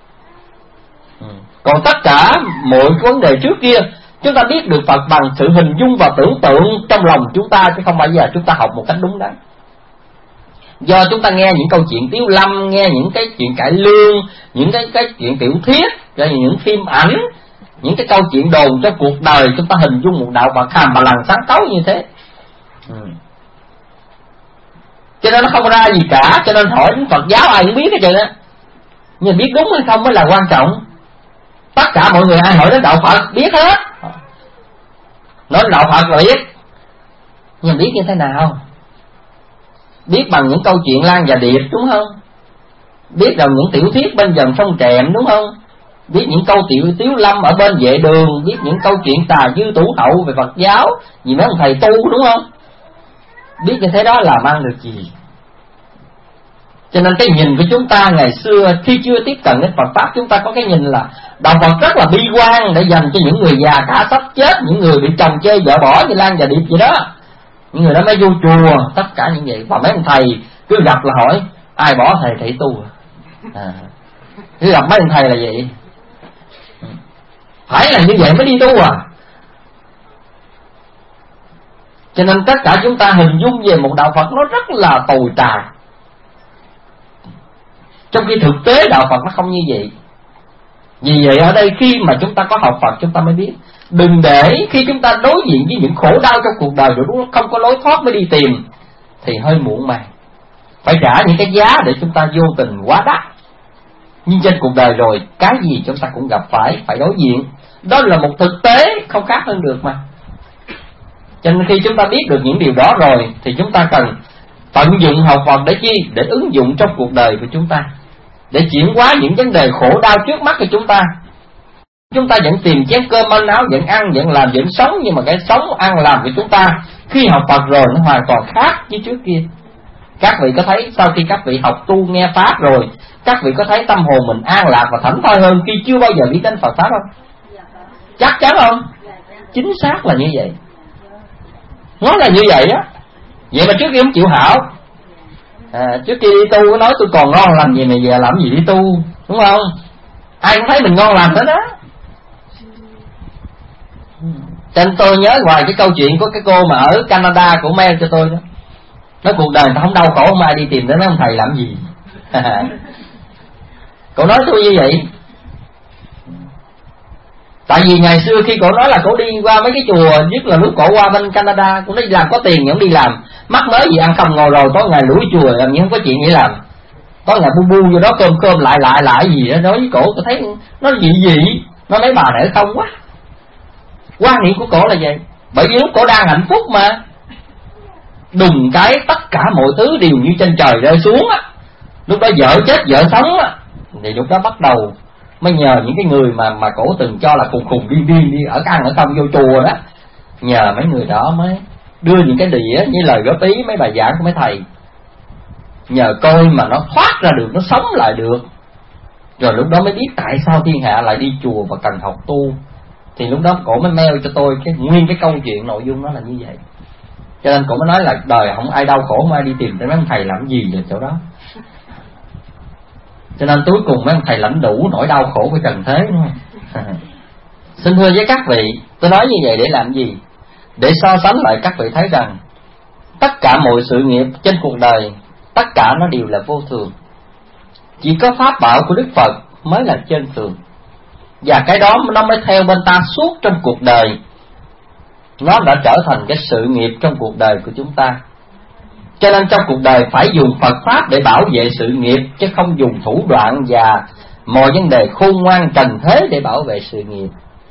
Còn tất cả mọi vấn đề trước kia, chúng ta biết được Phật bằng sự hình dung và tưởng tượng trong lòng chúng ta, chứ không phải giờ chúng ta học một cách đúng đắn. Do chúng ta nghe những câu chuyện Tiếu Lâm, nghe những cái chuyện cải lương, những cái cái chuyện tiểu thuyết, rồi những phim ảnh, những cái câu chuyện đồn trong cuộc đời, chúng ta hình dung một đạo Phật hàm mà lần sáng tấu như thế. Ừ. Cho nên nó không ra gì cả, cho nên hỏi Phật giáo ai cũng biết cái chuyện đó. Nhưng biết đúng hay không mới là quan trọng. Tất cả mọi người ai hỏi đến đạo Phật biết hết. Nói đạo Phật là biết, nhưng biết như thế nào? Biết bằng những câu chuyện Lan và Điệp đúng không? Biết bằng những tiểu thuyết bên dòng sông Trẹm đúng không? Biết những câu tiểu Tiếu Lâm ở bên vệ đường, biết những câu chuyện Tà Dư Tủ Hậu về Phật giáo, vì mấy ông thầy tu đúng không? Biết như thế đó làm ăn được gì? Cho nên cái nhìn của chúng ta ngày xưa khi chưa tiếp cận đến Phật Pháp, chúng ta có cái nhìn là đạo Phật rất là bi quan để dành cho những người già cả sắp chết, những người bị chồng chê vợ bỏ như Lan và Điệp vậy đó. Những người đó mới vô chùa, tất cả những vậy. Và mấy ông thầy cứ gặp là hỏi ai bỏ thầy thầy tu à. Cứ gặp mấy ông thầy là vậy, phải là như vậy mới đi tu à. Cho nên tất cả chúng ta hình dung về một đạo Phật nó rất là tồi tàn, trong khi thực tế đạo Phật nó không như vậy. Vì vậy ở đây khi mà chúng ta có học Phật chúng ta mới biết, đừng để khi chúng ta đối diện với những khổ đau trong cuộc đời rồi đúng không có lối thoát mới đi tìm thì hơi muộn màng. Phải trả những cái giá để chúng ta vô tình quá đắt. Nhưng trên cuộc đời rồi cái gì chúng ta cũng gặp phải, phải đối diện. Đó là một thực tế không khác hơn được mà. Cho nên khi chúng ta biết được những điều đó rồi thì chúng ta cần tận dụng học Phật để chi? Để ứng dụng trong cuộc đời của chúng ta, để chuyển hóa những vấn đề khổ đau trước mắt của chúng ta. Chúng ta vẫn tìm chén cơm manh áo, vẫn ăn, vẫn làm, vẫn sống, nhưng mà cái sống, ăn, làm của chúng ta khi học Phật rồi nó hoàn toàn khác với trước kia. Các vị có thấy sau khi các vị học tu nghe Pháp rồi, các vị có thấy tâm hồn mình an lạc và thảnh thơi hơn khi chưa bao giờ biết đến Phật Pháp không? Chắc chắn không? Chính xác là như vậy. Nó là như vậy á. Vậy mà trước kia không chịu hảo à, trước kia đi tu nói tôi còn ngon lành gì mà giờ làm gì đi tu, đúng không? Ai cũng thấy mình ngon lành đó đó. Cho nên tôi nhớ hoài cái câu chuyện của cái cô mà ở Canada của mail cho tôi đó. Nói cuộc đời ta không đau khổ, không ai đi tìm đến mấy ông thầy làm gì. Cậu nói tôi như vậy. Tại vì ngày xưa khi cổ nói là cổ đi qua mấy cái chùa, nhất là lúc cổ qua bên Canada, cổ nói làm có tiền vẫn đi làm, mắc mới gì ăn không ngồi rồi tối ngày lủi chùa làm như không có chuyện gì làm, tối ngày bu bu vô đó cơm cơm lại lại lại gì đó. Nói với cổ tôi thấy nó dị dị, nó mấy bà này không quá. Quan niệm của cổ là vậy. Bởi vì lúc cổ đang hạnh phúc mà, đùng cái tất cả mọi thứ đều như trên trời rơi xuống á. Lúc đó vợ chết vợ sống á, thì lúc đó bắt đầu mới nhờ những cái người mà mà cổ từng cho là khùng khùng điên điên đi ở ăn ở không vô chùa đó, nhờ mấy người đó mới đưa những cái đĩa như lời góp ý mấy bài giảng của mấy thầy, nhờ coi mà nó thoát ra được, nó sống lại được. Rồi lúc đó mới biết tại sao thiên hạ lại đi chùa và cần học tu. Thì lúc đó cổ mới mail cho tôi cái nguyên cái câu chuyện nội dung nó là như vậy. Cho nên cổ mới nói là đời không ai đau khổ, không ai đi tìm tới mấy ông thầy làm gì về chỗ đó. Cho nên cuối cùng mấy ông thầy lãnh đủ nỗi đau khổ của trần thế, đúng không? Xin thưa với các vị, tôi nói như vậy để làm gì? Để so sánh lại các vị thấy rằng tất cả mọi sự nghiệp trên cuộc đời, tất cả nó đều là vô thường. Chỉ có pháp bảo của Đức Phật mới là chân thường. Và cái đó nó mới theo bên ta suốt trong cuộc đời. nó đã trở thành cái sự nghiệp trong cuộc đời của chúng ta. Cho nên trong cuộc đời phải dùng Phật Pháp để bảo vệ sự nghiệp, chứ không dùng thủ đoạn và mọi vấn đề khôn ngoan trần thế để bảo vệ sự nghiệp.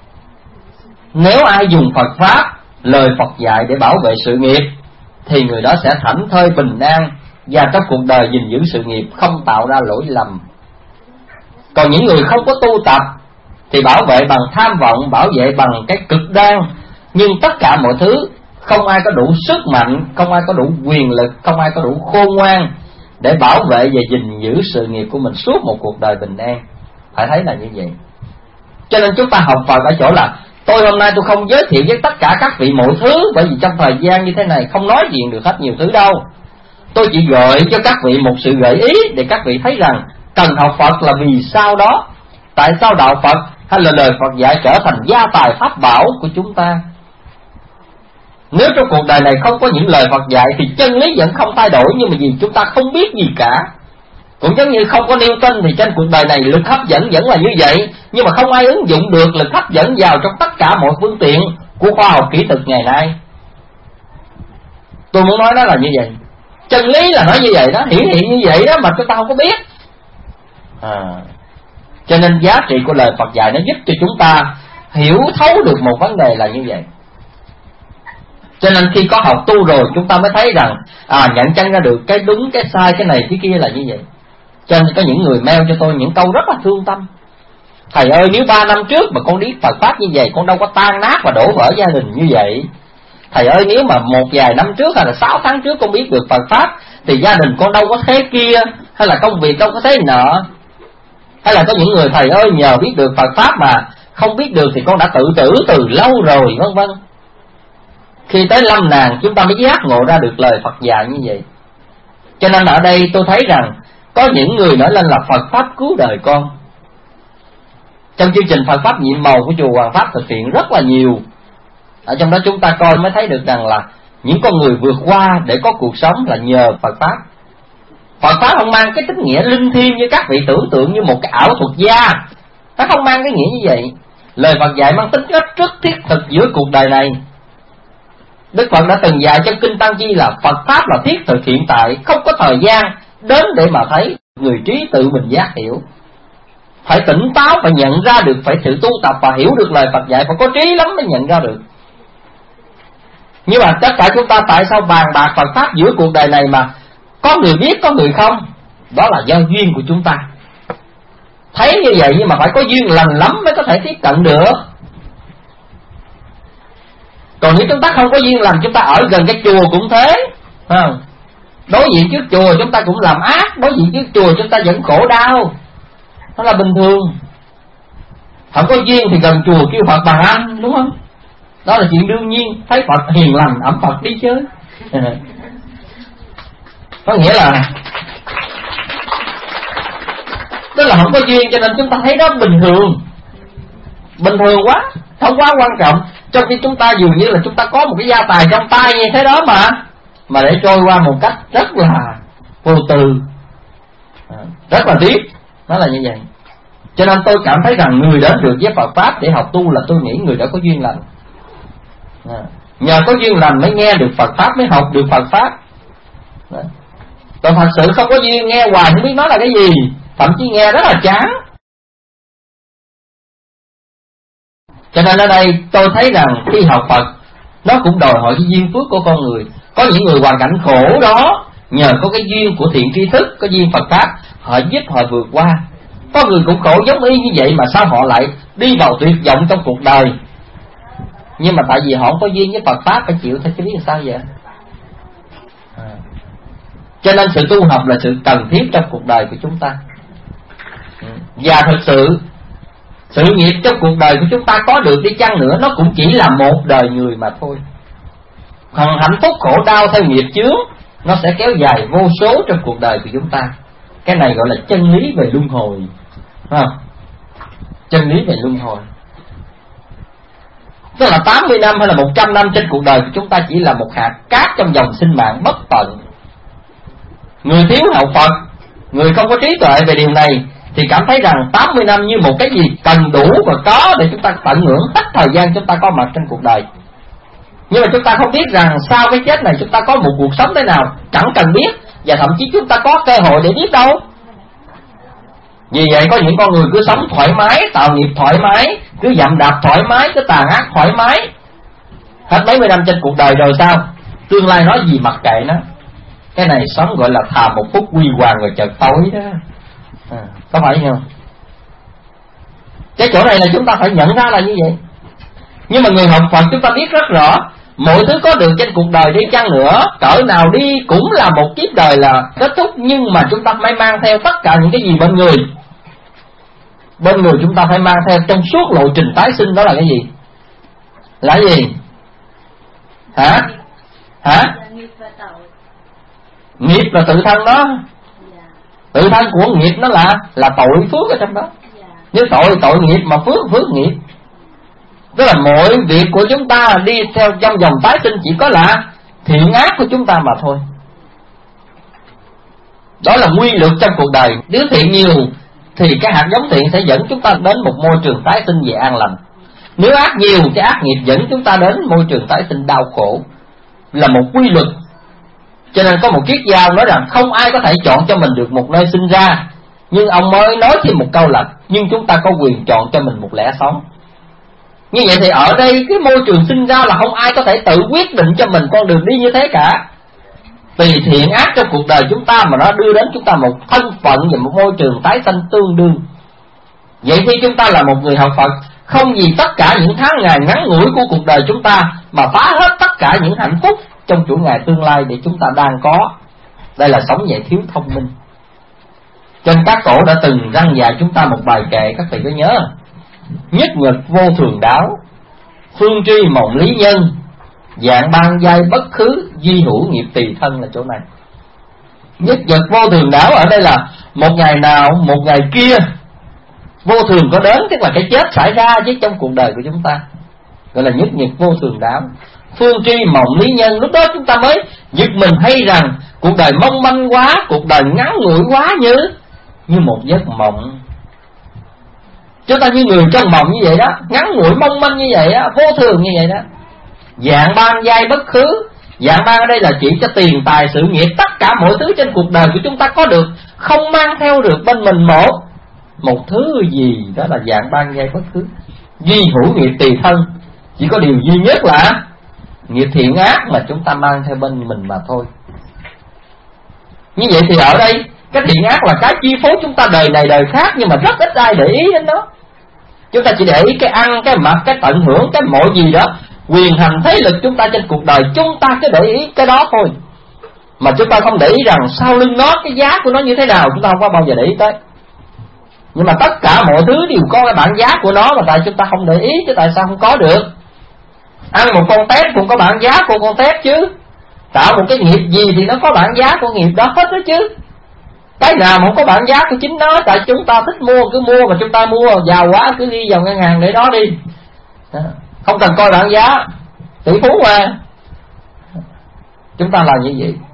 Nếu ai dùng Phật Pháp, lời Phật dạy để bảo vệ sự nghiệp, thì người đó sẽ thảnh thơi bình an, và trong cuộc đời gìn giữ sự nghiệp không tạo ra lỗi lầm. Còn những người không có tu tập thì bảo vệ bằng tham vọng, bảo vệ bằng cái cực đoan, nhưng tất cả mọi thứ không ai có đủ sức mạnh, không ai có đủ quyền lực, không ai có đủ khôn ngoan để bảo vệ và gìn giữ sự nghiệp của mình suốt một cuộc đời bình an. Phải thấy là như vậy. Cho nên chúng ta học Phật ở chỗ là tôi hôm nay tôi không giới thiệu với tất cả các vị mọi thứ, bởi vì trong thời gian như thế này không nói chuyện được hết nhiều thứ đâu. Tôi chỉ gợi cho các vị một sự gợi ý để các vị thấy rằng cần học Phật là vì sao đó. Tại sao đạo Phật hay là lời Phật dạy trở thành gia tài pháp bảo của chúng ta? Nếu trong cuộc đời này không có những lời Phật dạy thì chân lý vẫn không thay đổi, nhưng mà vì chúng ta không biết gì cả. Cũng giống như không có Newton thì trên cuộc đời này lực hấp dẫn vẫn là như vậy, nhưng mà không ai ứng dụng được lực hấp dẫn vào trong tất cả mọi phương tiện của khoa học kỹ thuật ngày nay. Tôi muốn nói đó là như vậy. Chân lý là nói như vậy đó, hiển hiện như vậy đó mà chúng ta không có biết. À, cho nên giá trị của lời Phật dạy nó giúp cho chúng ta hiểu thấu được một vấn đề là như vậy. Cho nên khi có học tu rồi chúng ta mới thấy rằng à, nhận chân ra được cái đúng, cái sai, cái này, cái kia là như vậy. Cho nên có những người mail cho tôi những câu rất là thương tâm. Thầy ơi, nếu ba năm trước mà con biết Phật Pháp như vậy, con đâu có tan nát và đổ vỡ gia đình như vậy. Thầy ơi, nếu mà một vài năm trước hay là sáu tháng trước con biết được Phật Pháp thì gia đình con đâu có thế kia, hay là công việc đâu có thế nọ. Hay là có những người thầy ơi, nhờ biết được Phật Pháp mà không biết được thì con đã tự tử từ lâu rồi, vân vân. Khi tới lâm nàng chúng ta mới giác ngộ ra được lời Phật dạy như vậy. Cho nên ở đây tôi thấy rằng có những người nói lên là Phật Pháp cứu đời con. Trong chương trình Phật Pháp nhiệm màu của chùa Hoàng Pháp thực hiện rất là nhiều. Ở trong đó chúng ta coi mới thấy được rằng là những con người vượt qua để có cuộc sống là nhờ Phật Pháp. Phật Pháp không mang cái tính nghĩa linh thiêng như các vị tưởng tượng, như một cái ảo thuật gia. Nó không mang cái nghĩa như vậy. Lời Phật dạy mang tính rất rất thiết thực giữa cuộc đời này. Đức Phật đã từng dạy trong Kinh Tăng Chi là Phật Pháp là thiết thực hiện tại, không có thời gian đến để mà thấy. Người trí tự mình giác hiểu. Phải tỉnh táo, phải nhận ra được, phải tự tu tập và hiểu được lời Phật dạy, phải có trí lắm mới nhận ra được. Nhưng mà tất cả chúng ta tại sao bàn bạc Phật Pháp giữa cuộc đời này mà có người biết, có người không? Đó là do duyên của chúng ta. Thấy như vậy nhưng mà phải có duyên lành lắm mới có thể tiếp cận được. Còn nếu chúng ta không có duyên lành, chúng ta ở gần cái chùa cũng thế, không? Đối diện trước chùa chúng ta cũng làm ác, đối diện trước chùa chúng ta vẫn khổ đau. Đó là bình thường. Không có duyên thì gần chùa kêu Phật bằng anh, đúng không? Đó là chuyện đương nhiên. Thấy Phật hiền lành, ẩm Phật đi chơi. Có nghĩa là tức là không có duyên, cho nên chúng ta thấy đó bình thường. Bình thường quá, không quá quan trọng. Trong khi chúng ta dường như là chúng ta có một cái gia tài trong tay như thế đó mà Mà để trôi qua một cách rất là vô tư, rất là tiếc. Nó là như vậy. Cho nên tôi cảm thấy rằng người đến được với Phật Pháp để học tu là tôi nghĩ người đã có duyên lành. Nhờ có duyên lành mới nghe được Phật Pháp, mới học được Phật Pháp. Còn thật sự không có duyên nghe hoài không biết nói là cái gì, thậm chí nghe rất là chán. Cho nên ở đây tôi thấy rằng khi học Phật nó cũng đòi hỏi cái duyên phước của con người. Có những người hoàn cảnh khổ đó, nhờ có cái duyên của thiện tri thức, có duyên Phật Pháp, họ giúp họ vượt qua. Có người cũng khổ giống y như vậy mà sao họ lại đi vào tuyệt vọng trong cuộc đời? Nhưng mà tại vì họ không có duyên với Phật Pháp, phải chịu thôi chứ biết làm sao vậy. À. Cho nên sự tu học là sự cần thiết trong cuộc đời của chúng ta. Và thực sự sự nghiệp trong cuộc đời của chúng ta có được đi chăng nữa, nó cũng chỉ là một đời người mà thôi. Còn hạnh phúc khổ đau theo nghiệp chướng, nó sẽ kéo dài vô số trong cuộc đời của chúng ta. Cái này gọi là chân lý về luân hồi, không? Chân lý về luân hồi. Tức là tám mươi năm hay là một trăm năm trên cuộc đời của chúng ta chỉ là một hạt cát trong dòng sinh mạng bất tận. Người thiếu học Phật, người không có trí tuệ về điều này thì cảm thấy rằng tám mươi năm như một cái gì cần đủ và có để chúng ta tận hưởng hết thời gian chúng ta có mặt trên cuộc đời. Nhưng mà chúng ta không biết rằng sau cái chết này chúng ta có một cuộc sống thế nào, chẳng cần biết, và thậm chí chúng ta có cơ hội để biết đâu. Vì vậy có những con người cứ sống thoải mái, tạo nghiệp thoải mái, cứ dậm đạp thoải mái, cứ tàn ác thoải mái, hết mấy mươi năm trên cuộc đời rồi sao? Tương lai nói gì mặc kệ nó. Cái này sống gọi là thà một phút huy hoàng rồi chợt tối đó, à, có phải không? Cái chỗ này là chúng ta phải nhận ra là như vậy. Nhưng mà người học Phật chúng ta biết rất rõ, mọi thứ có được trên cuộc đời đi chăng nữa, cỡ nào đi cũng là một kiếp đời là kết thúc. Nhưng mà chúng ta phải mang theo tất cả những cái gì bên người. Bên người chúng ta phải mang theo trong suốt lộ trình tái sinh, đó là cái gì? Là cái gì? Hả? Hả? Nghiệp là tự thân đó. Tự thân của nghiệp nó là là tội phước ở trong đó. Nếu tội tội nghiệp mà phước phước nghiệp. Tức là mọi việc của chúng ta đi theo trong dòng tái sinh chỉ có là thiện ác của chúng ta mà thôi. Đó là quy luật trong cuộc đời. Nếu thiện nhiều thì cái hạt giống thiện sẽ dẫn chúng ta đến một môi trường tái sinh về an lành. Nếu ác nhiều, cái ác nghiệp dẫn chúng ta đến môi trường tái sinh đau khổ. Là một quy luật. Cho nên có một triết gia nói rằng không ai có thể chọn cho mình được một nơi sinh ra, nhưng ông mới nói thêm một câu là nhưng chúng ta có quyền chọn cho mình một lẽ sống. Như vậy thì ở đây cái môi trường sinh ra là không ai có thể tự quyết định cho mình con đường đi như thế cả. Tùy thiện ác trong cuộc đời chúng ta mà nó đưa đến chúng ta một thân phận và một môi trường tái sanh tương đương. Vậy khi chúng ta là một người học Phật, không vì tất cả những tháng ngày ngắn ngủi của cuộc đời chúng ta mà phá hết tất cả những hạnh phúc trong chuỗi ngày tương lai để chúng ta đang có. Đây là sống vậy thiếu thông minh. Trên các cổ đã từng răng dạy chúng ta một bài kệ, các thầy có nhớ? Nhất nhật vô thường đáo, phương tri mộng lý nhân, dạng ban giai bất khứ, di hữu nghiệp tùy thân, là chỗ này. Nhất nhật vô thường đáo ở đây là một ngày nào một ngày kia vô thường có đến, tức là cái chết xảy ra với trong cuộc đời của chúng ta, gọi là nhất nhật vô thường đáo. Phương tri mộng lý nhân, lúc đó chúng ta mới giật mình hay rằng cuộc đời mong manh quá, cuộc đời ngắn ngủi quá, như như một giấc mộng. Chúng ta như người trong mộng như vậy đó, ngắn ngủi mong manh như vậy đó, vô thường như vậy đó. Dạng ban giai bất khứ, dạng ban ở đây là chỉ cho tiền tài sự nghiệp, tất cả mọi thứ trên cuộc đời của chúng ta có được, không mang theo được bên mình một một thứ gì, đó là dạng ban giai bất khứ. Di hữu nghiệp tùy thân, chỉ có điều duy nhất là nghiệp thiện ác mà chúng ta mang theo bên mình mà thôi. Như vậy thì ở đây cái thiện ác là cái chi phối chúng ta đời này đời khác, nhưng mà rất ít ai để ý đến đó. Chúng ta chỉ để ý cái ăn, cái mặc, cái tận hưởng, cái mọi gì đó, quyền hành thế lực chúng ta trên cuộc đời, chúng ta cứ để ý cái đó thôi. Mà chúng ta không để ý rằng sau lưng nó cái giá của nó như thế nào, chúng ta không có bao giờ để ý tới. Nhưng mà tất cả mọi thứ đều có cái bảng giá của nó, mà tại chúng ta không để ý, chứ tại sao không có được? Ăn một con tép cũng có bảng giá của con tép chứ. Tạo một cái nghiệp gì thì nó có bảng giá của nghiệp đó hết đó chứ. Cái nào mà không có bảng giá của chính nó, tại chúng ta thích mua cứ mua, mà chúng ta mua giàu quá cứ đi vào ngân hàng để đó đi, không cần coi bảng giá, tỷ phú mà. Chúng ta làm như vậy.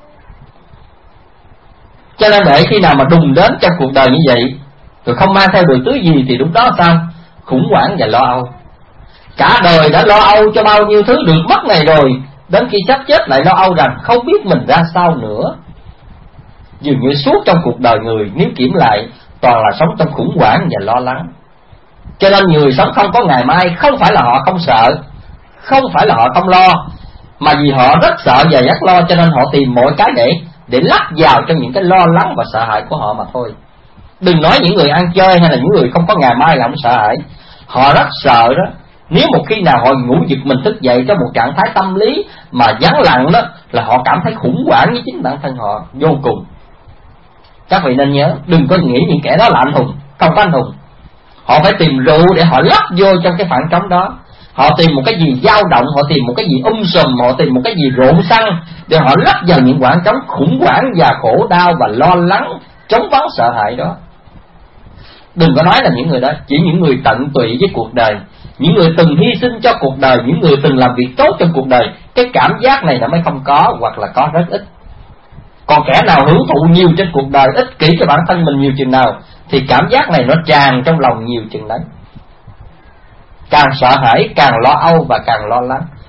Cho nên để khi nào mà đùng đến trong cuộc đời như vậy, rồi không mang theo được thứ gì thì lúc đó sao? Khủng hoảng và lo âu. Cả đời đã lo âu cho bao nhiêu thứ được mất này rồi, đến khi sắp chết lại lo âu rằng không biết mình ra sao nữa. Dường như suốt trong cuộc đời người, nếu kiểm lại, toàn là sống trong khủng hoảng và lo lắng. Cho nên người sống không có ngày mai, không phải là họ không sợ, không phải là họ không lo, mà vì họ rất sợ và rất lo, cho nên họ tìm mọi cái để để lắp vào trong những cái lo lắng và sợ hãi của họ mà thôi. Đừng nói những người ăn chơi hay là những người không có ngày mai là không sợ hãi. Họ rất sợ đó. Nếu một khi nào họ ngủ giật mình thức dậy trong một trạng thái tâm lý mà vắng lặng đó, là họ cảm thấy khủng hoảng với chính bản thân họ vô cùng. Các vị nên nhớ, đừng có nghĩ những kẻ đó là anh hùng, không có anh hùng. Họ phải tìm rượu để họ lắp vô trong cái khoảng trống đó. Họ tìm một cái gì dao động, họ tìm một cái gì um sùm, họ tìm một cái gì rộn xăng để họ lắp vào những khoảng trống khủng hoảng và khổ đau và lo lắng, chống vắng sợ hãi đó. Đừng có nói là những người đó, chỉ những người tận tụy với cuộc đời, những người từng hy sinh cho cuộc đời, những người từng làm việc tốt trong cuộc đời, cái cảm giác này nó mới không có, hoặc là có rất ít. Còn kẻ nào hưởng thụ nhiều trên cuộc đời, ích kỷ cho bản thân mình nhiều chừng nào, thì cảm giác này nó tràn trong lòng nhiều chừng đấy. Càng sợ hãi, càng lo âu và càng lo lắng.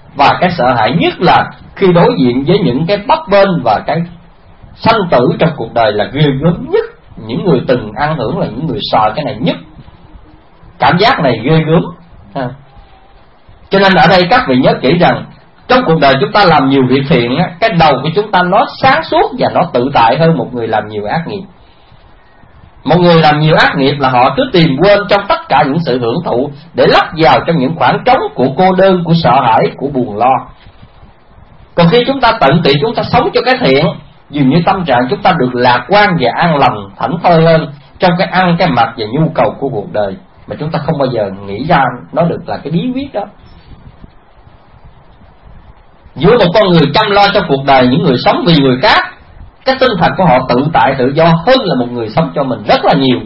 và cái sợ hãi nhất là khi đối diện với những cái bấp bênh và cái sanh tử trong cuộc đời là ghê gớm nhất. Những người từng ăn hưởng là những người sợ cái này nhất. Cảm giác này ghê gớm. Ha. Cho nên ở đây các vị nhớ kỹ rằng trong cuộc đời chúng ta làm nhiều việc thiện á, cái đầu của chúng ta nó sáng suốt và nó tự tại hơn một người làm nhiều ác nghiệp. Một người làm nhiều ác nghiệp là họ cứ tìm quên trong tất cả những sự hưởng thụ để lấp vào trong những khoảng trống của cô đơn, của sợ hãi, của buồn lo. Còn khi chúng ta tận tụy chúng ta sống cho cái thiện, dường như tâm trạng chúng ta được lạc quan và an lành, thảnh thơi hơn trong cái ăn, cái mặc và nhu cầu của cuộc đời, mà chúng ta không bao giờ nghĩ ra nó được là cái bí quyết đó. Giữa một con người chăm lo cho cuộc đời, những người sống vì người khác, cái tinh thần của họ tự tại tự do hơn là một người sống cho mình rất là nhiều.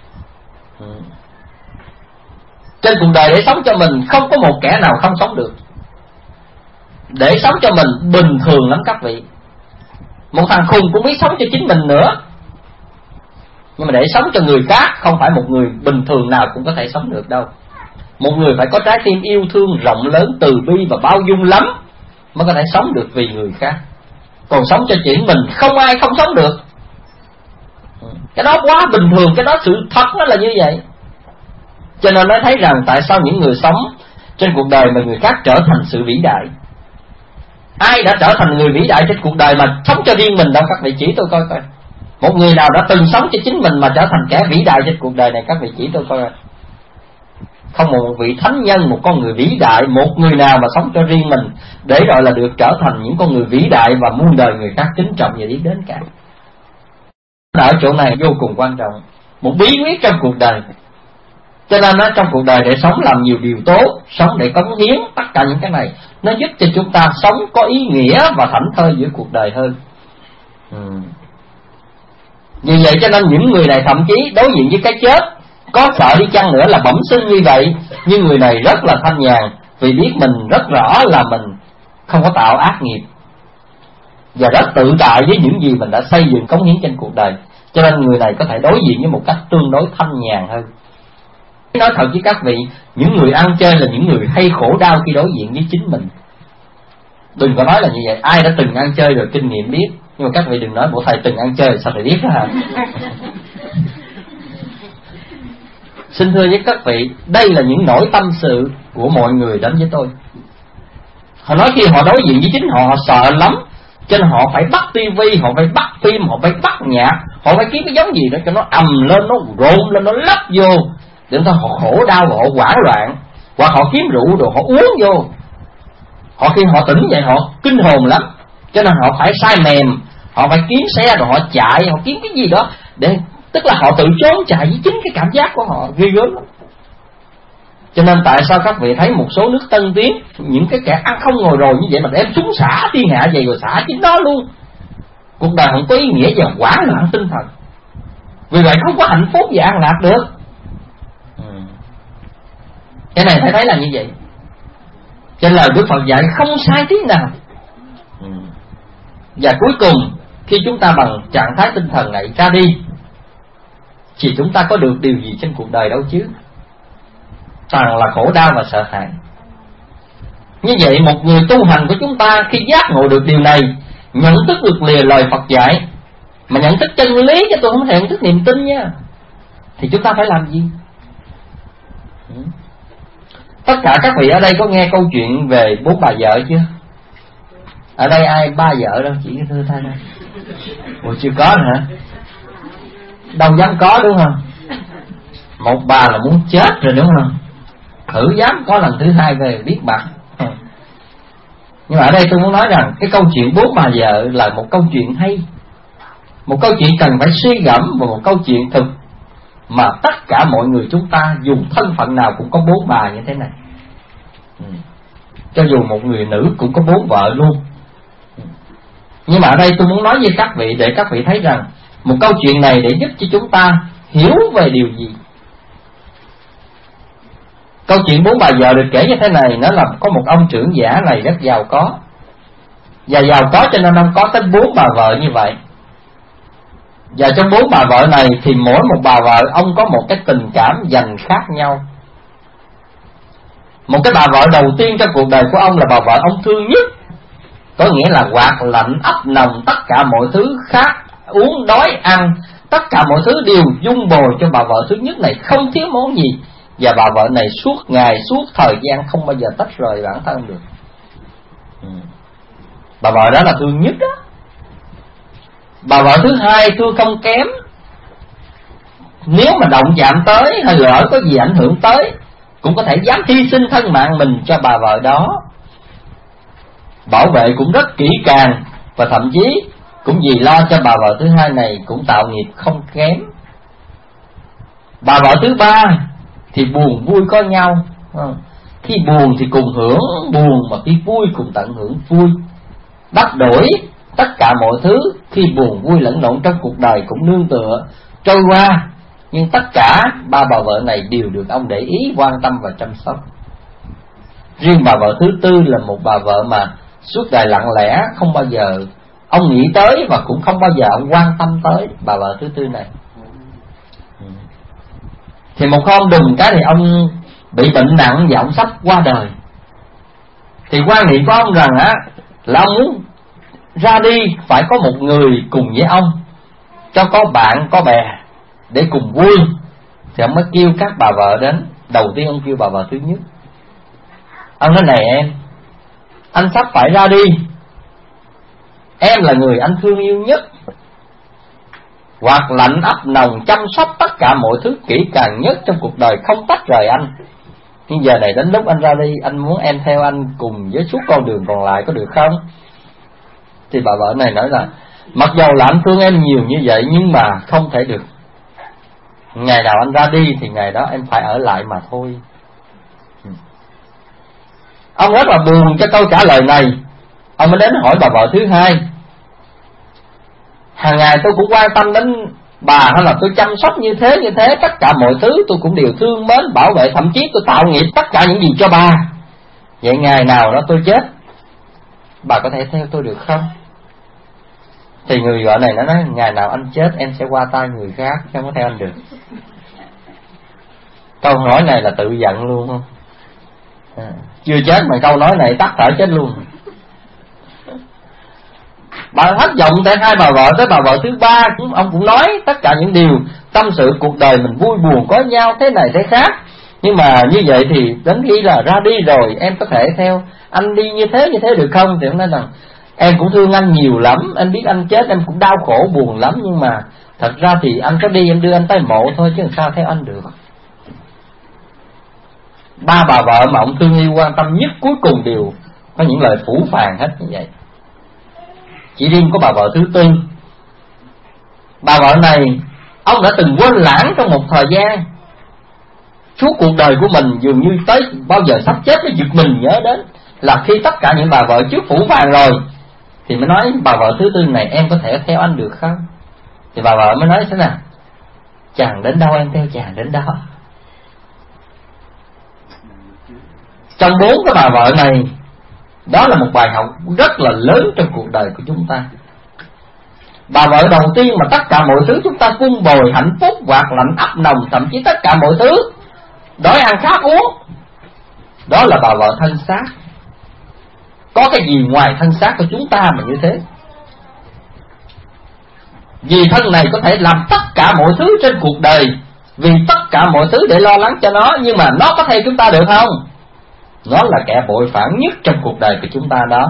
Trên cuộc đời để sống cho mình không có một kẻ nào không sống được. Để sống cho mình bình thường lắm các vị. Một thằng khùng cũng biết sống cho chính mình nữa. Nhưng mà để sống cho người khác không phải một người bình thường nào cũng có thể sống được đâu. Một người phải có trái tim yêu thương rộng lớn, từ bi và bao dung lắm mới có thể sống được vì người khác. Còn sống cho chính mình không ai không sống được. Cái đó quá bình thường, cái đó sự thật nó là như vậy. Cho nên nói thấy rằng tại sao những người sống trên cuộc đời mà người khác trở thành sự vĩ đại. Ai đã trở thành người vĩ đại trên cuộc đời mà sống cho riêng mình đâu, các vị chỉ tôi coi coi. Một người nào đã từng sống cho chính mình mà trở thành kẻ vĩ đại trên cuộc đời này, các vị chỉ tôi coi coi. Không một vị thánh nhân, một con người vĩ đại, một người nào mà sống cho riêng mình để rồi là được trở thành những con người vĩ đại và muôn đời người khác kính trọng và biết đến cả. Ở chỗ này vô cùng quan trọng, một bí quyết trong cuộc đời. Cho nên nó trong cuộc đời để sống làm nhiều điều tốt, sống để cống hiến, tất cả những cái này nó giúp cho chúng ta sống có ý nghĩa và thảnh thơi giữa cuộc đời hơn. Ừ. Vì vậy cho nên những người này thậm chí đối diện với cái chết, có sợ đi chăng nữa là bẩm sinh như vậy, nhưng người này rất là thanh nhàn, vì biết mình rất rõ là mình không có tạo ác nghiệp và rất tự tại với những gì mình đã xây dựng cống hiến trên cuộc đời. Cho nên người này có thể đối diện với một cách tương đối thanh nhàn hơn. Nói thật với các vị, những người ăn chơi là những người hay khổ đau khi đối diện với chính mình. Đừng có nói là như vậy, ai đã từng ăn chơi rồi kinh nghiệm biết. Nhưng mà các vị đừng nói bộ thầy từng ăn chơi sao thầy biết đó hả? Xin thưa với các vị, đây là những nỗi tâm sự của mọi người đến với tôi. Họ nói khi họ đối diện với chính họ, họ sợ lắm, cho nên họ phải bắt tivi, họ phải bắt phim, họ phải bắt nhạc, họ phải kiếm cái giống gì đó cho nó ầm lên, nó rộn lên, nó lắp vô, để cho họ khổ đau và họ hoảng loạn. Hoặc họ kiếm rượu rồi họ uống vô, họ khi họ tỉnh dậy họ kinh hồn lắm, cho nên họ phải sai mềm, họ phải kiếm xe rồi họ chạy, họ kiếm cái gì đó để, tức là họ tự trốn chạy với chính cái cảm giác của họ, ghê gớm lắm. Cho nên tại sao các vị thấy một số nước tân tiến, những cái kẻ ăn không ngồi rồi như vậy mà đem súng xả thiên hạ vậy rồi xả chính đó luôn. Cuộc đời không có ý nghĩa và hoảng loạn tinh thần, vì vậy không có hạnh phúc và an lạc được. Cái này phải thấy là như vậy. Cho nên lời Đức Phật dạy không sai tí nào. Và cuối cùng khi chúng ta bằng trạng thái tinh thần này ra đi thì chúng ta có được điều gì trên cuộc đời đâu chứ? Toàn là khổ đau và sợ hãi. Như vậy một người tu hành của chúng ta khi giác ngộ được điều này, nhận thức được lìa lời Phật dạy, mà nhận thức chân lý chứ tôi không thể nhận thức niềm tin nha, thì chúng ta phải làm gì? Tất cả các vị ở đây có nghe câu chuyện về bốn bà vợ chưa? Ở đây ai ba vợ đâu, chỉ thưa thay đây. Ủa chưa có hả? Đâu dám có đúng không? Một bà là muốn chết rồi đúng không? Thử dám có lần thứ hai về biết mặt. Nhưng mà ở đây tôi muốn nói rằng cái câu chuyện bốn bà vợ là một câu chuyện hay, một câu chuyện cần phải suy gẫm, và một câu chuyện thực mà tất cả mọi người chúng ta dù thân phận nào cũng có bốn bà như thế này. Ừ. Cho dù một người nữ cũng có bốn vợ luôn. Ừ. Nhưng mà ở đây tôi muốn nói với các vị để các vị thấy rằng một câu chuyện này để giúp cho chúng ta hiểu về điều gì. Câu chuyện bốn bà vợ được kể như thế này, nó là có một ông trưởng giả này rất giàu có, và giàu có cho nên ông có tới bốn bà vợ như vậy. Và trong bốn bà vợ này thì mỗi một bà vợ ông có một cái tình cảm dành khác nhau. Một cái bà vợ đầu tiên trong cuộc đời của ông là bà vợ ông thương nhất, có nghĩa là quạt lạnh ấp nồng, tất cả mọi thứ khác, uống đói ăn, tất cả mọi thứ đều dung bồi cho bà vợ thứ nhất này, không thiếu món gì. Và bà vợ này suốt ngày, suốt thời gian không bao giờ tách rời bản thân được. ừ. Bà vợ đó là thương nhất đó. Bà vợ thứ hai thương không kém, nếu mà động chạm tới hay lỡ có gì ảnh hưởng tới cũng có thể dám hy sinh thân mạng mình cho bà vợ đó. Bảo vệ cũng rất kỹ càng, và thậm chí cũng vì lo cho bà vợ thứ hai này cũng tạo nghiệp không kém. Bà vợ thứ ba thì buồn vui có nhau, khi buồn thì cùng hưởng buồn, mà khi vui cùng tận hưởng vui. Đắp đổi tất cả mọi thứ, khi buồn vui lẫn lộn trong cuộc đời cũng nương tựa trôi qua. Nhưng tất cả ba bà vợ này đều được ông để ý, quan tâm và chăm sóc. Riêng bà vợ thứ tư là một bà vợ mà suốt đời lặng lẽ, không bao giờ ông nghĩ tới và cũng không bao giờ ông quan tâm tới bà vợ thứ tư này. Thì một hôm đùng cái thì ông bị bệnh nặng và ông sắp qua đời. Thì quan niệm của ông rằng á là ông muốn ra đi phải có một người cùng với ông, cho có bạn có bè để cùng vui. Thì ông mới kêu các bà vợ đến. Đầu tiên ông kêu bà vợ thứ nhất. Ông nói: này em, anh sắp phải ra đi, em là người anh thương yêu nhất, hoặc lạnh ấp nồng chăm sóc tất cả mọi thứ kỹ càng nhất trong cuộc đời, không tách rời anh. Nhưng giờ này đến lúc anh ra đi, anh muốn em theo anh cùng với suốt con đường còn lại, có được không? Thì bà vợ này nói là mặc dầu là anh thương em nhiều như vậy, nhưng mà không thể được. Ngày nào anh ra đi thì ngày đó em phải ở lại mà thôi. Ông rất là buồn cho câu trả lời này. Ông mới đến hỏi bà vợ thứ hai: hàng ngày tôi cũng quan tâm đến bà, hay là tôi chăm sóc như thế như thế, tất cả mọi thứ tôi cũng đều thương mến bảo vệ, thậm chí tôi tạo nghiệp tất cả những gì cho bà. Vậy ngày nào đó tôi chết, bà có thể theo tôi được không? Thì người vợ này nó nói: ngày nào anh chết em sẽ qua tay người khác, không có theo anh được. Câu hỏi này là tự giận luôn không? À, chưa chết mà câu nói này tắt thở chết luôn. Bà hết giọng tại hai bà vợ. Tới bà vợ thứ ba, ông cũng nói tất cả những điều tâm sự cuộc đời mình, vui buồn có nhau, thế này thế khác. Nhưng mà như vậy thì đến khi là ra đi rồi, em có thể theo anh đi như thế như thế được không? Thì ông nói rằng em cũng thương anh nhiều lắm, em biết anh chết em cũng đau khổ buồn lắm, nhưng mà thật ra thì anh có đi em đưa anh tới mộ thôi, chứ làm sao theo anh được. Ba bà vợ mà ông thương yêu quan tâm nhất cuối cùng đều có những lời phũ phàng hết như vậy. Chỉ riêng có bà vợ thứ tư, bà vợ này ông đã từng quên lãng trong một thời gian. Suốt cuộc đời của mình dường như tới bao giờ sắp chết mới giật mình nhớ đến, là khi tất cả những bà vợ trước phủ phàng rồi thì mới nói bà vợ thứ tư này: em có thể theo anh được không? Thì bà vợ mới nói thế nào: chàng đến đâu em theo chàng đến đó. Trong bốn cái bà vợ này, đó là một bài học rất là lớn trong cuộc đời của chúng ta. Bà vợ đầu tiên mà tất cả mọi thứ chúng ta vun bồi hạnh phúc, quạt lạnh ấp nồng, thậm chí tất cả mọi thứ đói ăn khát uống, đó là bà vợ thân xác. Có cái gì ngoài thân xác của chúng ta mà như thế? Vì thân này có thể làm tất cả mọi thứ trên cuộc đời, vì tất cả mọi thứ để lo lắng cho nó, nhưng mà nó có theo chúng ta được không? Nó là kẻ bội phản nhất trong cuộc đời của chúng ta đó.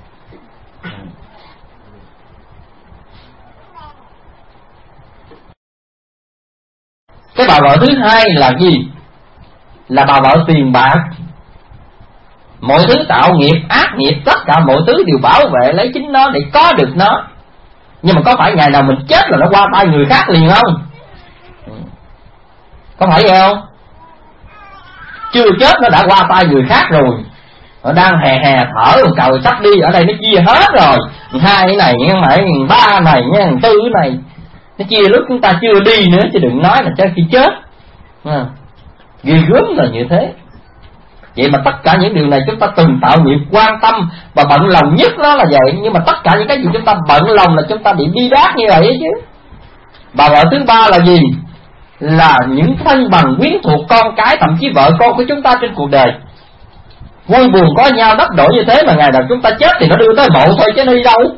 Cái bà vợ thứ hai là gì? Là bà vợ tiền bạc. Mọi thứ tạo nghiệp, ác nghiệp, tất cả mọi thứ đều bảo vệ lấy chính nó để có được nó. Nhưng mà có phải ngày nào mình chết là nó qua tay người khác liền không? Có phải vậy không? Chưa chết nó đã qua tay người khác rồi. Nó đang hè hè thở, trời sắp đi, ở đây nó chia hết rồi. Hai cái này, mày ba này, tư cái này, nó chia lúc chúng ta chưa đi nữa, chứ đừng nói là cho khi chết. À, ghê gớm là như thế. Vậy mà tất cả những điều này chúng ta từng tạo nghiệp, quan tâm và bận lòng nhất nó là vậy. Nhưng mà tất cả những cái gì chúng ta bận lòng là chúng ta bị bi đát như vậy chứ. Bà vợ thứ ba là gì? Là những thân bằng quyến thuộc, con cái, thậm chí vợ con của chúng ta trên cuộc đời. Vui buồn có nhau đắp đổi như thế, mà ngày nào chúng ta chết thì nó đưa tới mộ thôi chứ nó đi đâu.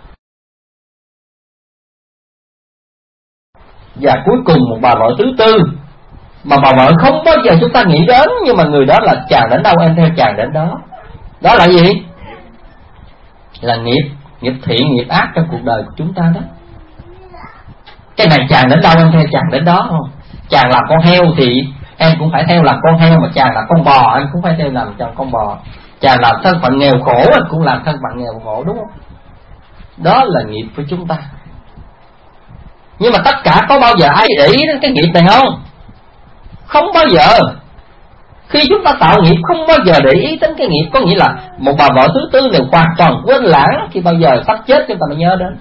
Và cuối cùng một bà vợ thứ tư, mà bà vợ không bao giờ chúng ta nghĩ đến, nhưng mà người đó là chàng đến đâu em theo chàng đến đó. Đó là gì? Là nghiệp, nghiệp thiện nghiệp ác trong cuộc đời của chúng ta đó. Cái này chàng đến đâu em theo chàng đến đó không? Chàng làm con heo thì em cũng phải theo làm con heo, mà chàng làm con bò em cũng phải theo làm chàng con bò. Chàng làm thân phận nghèo khổ em cũng làm thân phận nghèo khổ, đúng không? Đó là nghiệp của chúng ta. Nhưng mà tất cả có bao giờ ai để ý đến cái nghiệp này không? Không bao giờ. Khi chúng ta tạo nghiệp không bao giờ để ý đến cái nghiệp. Có nghĩa là một bà vợ thứ tư đều hoàn toàn quên lãng, khi bao giờ sắp chết chúng ta mới nhớ đến.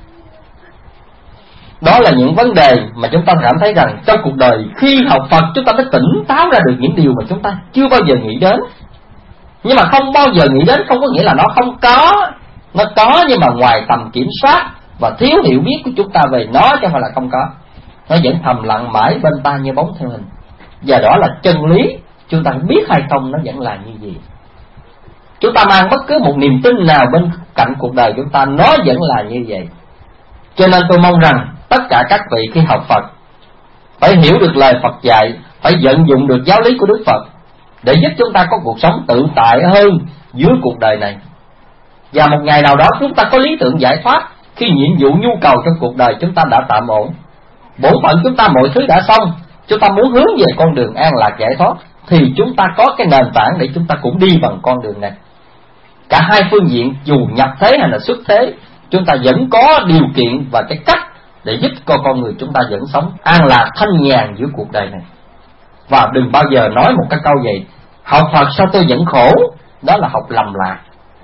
Đó là những vấn đề mà chúng ta cảm thấy rằng trong cuộc đời khi học Phật chúng ta mới tỉnh táo ra được những điều mà chúng ta chưa bao giờ nghĩ đến. Nhưng mà không bao giờ nghĩ đến không có nghĩa là nó không có. Nó có nhưng mà ngoài tầm kiểm soát và thiếu hiểu biết của chúng ta về nó, chứ không phải là không có. Nó vẫn thầm lặng mãi bên ta như bóng theo hình. Và đó là chân lý, chúng ta biết hay không nó vẫn là như vậy. Chúng ta mang bất cứ một niềm tin nào bên cạnh cuộc đời chúng ta, nó vẫn là như vậy. Cho nên tôi mong rằng tất cả các vị khi học Phật phải hiểu được lời Phật dạy, phải vận dụng được giáo lý của Đức Phật để giúp chúng ta có cuộc sống tự tại hơn dưới cuộc đời này. Và một ngày nào đó chúng ta có lý tưởng giải thoát, khi nhiệm vụ nhu cầu trong cuộc đời chúng ta đã tạm ổn, bổn phận chúng ta mọi thứ đã xong, chúng ta muốn hướng về con đường an lạc giải thoát, thì chúng ta có cái nền tảng để chúng ta cũng đi bằng con đường này. Cả hai phương diện, dù nhập thế hay là xuất thế, chúng ta vẫn có điều kiện và cái cách để giúp cho con người chúng ta vẫn sống an lạc thanh nhàn giữa cuộc đời này. Và đừng bao giờ nói một cái câu gì học Phật sao tôi vẫn khổ, đó là học lầm lạc.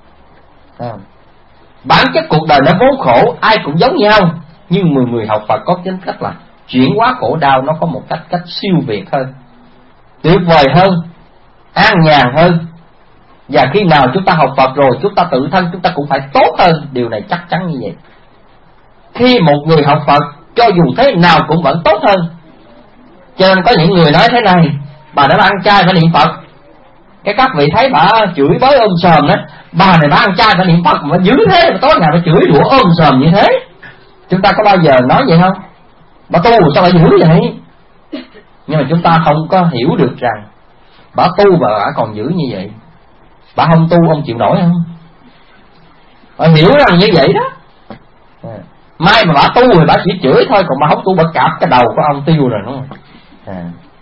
Bản chất cuộc đời nó vốn khổ, ai cũng giống nhau, nhưng mười người học Phật có tính cách là chuyển hóa khổ đau, nó có một cách cách siêu việt hơn, tuyệt vời hơn, an nhàn hơn. Và khi nào chúng ta học Phật rồi, chúng ta tự thân chúng ta cũng phải tốt hơn, điều này chắc chắn như vậy. Khi một người học Phật, cho dù thế nào cũng vẫn tốt hơn. Cho nên có những người nói thế này: bà đã ăn chay phải niệm Phật. Cái các vị thấy bà chửi bới ôm sòm đó, bà này bà ăn chay phải niệm Phật mà dữ thế, mà tối ngày bà chửi đùa ôm sòm như thế. Chúng ta có bao giờ nói vậy không? Bà tu sao bà dữ vậy? Nhưng mà chúng ta không có hiểu được rằng bà tu và bà còn dữ như vậy. Bà không tu ông chịu nổi không? Bà hiểu rằng như vậy đó. À, mai mà bà tu rồi bà chỉ chửi thôi, còn bà không tu bà cạp cái đầu của ông tiêu rồi, đúng không? À.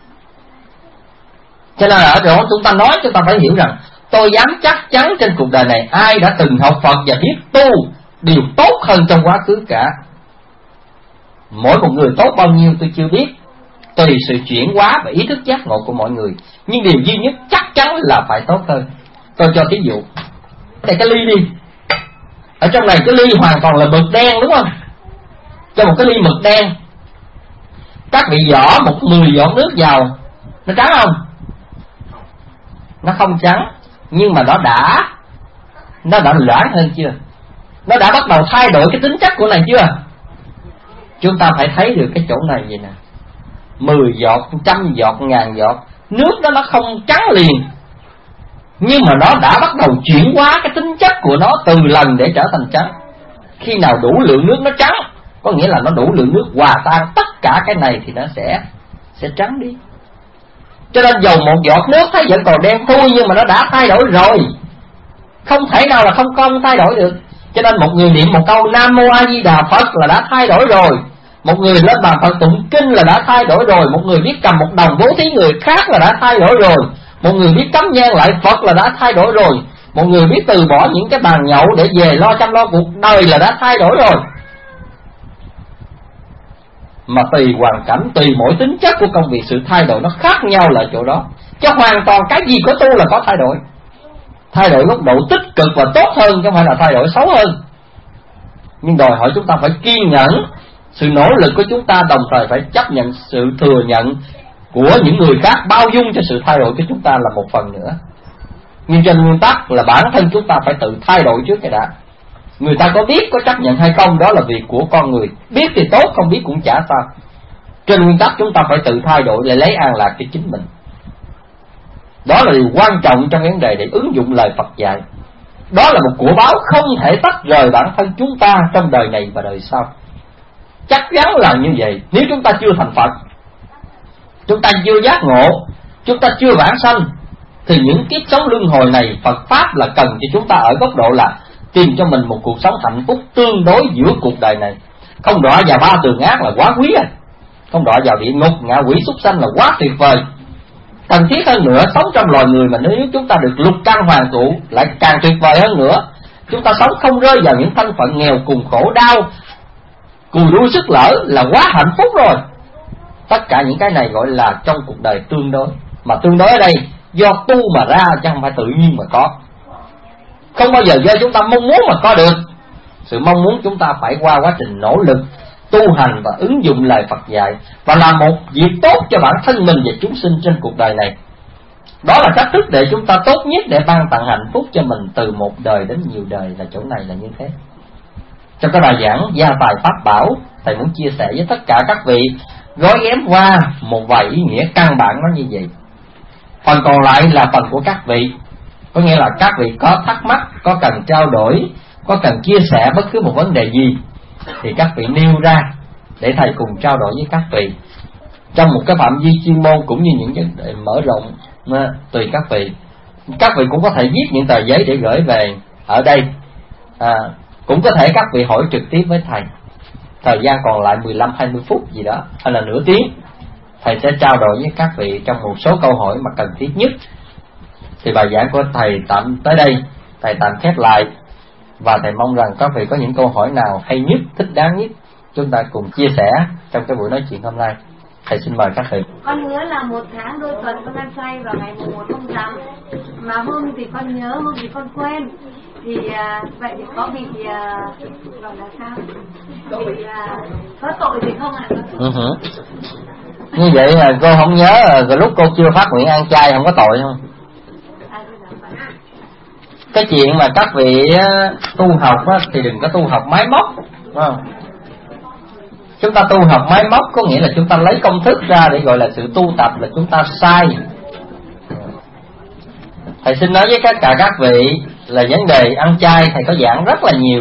Cho nên là ở đó chúng ta nói, chúng ta phải hiểu rằng tôi dám chắc chắn trên cuộc đời này ai đã từng học Phật và biết tu đều tốt hơn trong quá khứ cả. Mỗi một người tốt bao nhiêu tôi chưa biết, tùy sự chuyển hóa và ý thức giác ngộ của mọi người, nhưng điều duy nhất chắc chắn là phải tốt hơn. Tôi cho thí dụ, đây cái ly đi, ở trong này cái ly hoàn toàn là mực đen, đúng không? Cho một cái ly mực đen, các vị giỏ một mười giọt nước vào, nó trắng không? Nó không trắng, nhưng mà nó đã nó đã loãng hơn chưa? Nó đã bắt đầu thay đổi cái tính chất của này chưa? Chúng ta phải thấy được cái chỗ này vậy nè. Mười giọt, trăm giọt, ngàn giọt, nước đó nó không trắng liền, nhưng mà nó đã bắt đầu chuyển hóa cái tính chất của nó từ lần để trở thành trắng. Khi nào đủ lượng nước nó trắng, có nghĩa là nó đủ lượng nước hòa tan tất cả cái này thì nó sẽ sẽ trắng đi. Cho nên dầu một giọt nước thấy vẫn còn đen thui, nhưng mà nó đã thay đổi rồi, không thể nào là không không thay đổi được. Cho nên một người niệm một câu Nam Mô A Di Đà Phật là đã thay đổi rồi, một người lên bàn Phật tụng kinh là đã thay đổi rồi, một người biết cầm một đồng bố thí người khác là đã thay đổi rồi, một người biết cắm nhang lại Phật là đã thay đổi rồi, một người biết từ bỏ những cái bàn nhậu để về lo chăm lo cuộc đời là đã thay đổi rồi. Mà tùy hoàn cảnh, tùy mỗi tính chất của công việc, sự thay đổi nó khác nhau là chỗ đó. Chứ hoàn toàn cái gì có tu là có thay đổi. Thay đổi mức độ tích cực và tốt hơn, chứ không phải là thay đổi xấu hơn. Nhưng đòi hỏi chúng ta phải kiên nhẫn, sự nỗ lực của chúng ta đồng thời phải chấp nhận sự thừa nhận của những người khác, bao dung cho sự thay đổi của chúng ta là một phần nữa. Nhưng trên nguyên tắc là bản thân chúng ta phải tự thay đổi trước cái đã. Người ta có biết, có chấp nhận hay không, đó là việc của con người. Biết thì tốt, không biết cũng chả sao. Trên nguyên tắc chúng ta phải tự thay đổi để lấy an lạc cho chính mình. Đó là điều quan trọng trong vấn đề để ứng dụng lời Phật dạy. Đó là một của báo không thể tách rời bản thân chúng ta trong đời này và đời sau. Chắc chắn là như vậy. Nếu chúng ta chưa thành Phật, chúng ta chưa giác ngộ, chúng ta chưa vãng sanh, thì những kiếp sống luân hồi này Phật Pháp là cần cho chúng ta ở góc độ là tìm cho mình một cuộc sống hạnh phúc tương đối giữa cuộc đời này. Không đọa vào ba tường ác là quá quý à. Không đọa vào địa ngục, ngạ quỷ, súc sanh là quá tuyệt vời. Cần thiết hơn nữa, sống trong loài người mà nếu chúng ta được lục căn hoàn tụ lại càng tuyệt vời hơn nữa. Chúng ta sống không rơi vào những thân phận nghèo cùng khổ đau, cùi đuôi sức lỡ là quá hạnh phúc rồi. Tất cả những cái này gọi là trong cuộc đời tương đối. Mà tương đối ở đây do tu mà ra chứ không phải tự nhiên mà có. Không bao giờ do chúng ta mong muốn mà có được. Sự mong muốn chúng ta phải qua quá trình nỗ lực tu hành và ứng dụng lời Phật dạy, và làm một việc tốt cho bản thân mình và chúng sinh trên cuộc đời này. Đó là cách thức để chúng ta tốt nhất để ban tặng hạnh phúc cho mình từ một đời đến nhiều đời, là chỗ này là như thế. Trong cái bài giảng Gia Tài Pháp Bảo, thầy muốn chia sẻ với tất cả các vị gói ghém qua một vài ý nghĩa căn bản nó như vậy. Phần còn lại là phần của các vị. Có nghĩa là các vị có thắc mắc, có cần trao đổi, có cần chia sẻ bất cứ một vấn đề gì thì các vị nêu ra để thầy cùng trao đổi với các vị trong một cái phạm vi chuyên môn, cũng như những vấn đề mở rộng tùy các vị. Các vị cũng có thể viết những tờ giấy để gửi về ở đây, à, cũng có thể các vị hỏi trực tiếp với thầy. Thời gian còn lại mười lăm hai mươi phút gì đó hay là nửa tiếng, thầy sẽ trao đổi với các vị trong một số câu hỏi mà cần thiết nhất. Thì bài giảng của thầy tạm tới đây, thầy tạm khép lại, và thầy mong rằng các vị có những câu hỏi nào hay nhất, thích đáng nhất, chúng ta cùng chia sẻ trong cái buổi nói chuyện hôm nay. Thầy xin mời các vị. Con nhớ là một tháng đôi tuần con ăn chay vào ngày mùng một không tám, mà hôm thì con nhớ, hôm thì con quên. Thì à, vậy thì có bị à, gọi là sao? Bị à, có tội gì không ạ? Uh-huh. Như vậy là cô không nhớ rồi lúc cô chưa phát nguyện ăn chay không có tội không? Cái chuyện mà các vị tu học á, thì đừng có tu học máy móc, đúng không? Chúng ta tu học máy móc có nghĩa là chúng ta lấy công thức ra để gọi là sự tu tập, là chúng ta sai. Thầy xin nói với tất cả các vị là vấn đề ăn chay thầy có giảng rất là nhiều.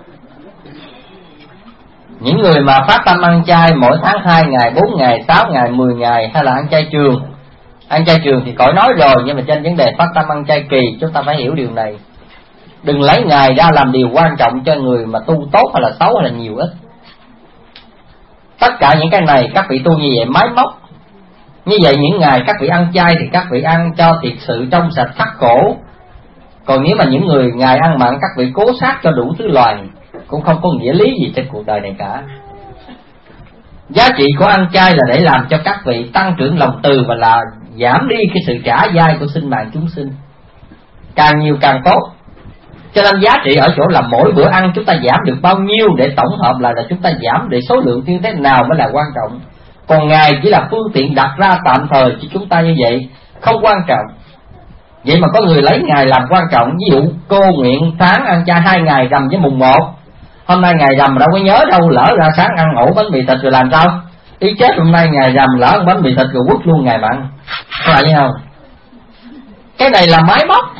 Những người mà phát tâm ăn chay mỗi tháng hai ngày, bốn ngày, sáu ngày, mười ngày, hay là ăn chay trường. Ăn chay trường thì khỏi nói rồi, nhưng mà trên vấn đề phát tâm ăn chay kỳ chúng ta phải hiểu điều này. Đừng lấy ngày ra làm điều quan trọng cho người mà tu tốt hay là xấu hay là nhiều ít. Tất cả những cái này các vị tu như vậy máy móc. Như vậy những ngày các vị ăn chay thì các vị ăn cho thiệt sự trong sạch khắc khổ. Còn nếu mà những người ngày ăn mặn các vị cố sát cho đủ thứ loài, cũng không có nghĩa lý gì trên cuộc đời này cả. Giá trị của ăn chay là để làm cho các vị tăng trưởng lòng từ và là giảm đi cái sự trả dai của sinh mạng chúng sinh. Càng nhiều càng tốt. Cho nên giá trị ở chỗ là mỗi bữa ăn chúng ta giảm được bao nhiêu, để tổng hợp lại là chúng ta giảm để số lượng như thế nào mới là quan trọng. Còn ngày chỉ là phương tiện đặt ra tạm thời cho chúng ta như vậy, không quan trọng. Vậy mà có người lấy ngày làm quan trọng. Ví dụ cô nguyện tháng ăn chay hai ngày rằm với mùng một. Hôm nay ngày rằm mà đâu có nhớ đâu, lỡ ra sáng ăn ổ bánh mì thịt rồi làm sao? Ý chết hôm nay ngày rằm lỡ ăn bánh mì thịt rồi quất luôn ngày mặn. Có phải không? Cái này là máy móc.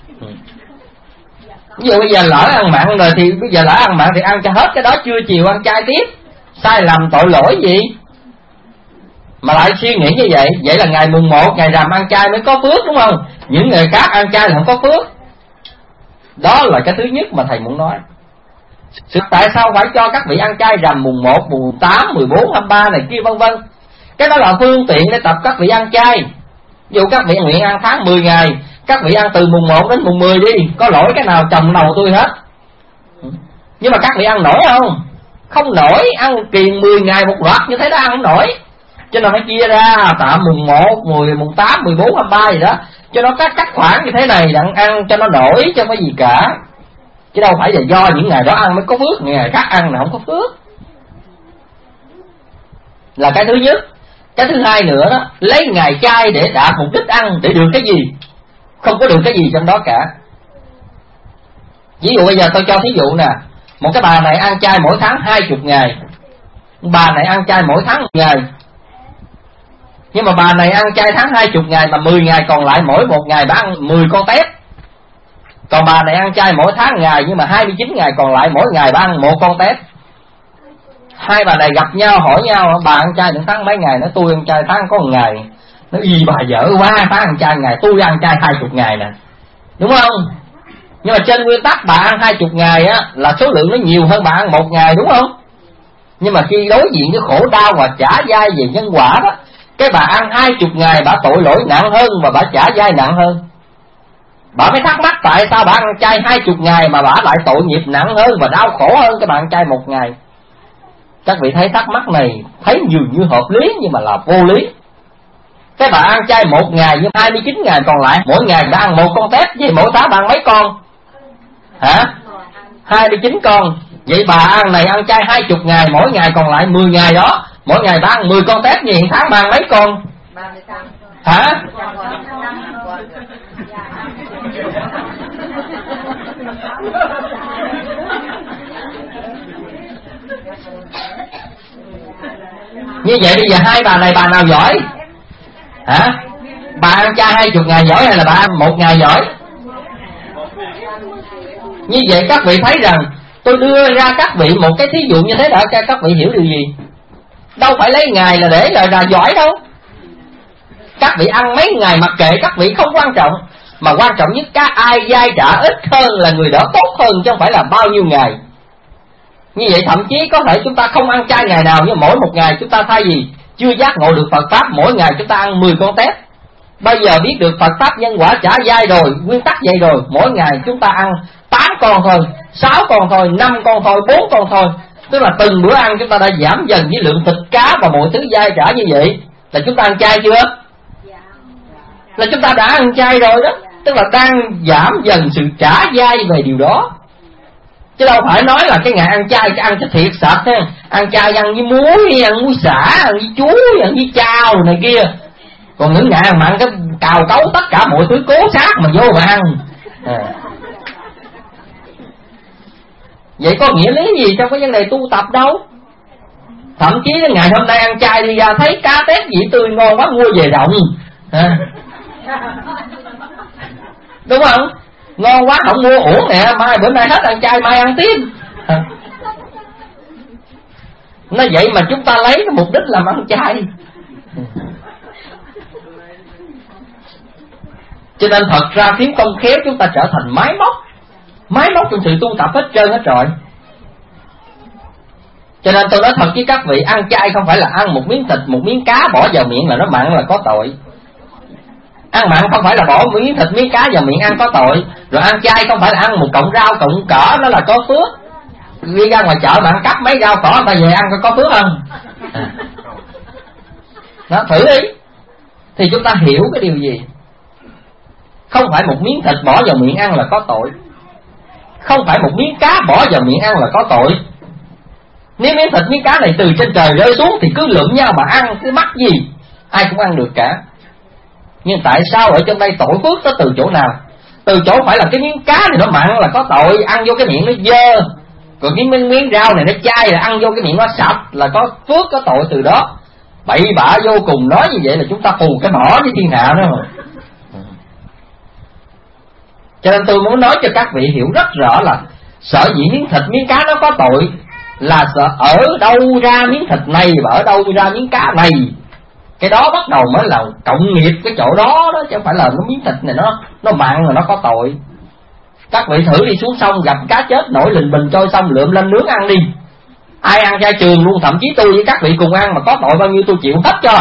Ví dụ bây giờ lỡ ăn mặn rồi thì bây giờ lỡ ăn mặn thì ăn cho hết cái đó, trưa chiều ăn chay tiếp. Sai lầm tội lỗi gì mà lại suy nghĩ như vậy? Vậy là ngày mùng một, ngày rằm ăn chay mới có phước, đúng không? Những ngày khác ăn chay là không có phước. Đó là cái thứ nhất mà thầy muốn nói. Tại sao phải cho các vị ăn chay rằm mùng một, mùng tám, mười bốn, hai mươi ba này kia vân vân? Cái đó là phương tiện để tập các vị ăn chay. Ví dụ các vị nguyện ăn tháng mười ngày, các vị ăn từ mùng một đến mùng mười đi, có lỗi cái nào chồng đầu tôi hết. Nhưng mà các vị ăn nổi không? Không nổi. Ăn kiền mười ngày một loạt như thế đó ăn không nổi. Cho nên phải chia ra tạm mùng một, mười, mùng tám, mười bốn, hai mươi ba gì đó, cho nó các cách khoản như thế này đặng ăn cho nó nổi, chứ không có gì cả. Chứ đâu phải là do những ngày đó ăn mới có phước, ngày khác ăn là không có phước. Là cái thứ nhất. Cái thứ hai nữa đó, lấy ngày chay để đạt mục đích ăn để được cái gì? Không có được cái gì trong đó cả. Ví dụ bây giờ tôi cho thí dụ nè, một cái bà này ăn chay mỗi tháng hai mươi ngày, bà này ăn chay mỗi tháng một ngày. Nhưng mà bà này ăn chay tháng hai mươi ngày, mà mười ngày còn lại mỗi một ngày bà ăn mười con tép. Còn bà này ăn chay mỗi tháng ngày, nhưng mà hai mươi chín ngày còn lại mỗi ngày bà ăn một con tép. Hai bà này gặp nhau hỏi nhau, bà ăn chay được tháng mấy ngày, nó tôi ăn chay tháng có một ngày. Nó gì bà dở quá, tháng ăn chay ngày, tôi ăn chay hai mươi ngày nè, đúng không? Nhưng mà trên nguyên tắc bà ăn hai mươi ngày á là số lượng nó nhiều hơn bà ăn một ngày, đúng không? Nhưng mà khi đối diện với khổ đau và trả dai về nhân quả đó, cái bà ăn hai mươi ngày bà tội lỗi nặng hơn và bà trả dai nặng hơn. Bà mới thắc mắc tại sao bà ăn chay hai mươi ngày mà bà lại tội nghiệp nặng hơn và đau khổ hơn cái bà ăn chay một ngày. Các vị thấy thắc mắc này thấy dường như hợp lý nhưng mà là vô lý. Cái bà ăn chay một ngày nhưng hai mươi chín ngày còn lại mỗi ngày bà ăn một con tép, vậy mỗi tháng bà ăn mấy con? Hả? hai mươi chín con. Vậy bà ăn này ăn chay hai mươi ngày, mỗi ngày còn lại mười ngày đó, mỗi ngày bà ăn mười con tép, vậy hiện tháng bà ăn mấy con? Hả? Như vậy bây giờ hai bà này bà nào giỏi? Hả? Bà ăn chay hai mươi ngày giỏi hay là bà ăn một ngày giỏi? Như vậy các vị thấy rằng tôi đưa ra các vị một cái thí dụ như thế đã cho các vị hiểu điều gì? Đâu phải lấy ngày là để là, là giỏi đâu. Các vị ăn mấy ngày mặc kệ, các vị không quan trọng. Mà quan trọng nhất các ai dai trả ít hơn là người đó tốt hơn, chứ không phải là bao nhiêu ngày. Như vậy thậm chí có thể chúng ta không ăn chay ngày nào, nhưng mỗi một ngày chúng ta thay vì chưa giác ngộ được Phật Pháp, mỗi ngày chúng ta ăn mười con tép. Bây giờ biết được Phật Pháp nhân quả trả dai rồi, nguyên tắc vậy rồi, mỗi ngày chúng ta ăn tám con thôi, sáu con thôi, năm con thôi, bốn con thôi. Tức là từng bữa ăn chúng ta đã giảm dần với lượng thịt cá và mọi thứ dai trả như vậy. Là chúng ta ăn chay chưa? Là chúng ta đã ăn chay rồi đó. Tức là đang giảm dần sự trả dai về điều đó. Chứ đâu phải nói là cái ngày ăn chay cái ăn cho thiệt sạch ha. Ăn chay ăn với muối, ăn muối xả, ăn với chuối, ăn với chao này kia. Còn những ngày mà ăn cái cào cấu tất cả mọi thứ cố sát mà vô mà ăn à. Vậy có nghĩa lý gì trong cái vấn đề tu tập đâu. Thậm chí ngày hôm nay ăn chay đi ra thấy cá tép gì tươi ngon quá mua về động à. Đúng không? Ngon quá không mua uổng nè, mai bữa nay hết ăn chay mai ăn tiếp à. Nó vậy mà chúng ta lấy cái mục đích làm ăn chay. Cho nên thật ra thiếu công khéo chúng ta trở thành máy móc. Máy móc trong sự tu tập hết trơn hết trọi. Cho nên tôi nói thật với các vị, ăn chay không phải là ăn một miếng thịt, một miếng cá bỏ vào miệng là nó mặn là có tội. Ăn mặn không phải là bỏ một miếng thịt miếng cá vào miệng ăn có tội. Rồi ăn chay không phải là ăn một cọng rau cọng cỏ đó là có phước. Đi ra ngoài chợ mà ăn cắp mấy rau cỏ ta về ăn có có phước không à. Đó, thử đi thì chúng ta hiểu cái điều gì. Không phải một miếng thịt bỏ vào miệng ăn là có tội. Không phải một miếng cá bỏ vào miệng ăn là có tội. Nếu miếng thịt miếng cá này từ trên trời rơi xuống thì cứ lượm nhau mà ăn, cứ mắc gì ai cũng ăn được cả. Nhưng tại sao ở trong đây tội phước nó từ chỗ nào? Từ chỗ phải là cái miếng cá này nó mặn là có tội, ăn vô cái miệng nó dơ. Còn cái miếng, miếng rau này nó chai là ăn vô cái miệng nó sạch là có phước có tội từ đó. Bậy bạ vô cùng. Nói như vậy là chúng ta phù cái mỏ với thiên hạ đó mà. Cho nên tôi muốn nói cho các vị hiểu rất rõ là sở dĩ miếng thịt miếng cá nó có tội là sợ ở đâu ra miếng thịt này và ở đâu ra miếng cá này. Cái đó bắt đầu mới là cộng nghiệp cái chỗ đó đó, chứ không phải là nó miếng thịt này nó nó mặn là nó có tội. Các vị thử đi xuống sông gặp cá chết nổi lình bình trôi sông lượm lên nướng ăn đi. Ai ăn chay trường luôn, thậm chí tôi với các vị cùng ăn mà có tội bao nhiêu tôi chịu hết cho.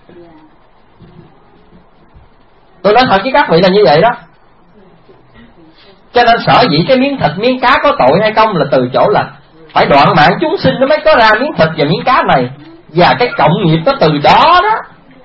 Tôi nói thật với các vị là như vậy đó. Cho nên sở dĩ cái miếng thịt miếng cá có tội hay không là từ chỗ là phải đoạn mạng chúng sinh nó mới có ra miếng thịt và miếng cá này. Và cái cộng nghiệp nó từ đó đó.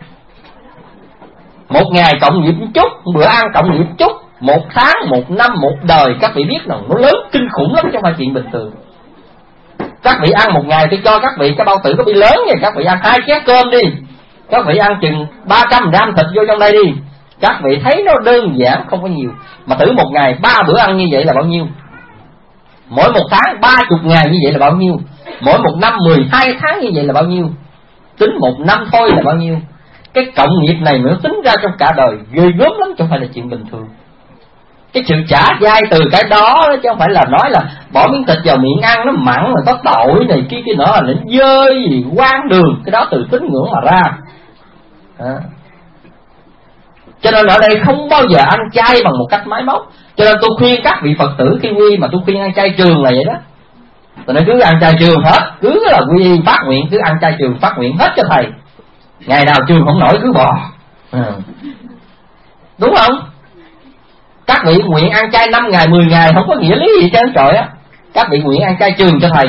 Một ngày cộng nghiệp một chút, bữa ăn cộng nghiệp một chút, một tháng, một năm, một đời. Các vị biết rằng nó lớn kinh khủng lắm chứ không phải chuyện bình thường. Các vị ăn một ngày tôi cho các vị cái bao tử có bị lớn vậy. Các vị ăn hai chén cơm đi, các vị ăn chừng ba trăm gram thịt vô trong đây đi. Các vị thấy nó đơn giản không có nhiều. Mà thử một ngày ba bữa ăn như vậy là bao nhiêu? Mỗi một tháng ba chục ngày như vậy là bao nhiêu? Mỗi một năm mười hai tháng như vậy là bao nhiêu? Tính một năm thôi là bao nhiêu? cái cộng nghiệp này nó tính ra trong cả đời ghê gớm lắm, chứ không phải là chuyện bình thường. Cái sự trả dai từ cái đó chứ không phải là nói là bỏ miếng thịt vào miệng ăn nó mặn rồi có tội này kia kia nữa là nó dơ gì quan đường, cái đó từ tín ngưỡng mà ra. À. Cho nên ở đây không bao giờ ăn chay bằng một cách máy móc. Cho nên tôi khuyên các vị Phật tử khi quy mà tôi khuyên ăn chay trường là vậy đó. Tôi nói cứ ăn chay trường hết, cứ là quy phát nguyện cứ ăn chay trường phát nguyện hết cho thầy. Ngày nào trường không nổi cứ bò. À. Đúng không? Các vị nguyện ăn chay năm ngày mười ngày không có nghĩa lý gì trơn trời á. Các vị nguyện ăn chay trường cho thầy.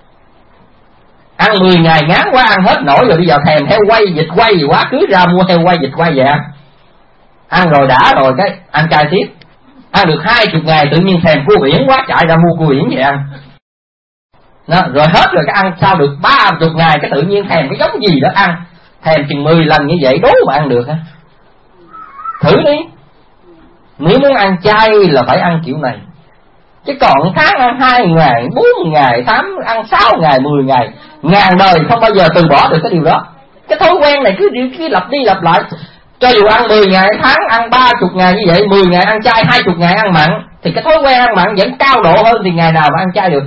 Ăn mười ngày ngán quá ăn hết nổi rồi, bây giờ thèm heo quay vịt quay gì quá, cứ ra mua heo quay vịt quay về ăn. Ăn rồi đã rồi cái ăn chay tiếp. Ăn được hai chục ngày tự nhiên thèm cua biển quá, chạy ra mua cua biển về ăn. Đó, rồi hết rồi cái ăn sau được ba chục ngày cái tự nhiên thèm cái giống gì đó ăn. Thèm chừng mười lần như vậy đố mà ăn được hả? Thử đi. Nếu muốn ăn chay là phải ăn kiểu này. Chứ còn tháng ăn hai ngày, bốn ngày, tháng ăn sáu ngày, mười ngày, ngàn đời không bao giờ từ bỏ được cái điều đó. Cái thói quen này cứ, cứ lặp đi lặp lại. Cho dù ăn mười ngày tháng, ăn ba chục ngày như vậy, mười ngày ăn chay, hai chục ngày ăn mặn, thì cái thói quen ăn mặn vẫn cao độ hơn thì ngày nào mà ăn chay được.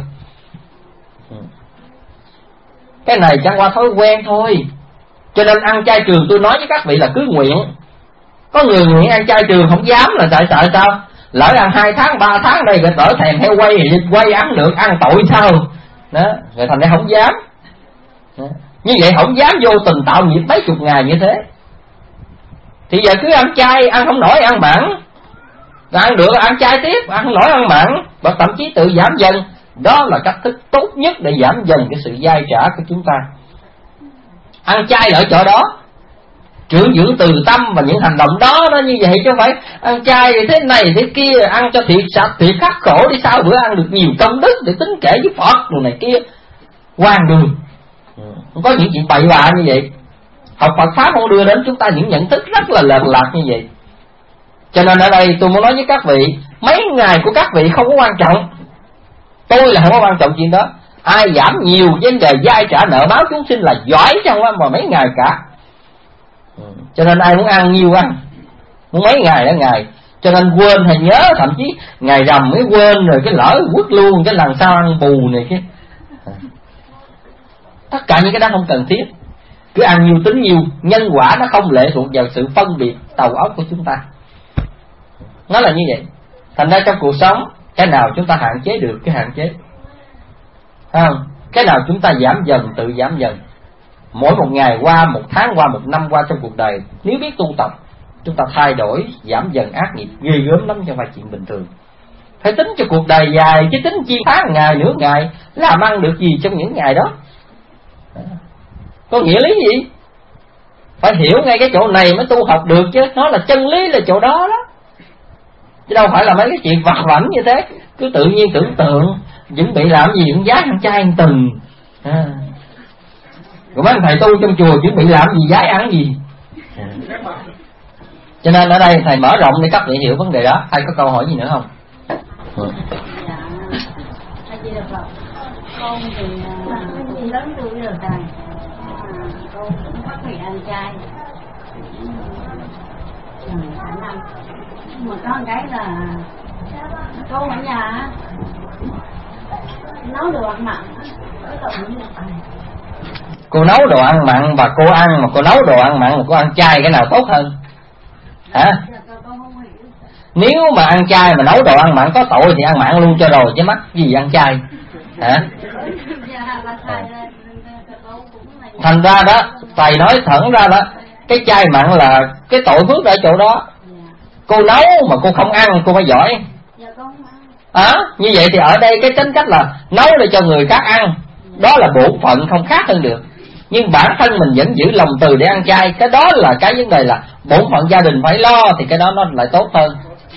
Cái này chẳng qua thói quen thôi. Cho nên ăn chay trường tôi nói với các vị là cứ nguyện. Có người nguyện ăn chay trường không dám là tại sợ sao? Lỡ ăn hai tháng, ba tháng đây rồi tở thèm heo quay, vịt quay ăn được, ăn tội sao? Đó, rồi thành ra không dám. Đó. Như vậy không dám vô tình tạo nghiệp mấy chục ngày như thế. Thì giờ cứ ăn chay, ăn không nổi ăn mặn. Rồi ăn được ăn chay tiếp, ăn không nổi ăn mặn, và thậm chí tự giảm dần. Đó là cách thức tốt nhất để giảm dần cái sự dai trả của chúng ta. Ăn chay ở chỗ đó, trưởng dưỡng từ tâm và những hành động đó nó như vậy, chứ không phải ăn chay thế này thế kia, ăn cho thiệt sạch thiệt khắc khổ đi sao bữa ăn được nhiều công đức để tính kể với Phật đồ này kia. Hoang đường. Không có những chuyện bậy bạ như vậy. Học Phật Pháp không đưa đến chúng ta những nhận thức rất là lệch lạc như vậy. Cho nên ở đây tôi muốn nói với các vị, mấy ngày của các vị không có quan trọng. Tôi là không có quan trọng chuyện đó. Ai giảm nhiều vấn đề dai trả nợ báo chúng sinh là giỏi chứ không mà mấy ngày cả. Cho nên ai muốn ăn nhiều ăn, muốn mấy ngày đó ngày. Cho nên quên hay nhớ, thậm chí ngày rằm mới quên rồi cái lỡ quất luôn, cái lần sau ăn bù này kia. Tất cả những cái đó không cần thiết. Cứ ăn nhiều tính nhiều, nhân quả nó không lệ thuộc vào sự phân biệt đầu óc của chúng ta. Nó là như vậy. Thành ra trong cuộc sống, cái nào chúng ta hạn chế được cái hạn chế, không? Cái nào chúng ta giảm dần tự giảm dần. Mỗi một ngày qua, một tháng qua, một năm qua trong cuộc đời, nếu biết tu tập, chúng ta thay đổi, giảm dần ác nghiệp ghê gớm lắm, chứ không phải chuyện bình thường. Phải tính cho cuộc đời dài, chứ tính chi tháng ngày, nửa ngày, làm ăn được gì trong những ngày đó. Có nghĩa lý gì? Phải hiểu ngay cái chỗ này mới tu học được chứ. Nó là chân lý là chỗ đó đó. Chứ đâu phải là mấy cái chuyện vặt vãnh như thế. Cứ tự nhiên tưởng tượng chuẩn bị làm gì cũng giá ăn chay ăn từng à. Rồi mấy thầy tu trong chùa chuẩn bị làm gì giá ăn gì à. Cho nên ở đây thầy mở rộng để các vị hiểu vấn đề đó. Ai có câu hỏi gì nữa không? Dạ, con thì uh, lớn tuổi rồi thầy, uh, con cũng bắt phải ăn chay rồi cả năm, mà có một cái là con ở nhà nấu đồ ăn mặn. Cô nấu đồ ăn mặn và cô ăn, mà cô nấu đồ ăn mặn mà cô ăn chay, cái nào tốt hơn hả? Nếu mà ăn chay mà nấu đồ ăn mặn có tội thì ăn mặn luôn cho rồi, chứ mắc gì ăn chay hả? Thành ra đó, thầy nói thẳng ra đó, cái chay mặn là cái tội phước ở chỗ đó. Cô nấu mà cô không ăn cô mới giỏi à, như vậy thì ở đây cái tính cách là nấu để cho người khác ăn, đó là bổn phận không khác hơn được. Nhưng bản thân mình vẫn giữ lòng từ để ăn chay, cái đó là cái vấn đề là bổn phận gia đình phải lo, thì cái đó nó lại tốt hơn.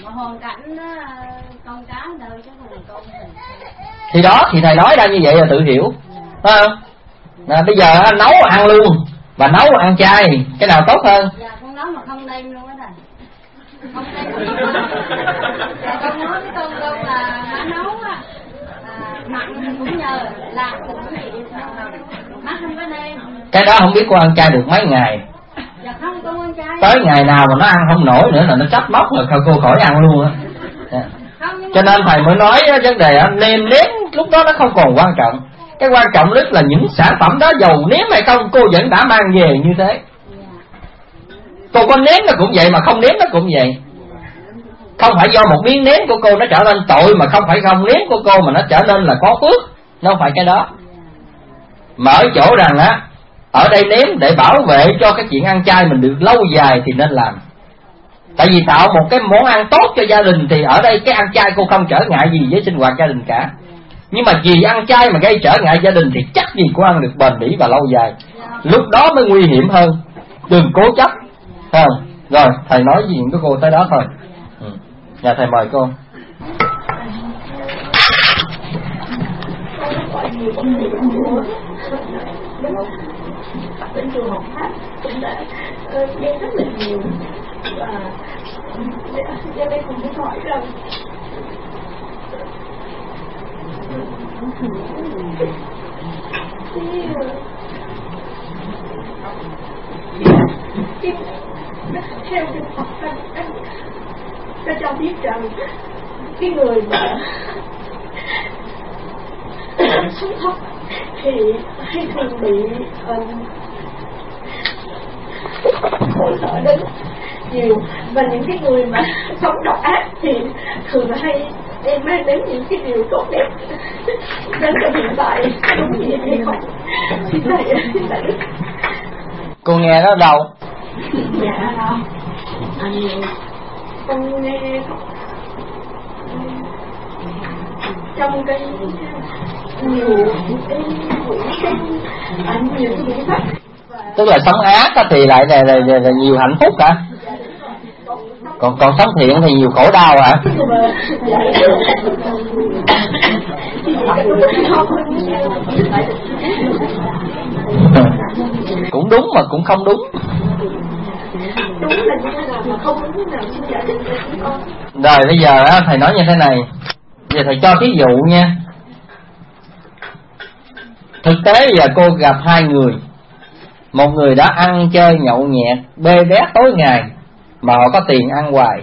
Thì đó, thì thầy nói ra như vậy là tự hiểu, phải không? À, bây giờ anh nấu ăn luôn và nấu ăn chay, cái nào tốt hơn? Dạ, con nấu mà không đem luôn á thầy. Không đem luôn. Dạ, con nói với con đâu là má nấu á, à, mặn thì cũng nhờ, làm thì cũng vậy, má không có đem. Cái đó không biết cô ăn chay được mấy ngày. Dạ không, con tới ngày nào mà nó ăn không nổi nữa là nó trách móc rồi cô khỏi ăn luôn á. Cho nên thầy mới nói vấn đề nêm nếm lúc đó nó không còn quan trọng. Cái quan trọng nhất là những sản phẩm đó giàu nếm hay không cô vẫn đã mang về như thế. Cô có nếm nó cũng vậy, mà không nếm nó cũng vậy. Không phải do một miếng nếm của cô nó trở nên tội, mà không phải không nếm của cô mà nó trở nên là có phước. Nó không phải cái đó. Mà ở chỗ rằng á, ở đây nếm để bảo vệ cho cái chuyện ăn chay mình được lâu dài thì nên làm. Tại vì tạo một cái món ăn tốt cho gia đình thì ở đây cái ăn chay cô không trở ngại gì với sinh hoạt gia đình cả. Nhưng mà vì ăn chay mà gây trở ngại gia đình thì chắc gì cô ăn được bền bỉ và lâu dài. Lúc đó mới nguy hiểm hơn. Đừng cố chấp. Không? Rồi thầy nói gì với cô tới đó thôi. Ừ. Nhà thầy mời cô. Bên trường học Pháp cũng đã nghe rất là nhiều, và cho nên cũng muốn hỏi rằng cái theo trường học anh anh ta cho biết rằng cái người mà sống thấp thì hay thường bị uh, khổ sở đến nhiều, và những cái người mà sống độc ác thì thường là hay em mang đến những cái điều tốt đẹp đến cho hiện tại. Đúng như vậy không? Xin thầy, xin thầy. Cô nghe đó đâu? Dạ anh con nghe trong cái nhiều cái buổi anh nhiều cái buổi sách. Tức là sống ác thì lại là, là, là, là nhiều hạnh phúc hả? Còn còn sống thiện thì nhiều khổ đau hả? Cũng đúng mà cũng không đúng. Đúng là như thế nào mà không đúng nào xin giải thích cho chúng con. Rồi bây giờ á, thầy nói như thế này. Bây giờ thầy cho ví dụ nha. Thực tế giờ cô gặp hai người. Một người đã ăn chơi nhậu nhẹt bê bét tối ngày mà họ có tiền ăn hoài.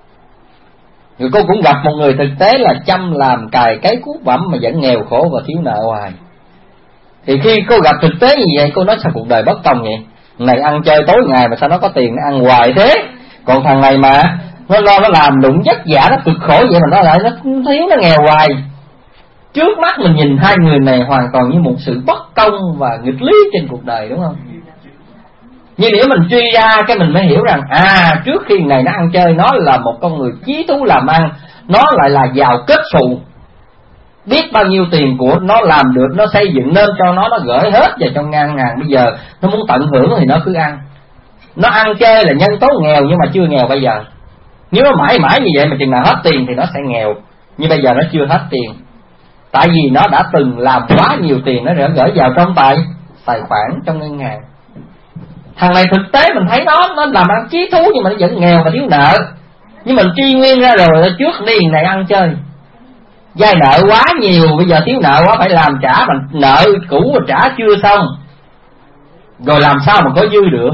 Rồi cô cũng gặp một người thực tế là chăm làm cài cấy cuốc bẩm mà vẫn nghèo khổ và thiếu nợ hoài. Thì khi cô gặp thực tế như vậy, cô nói sao cuộc đời bất công vậy? Này ăn chơi tối ngày mà sao nó có tiền nó ăn hoài thế? Còn thằng này mà nó lo nó làm đụng vất vả nó cực khổ vậy mà nó lại nó thiếu nó nghèo hoài. Trước mắt mình nhìn hai người này hoàn toàn như một sự bất công và nghịch lý trên cuộc đời, đúng không? Nhưng nếu mình truy ra cái mình mới hiểu rằng à, trước khi này nó ăn chơi nó là một con người chí thú làm ăn, nó lại là giàu kết xù, biết bao nhiêu tiền của nó làm được nó xây dựng nên cho nó, nó gửi hết vào trong ngân hàng. Bây giờ nó muốn tận hưởng thì nó cứ ăn. Nó ăn chơi là nhân tố nghèo nhưng mà chưa nghèo bây giờ. Nếu nó mãi mãi như vậy mà chừng nào hết tiền thì nó sẽ nghèo. Nhưng bây giờ nó chưa hết tiền, tại vì nó đã từng làm quá nhiều tiền, nó đã gửi vào trong tài tài khoản trong ngân hàng. Thằng này thực tế mình thấy nó nó làm ăn chí thú nhưng mà nó vẫn nghèo và thiếu nợ. Nhưng mình truy nguyên ra rồi, trước đi này ăn chơi vay nợ quá nhiều, bây giờ thiếu nợ quá phải làm trả, mà nợ cũ mà trả chưa xong rồi làm sao mà có dư được.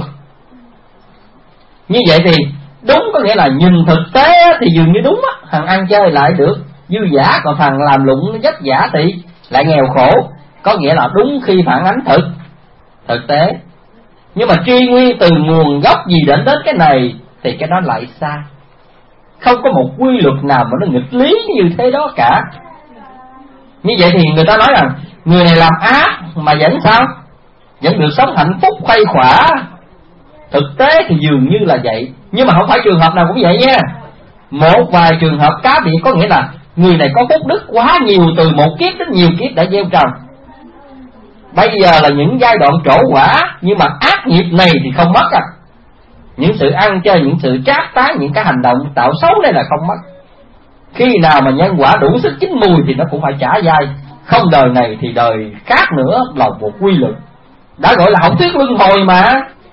Như vậy thì đúng, có nghĩa là nhìn thực tế thì dường như đúng á, thằng ăn chơi lại được dư giả, còn thằng làm lụng nó vất vả thì lại nghèo khổ. Có nghĩa là đúng khi phản ánh thực thực tế. Nhưng mà truy nguyên từ nguồn gốc gì đến đến cái này thì cái đó lại sai. Không có một quy luật nào mà nó nghịch lý như thế đó cả. Như vậy thì người ta nói rằng người này làm ác mà vẫn sao? Vẫn được sống hạnh phúc khuây khỏa. Thực tế thì dường như là vậy, nhưng mà không phải trường hợp nào cũng vậy nha. Một vài trường hợp cá biệt, có nghĩa là người này có phúc đức quá nhiều, từ một kiếp đến nhiều kiếp đã gieo trồng. Bây giờ là những giai đoạn trổ quả, nhưng mà ác nghiệp này thì không mất à. Những sự ăn chơi, những sự trác tán, những cái hành động tạo xấu đây là không mất. Khi nào mà nhân quả đủ sức chín mùi thì nó cũng phải trả dai. Không đời này thì đời khác nữa, là một quy luật. Đã gọi là học thuyết luân hồi mà.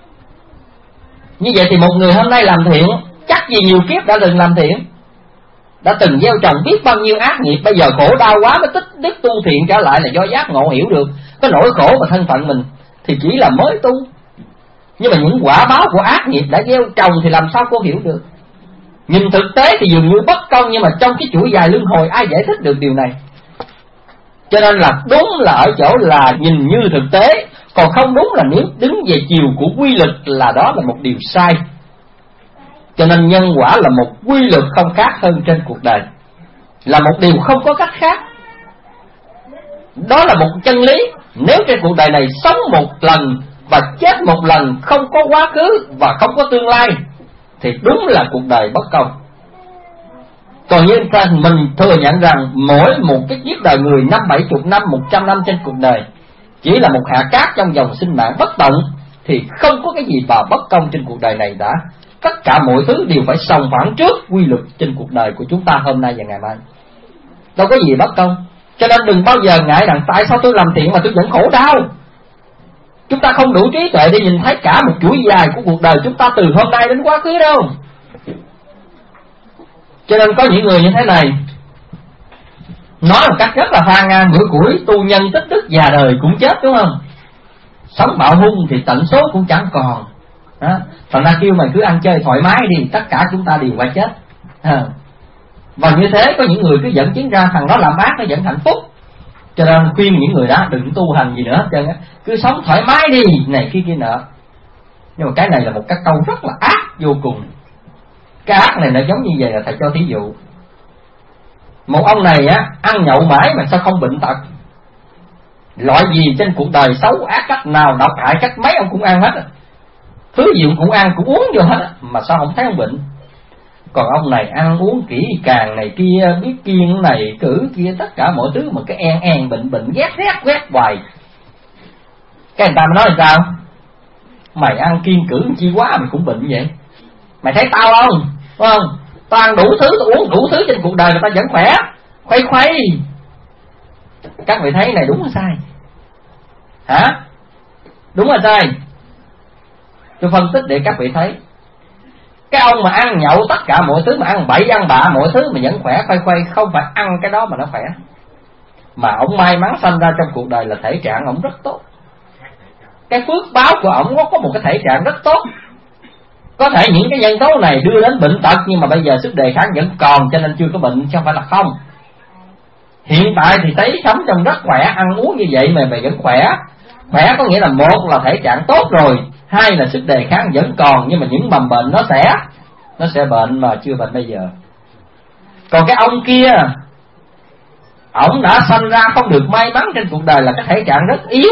Như vậy thì một người hôm nay làm thiện, chắc gì nhiều kiếp đã từng làm thiện, đã từng gieo trồng biết bao nhiêu ác nghiệp. Bây giờ khổ đau quá mới tích đức tu thiện trở lại là do giác ngộ hiểu được cái nỗi khổ và thân phận mình, thì chỉ là mới tu. Nhưng mà những quả báo của ác nghiệp đã gieo trồng thì làm sao cô hiểu được? Nhìn thực tế thì dường như bất công, nhưng mà trong cái chuỗi dài luân hồi ai giải thích được điều này? Cho nên là đúng là ở chỗ là nhìn như thực tế, còn không đúng là nếu đứng về chiều của quy luật là đó là một điều sai. Cho nên nhân quả là một quy luật không khác hơn trên cuộc đời, là một điều không có cách khác. Đó là một chân lý. Nếu trên cuộc đời này sống một lần và chết một lần, không có quá khứ và không có tương lai, thì đúng là cuộc đời bất công. Còn như mình thừa nhận rằng mỗi một cái kiếp đời người năm bảy chục năm, một trăm năm trên cuộc đời chỉ là một hạt cát trong dòng sinh mạng bất tận, thì không có cái gì mà bất công trên cuộc đời này đã. Tất cả mọi thứ đều phải sòng phẳng trước quy luật trên cuộc đời của chúng ta hôm nay và ngày mai. Đâu có gì bất công. Cho nên đừng bao giờ ngại rằng tại sao tôi làm thiện mà tôi vẫn khổ đau. Chúng ta không đủ trí tuệ để nhìn thấy cả một chuỗi dài của cuộc đời chúng ta từ hôm nay đến quá khứ đâu. Cho nên có những người như thế này nói một cách rất là phan ngang bữa củi, tu nhân tích đức già đời cũng chết, đúng không? Sống bạo hung thì tận số cũng chẳng còn đó. Thành ra kêu mày cứ ăn chơi thoải mái đi, tất cả chúng ta đều phải chết à. Và như thế có những người cứ dẫn chứng ra thằng đó làm ác nó vẫn hạnh phúc. Cho nên khuyên những người đó đừng tu hành gì nữa, chứ cứ sống thoải mái đi, này kia kia nọ. Nhưng mà cái này là một cái câu rất là ác vô cùng. Cái ác này nó giống như vậy, là thầy cho thí dụ. Một ông này á ăn nhậu mãi mà sao không bệnh tật. Loại gì trên cuộc đời xấu ác cách nào độc hại cách mấy ông cũng ăn hết, thứ gì ông cũng ăn cũng uống vô hết, mà sao không thấy ông bệnh. Còn ông này ăn uống kỹ càng này kia, biết kiêng này cử kia, tất cả mọi thứ mà cái en en bệnh bệnh ghét ghét ghét hoài. Cái người ta mới nói là sao? Mày ăn kiêng cử chi quá mày cũng bệnh vậy. Mày thấy tao không? Đúng không? Tao ăn đủ thứ, tao uống đủ thứ trên cuộc đời mà tao vẫn khỏe. Khuây khuây. Các vị thấy này đúng hay sai? Hả? Đúng hay sai? Tôi phân tích để các vị thấy. Cái ông mà ăn nhậu tất cả mọi thứ, mà ăn bậy ăn bạ mọi thứ mà vẫn khỏe khoai khoai, không phải ăn cái đó mà nó khỏe. Mà ông may mắn sanh ra trong cuộc đời là thể trạng ông rất tốt. Cái phước báo của ông có, có một cái thể trạng rất tốt. Có thể những cái nhân tố này đưa đến bệnh tật, nhưng mà bây giờ sức đề kháng vẫn còn, cho nên chưa có bệnh, chứ không phải là không. Hiện tại thì thấy sống trong rất khỏe, ăn uống như vậy mà mày vẫn khỏe. Khỏe có nghĩa là một là thể trạng tốt rồi, hai là sức đề kháng vẫn còn, nhưng mà những mầm bệnh nó sẽ nó sẽ bệnh mà chưa bệnh bây giờ. Còn cái ông kia, ổng đã sanh ra không được may mắn trên cuộc đời là cái thể trạng rất yếu.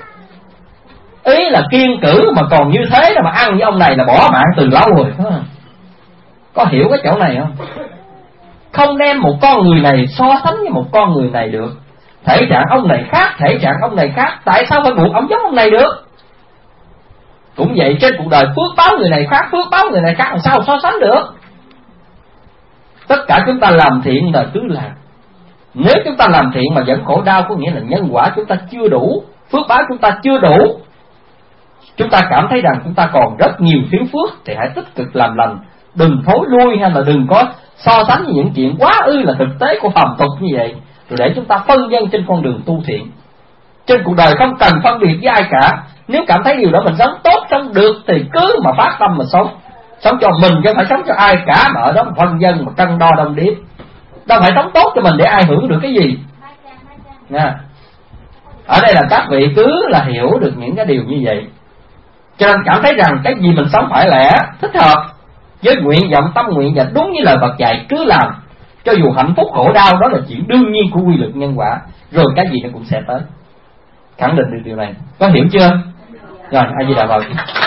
Ý là kiêng cử mà còn như thế mà ăn với ông này là bỏ mạng từ lâu rồi. Có hiểu cái chỗ này không? Không đem một con người này so sánh với một con người này được. Thể trạng ông này khác, thể trạng ông này khác, tại sao phải buộc ông giống ông này được? Cũng vậy, trên cuộc đời phước báo người này khác, phước báo người này khác, làm sao so sánh được? Tất cả chúng ta làm thiện là cứ làm. Nếu chúng ta làm thiện mà vẫn khổ đau, có nghĩa là nhân quả chúng ta chưa đủ, phước báo chúng ta chưa đủ. Chúng ta cảm thấy rằng chúng ta còn rất nhiều thiếu phước thì hãy tích cực làm lành, đừng thối lui hay là đừng có so sánh với những chuyện quá ư là thực tế của phàm tục như vậy, rồi để chúng ta phân dân trên con đường tu thiện. Trên cuộc đời không cần phân biệt với ai cả. Nếu cảm thấy điều đó mình sống tốt, sống được thì cứ mà phát tâm mà sống. Sống cho mình chứ không phải sống cho ai cả, mà ở đó phân dân mà cân đo đong đếm. Đâu phải sống tốt cho mình để ai hưởng được cái gì nha. Ở đây là các vị cứ là hiểu được những cái điều như vậy, cho nên cảm thấy rằng cái gì mình sống phải lẽ, thích hợp với nguyện vọng tâm nguyện và đúng như lời Phật dạy cứ làm. Cho dù hạnh phúc khổ đau đó là chuyện đương nhiên của quy luật nhân quả, rồi cái gì nó cũng sẽ tới. Khẳng định được điều này, có hiểu chưa? Rồi, A Di Đà Phật.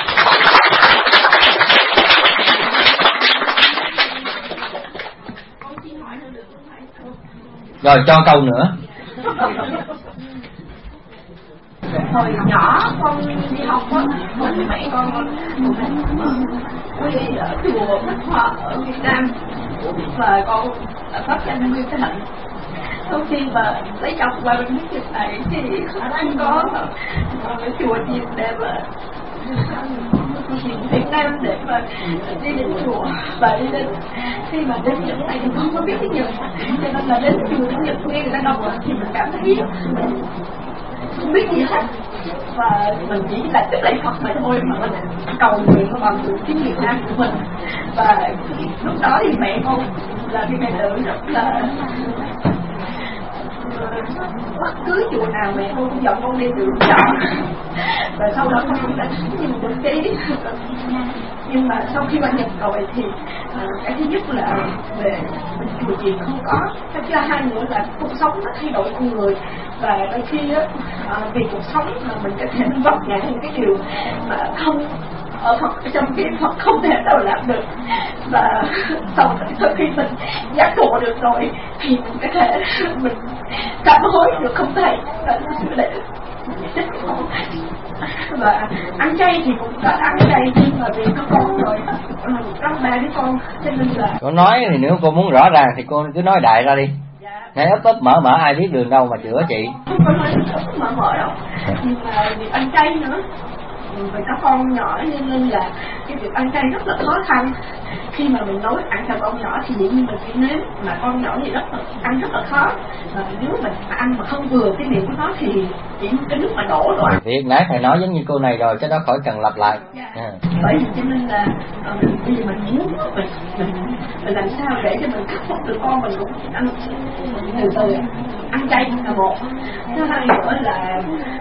Rồi cho câu nữa. Hồi nhỏ con đi học á, mình mẹ con quy ở chùa Bích Hoa ở Việt Nam, và con phát danh nguyên cái hạnh. Sau khi mà lấy chồng qua bên nước Việt này thì anh có ở chùa chiền để mà Việt Nam để mà đi đến chùa, và đi đến khi mà đến Nhật này thì không có biết cái Nhật, cho nên là đến chùa đến Nhật nghe người ta đọc thì mình cảm thấy không biết gì hết, và mình chỉ là tức lại Phật mà thôi, mà mình cầu nguyện bằng cái Việt Nam của mình. Và lúc đó thì mẹ con là cái mẹ tự rất là bất cứ chùa nào mẹ con cũng dẫn con đi tự chọn, và sau đó con cũng đã nhìn được cái. Nhưng mà sau khi bạn nhập rồi thì uh, cái thứ nhất là về chùa chiền không có, cái thứ hai nữa là cuộc sống nó thay đổi con người, và đôi khi á uh, vì cuộc sống mà mình có thể vấp ngã những cái điều mà không ở Phật, trong cái Phật không thể nào làm được. Và sau khi mình giác ngộ được rồi thì mình có thể mình sám hối được không thầy, để và ăn chay thì cũng đã ăn chay, nhưng mà vì có con rồi, có ba đứa con cho nên là cô nói thì nếu cô muốn rõ ràng thì cô cứ nói đại ra đi. Dạ. Ngay ấp ấp mở mở ai biết đường đâu mà chữa chị. Không có nói ấp mở mở đâu, nhưng mà vì ăn chay nữa, vì có con nhỏ nên nên là cái việc ăn chay rất là khó khăn. Khi mà mình nói ăn cho con nhỏ thì dĩ nhiên mình phải nếm, mà con nhỏ thì rất là ăn rất là khó, và nếu mình ăn mà không vừa cái miệng của nó thì chỉ cái nước mà đổ rồi. Việc nãy thầy nói giống như cô này rồi, cái đó khỏi cần lặp lại. Dạ. Yeah. Bởi vì cho nên là mình bây giờ mình muốn mình, mình mình làm sao để cho mình khắc phục được con mình cũng ăn từ từ, ăn chay là một, thứ hai nữa là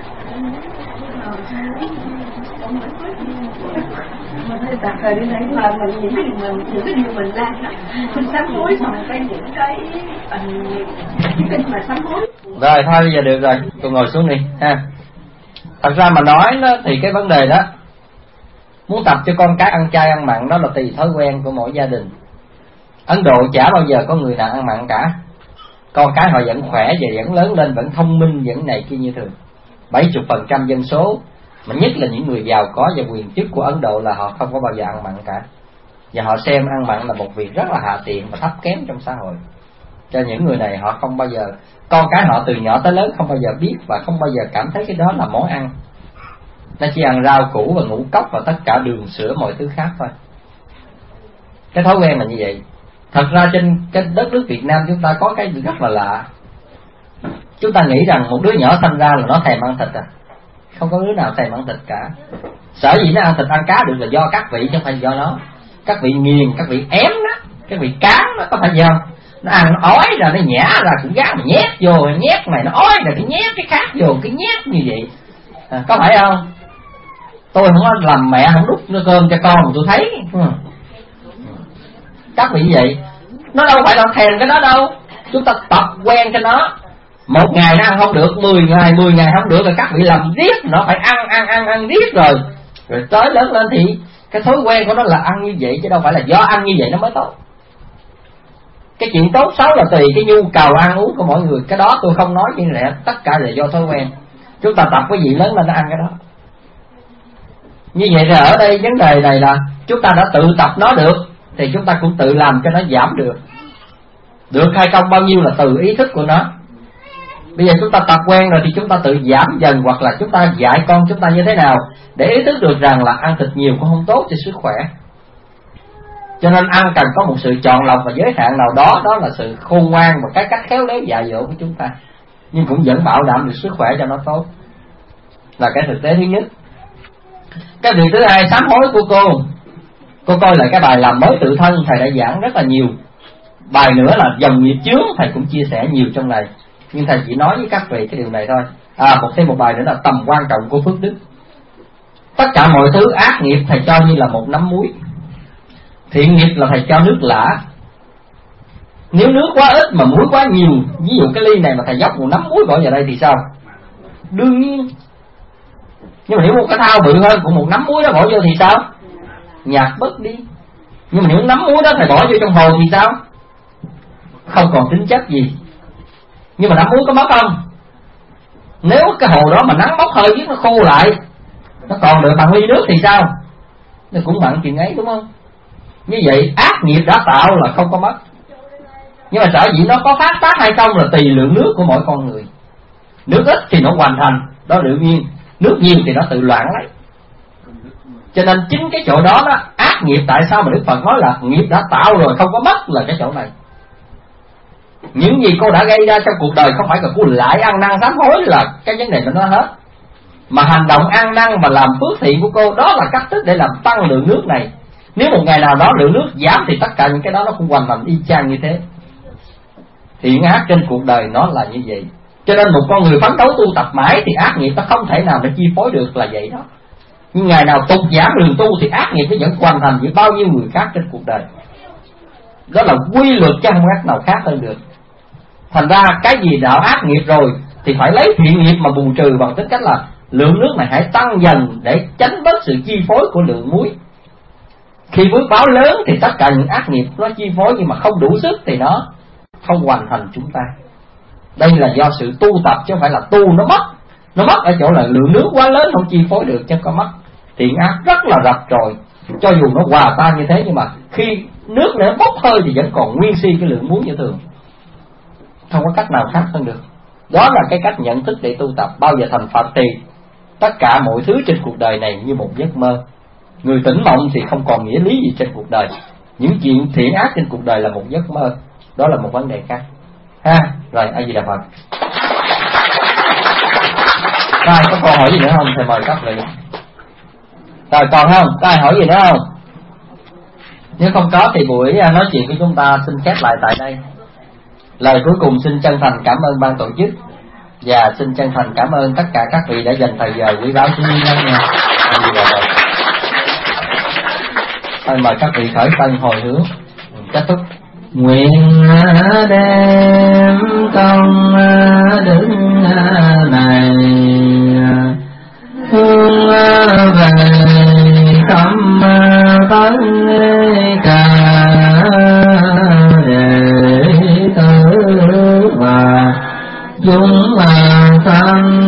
mình đặt rồi đi đấy mà mình những cái điều mình những cái điều mình làm đó mình sám hối bằng cái những cái cái kinh mà sám hối. Rồi thôi bây giờ được rồi, cô ngồi xuống đi ha. Thật ra mà nói đó, thì cái vấn đề đó muốn tập cho con cái ăn chay ăn mặn đó là tùy thói quen của mỗi gia đình. Ấn Độ chả bao giờ có người nào ăn mặn cả, con cái họ vẫn khỏe và vẫn lớn lên, vẫn thông minh, vẫn này kia như thường. bảy mươi phần trăm dân số, mà nhất là những người giàu có và quyền chức của Ấn Độ là họ không có bao giờ ăn mặn cả, và họ xem ăn mặn là một việc rất là hạ tiện và thấp kém trong xã hội. Cho những người này họ không bao giờ, con cái họ từ nhỏ tới lớn không bao giờ biết và không bao giờ cảm thấy cái đó là món ăn. Nó chỉ ăn rau củ và ngũ cốc và tất cả đường sữa mọi thứ khác thôi. Cái thói quen là như vậy. Thật ra trên cái đất nước Việt Nam chúng ta có cái gì rất là lạ. Chúng ta nghĩ rằng một đứa nhỏ sinh ra là nó thèm ăn thịt à. Không có đứa nào thèm ăn thịt cả. Sở dĩ nó ăn thịt ăn cá được là do các vị chứ không phải do nó. Các vị nghiền, các vị ém đó, các vị cán nó có phải gì không? Nó ăn nó ói ra, nó nhả ra cũng gác mà nhét vô, nhét này nó ói rồi cái nhét cái khác vô, cái nhét như vậy à, có phải không? Tôi không có làm mẹ không đút nó cơm cho con mà tôi thấy các vị vậy. Nó đâu phải là thèm cái đó đâu, chúng ta tập quen cho nó. Một ngày nó ăn không được, mười ngày, mười ngày không được rồi các vị làm riết, nó phải ăn, ăn, ăn, ăn riết rồi. Rồi tới lớn lên thì cái thói quen của nó là ăn như vậy, chứ đâu phải là do ăn như vậy nó mới tốt. Cái chuyện tốt xấu là tùy cái nhu cầu ăn uống của mỗi người. Cái đó tôi không nói như vậy, tất cả là do thói quen. Chúng ta tập cái gì lớn lên nó ăn cái đó. Như vậy thì ở đây vấn đề này là chúng ta đã tự tập nó được, thì chúng ta cũng tự làm cho nó giảm được. Được hay không bao nhiêu là từ ý thức của nó. Bây giờ chúng ta tập quen rồi thì chúng ta tự giảm dần, hoặc là chúng ta dạy con chúng ta như thế nào để ý thức được rằng là ăn thịt nhiều cũng không tốt cho sức khỏe. Cho nên ăn cần có một sự chọn lọc và giới hạn nào đó, đó là sự khôn ngoan và cái cách khéo léo dạy dỗ của chúng ta, nhưng cũng vẫn bảo đảm được sức khỏe cho nó tốt, là cái thực tế thứ nhất. Cái việc thứ hai, sám hối của cô. Cô coi lại cái bài làm mới tự thân, thầy đã giảng rất là nhiều. Bài nữa là dòng nghiệp chướng, thầy cũng chia sẻ nhiều trong này, nhưng thầy chỉ nói với các vị cái điều này thôi. À, một thêm một bài nữa là tầm quan trọng của phước đức. Tất cả mọi thứ ác nghiệp thầy cho như là một nắm muối, thiện nghiệp là thầy cho nước lã. Nếu nước quá ít mà muối quá nhiều, ví dụ cái ly này mà thầy dốc một nắm muối bỏ vào đây thì sao? Đương nhiên. Nhưng mà nếu một cái thao bự hơn của một nắm muối đó bỏ vô thì sao? Nhạt bớt đi. Nhưng mà nếu nắm muối đó thầy bỏ vô trong hồ thì sao? Không còn tính chất gì. Nhưng mà nắm muối có mất không? Nếu cái hồ đó mà nắng bốc hơi giết nó khô lại, nó còn được bằng ly nước thì sao? Nó cũng bằng chuyện ấy, đúng không? Như vậy ác nghiệp đã tạo là không có mất. Nhưng mà sở dĩ nó có phát tác hay không là tùy lượng nước của mỗi con người. Nước ít thì nó hoàn thành, đó tự nhiên. Nước nhiều thì nó tự loạn lấy. Cho nên chính cái chỗ đó đó, ác nghiệp tại sao mà Đức Phật nói là nghiệp đã tạo rồi không có mất là cái chỗ này. Những gì cô đã gây ra trong cuộc đời không phải là cô lại ăn năn sám hối là cái vấn đề của nó hết, mà hành động ăn năn và làm phước thiện của cô, đó là cách thức để làm tăng lượng nước này. Nếu một ngày nào đó lượng nước giảm thì tất cả những cái đó nó cũng hoàn thành y chang như thế. Thiện ác trên cuộc đời nó là như vậy. Cho nên một con người phấn đấu tu tập mãi thì ác nghiệp nó không thể nào để chi phối được, là vậy đó. Nhưng ngày nào tụt giảm đường tu thì ác nghiệp nó vẫn hoàn thành với bao nhiêu người khác trên cuộc đời. Đó là quy luật chứ không cách nào khác hơn được. Thành ra cái gì đạo ác nghiệp rồi thì phải lấy thiện nghiệp mà bù trừ bằng tính cách là lượng nước này hãy tăng dần để tránh bớt sự chi phối của lượng muối. Khi phước báo lớn thì tất cả những ác nghiệp nó chi phối, nhưng mà không đủ sức thì nó không hoàn thành chúng ta. Đây là do sự tu tập chứ không phải là tu nó mất. Nó mất ở chỗ là lượng nước quá lớn không chi phối được, chứ có mất. Thiện ác rất là rập rồi, cho dù nó hòa tan như thế, nhưng mà khi nước nó bốc hơi thì vẫn còn nguyên si cái lượng muối như thường. Không có cách nào khác hơn được. Đó là cái cách nhận thức để tu tập. Bao giờ thành Phật thì tất cả mọi thứ trên cuộc đời này như một giấc mơ. Người tỉnh mộng thì không còn nghĩa lý gì trên cuộc đời. Những chuyện thiện ác trên cuộc đời là một giấc mơ. Đó là một vấn đề khác ha. Rồi, A Di Đà Phật. Có ai có câu hỏi gì nữa không? Thầy mời các vị. Rồi còn không? Có ai hỏi gì nữa không? Nếu không có thì buổi nói chuyện của chúng ta xin khép lại tại đây. Lời cuối cùng xin chân thành cảm ơn ban tổ chức, và xin chân thành cảm ơn tất cả các vị đã dành thời giờ quý báu xuống lắng nghe. Thôi mời các vị khởi tân hồi hướng kết thúc. Nguyện đem công đức này hướng về khắp tất cả đệ tử và chúng sanh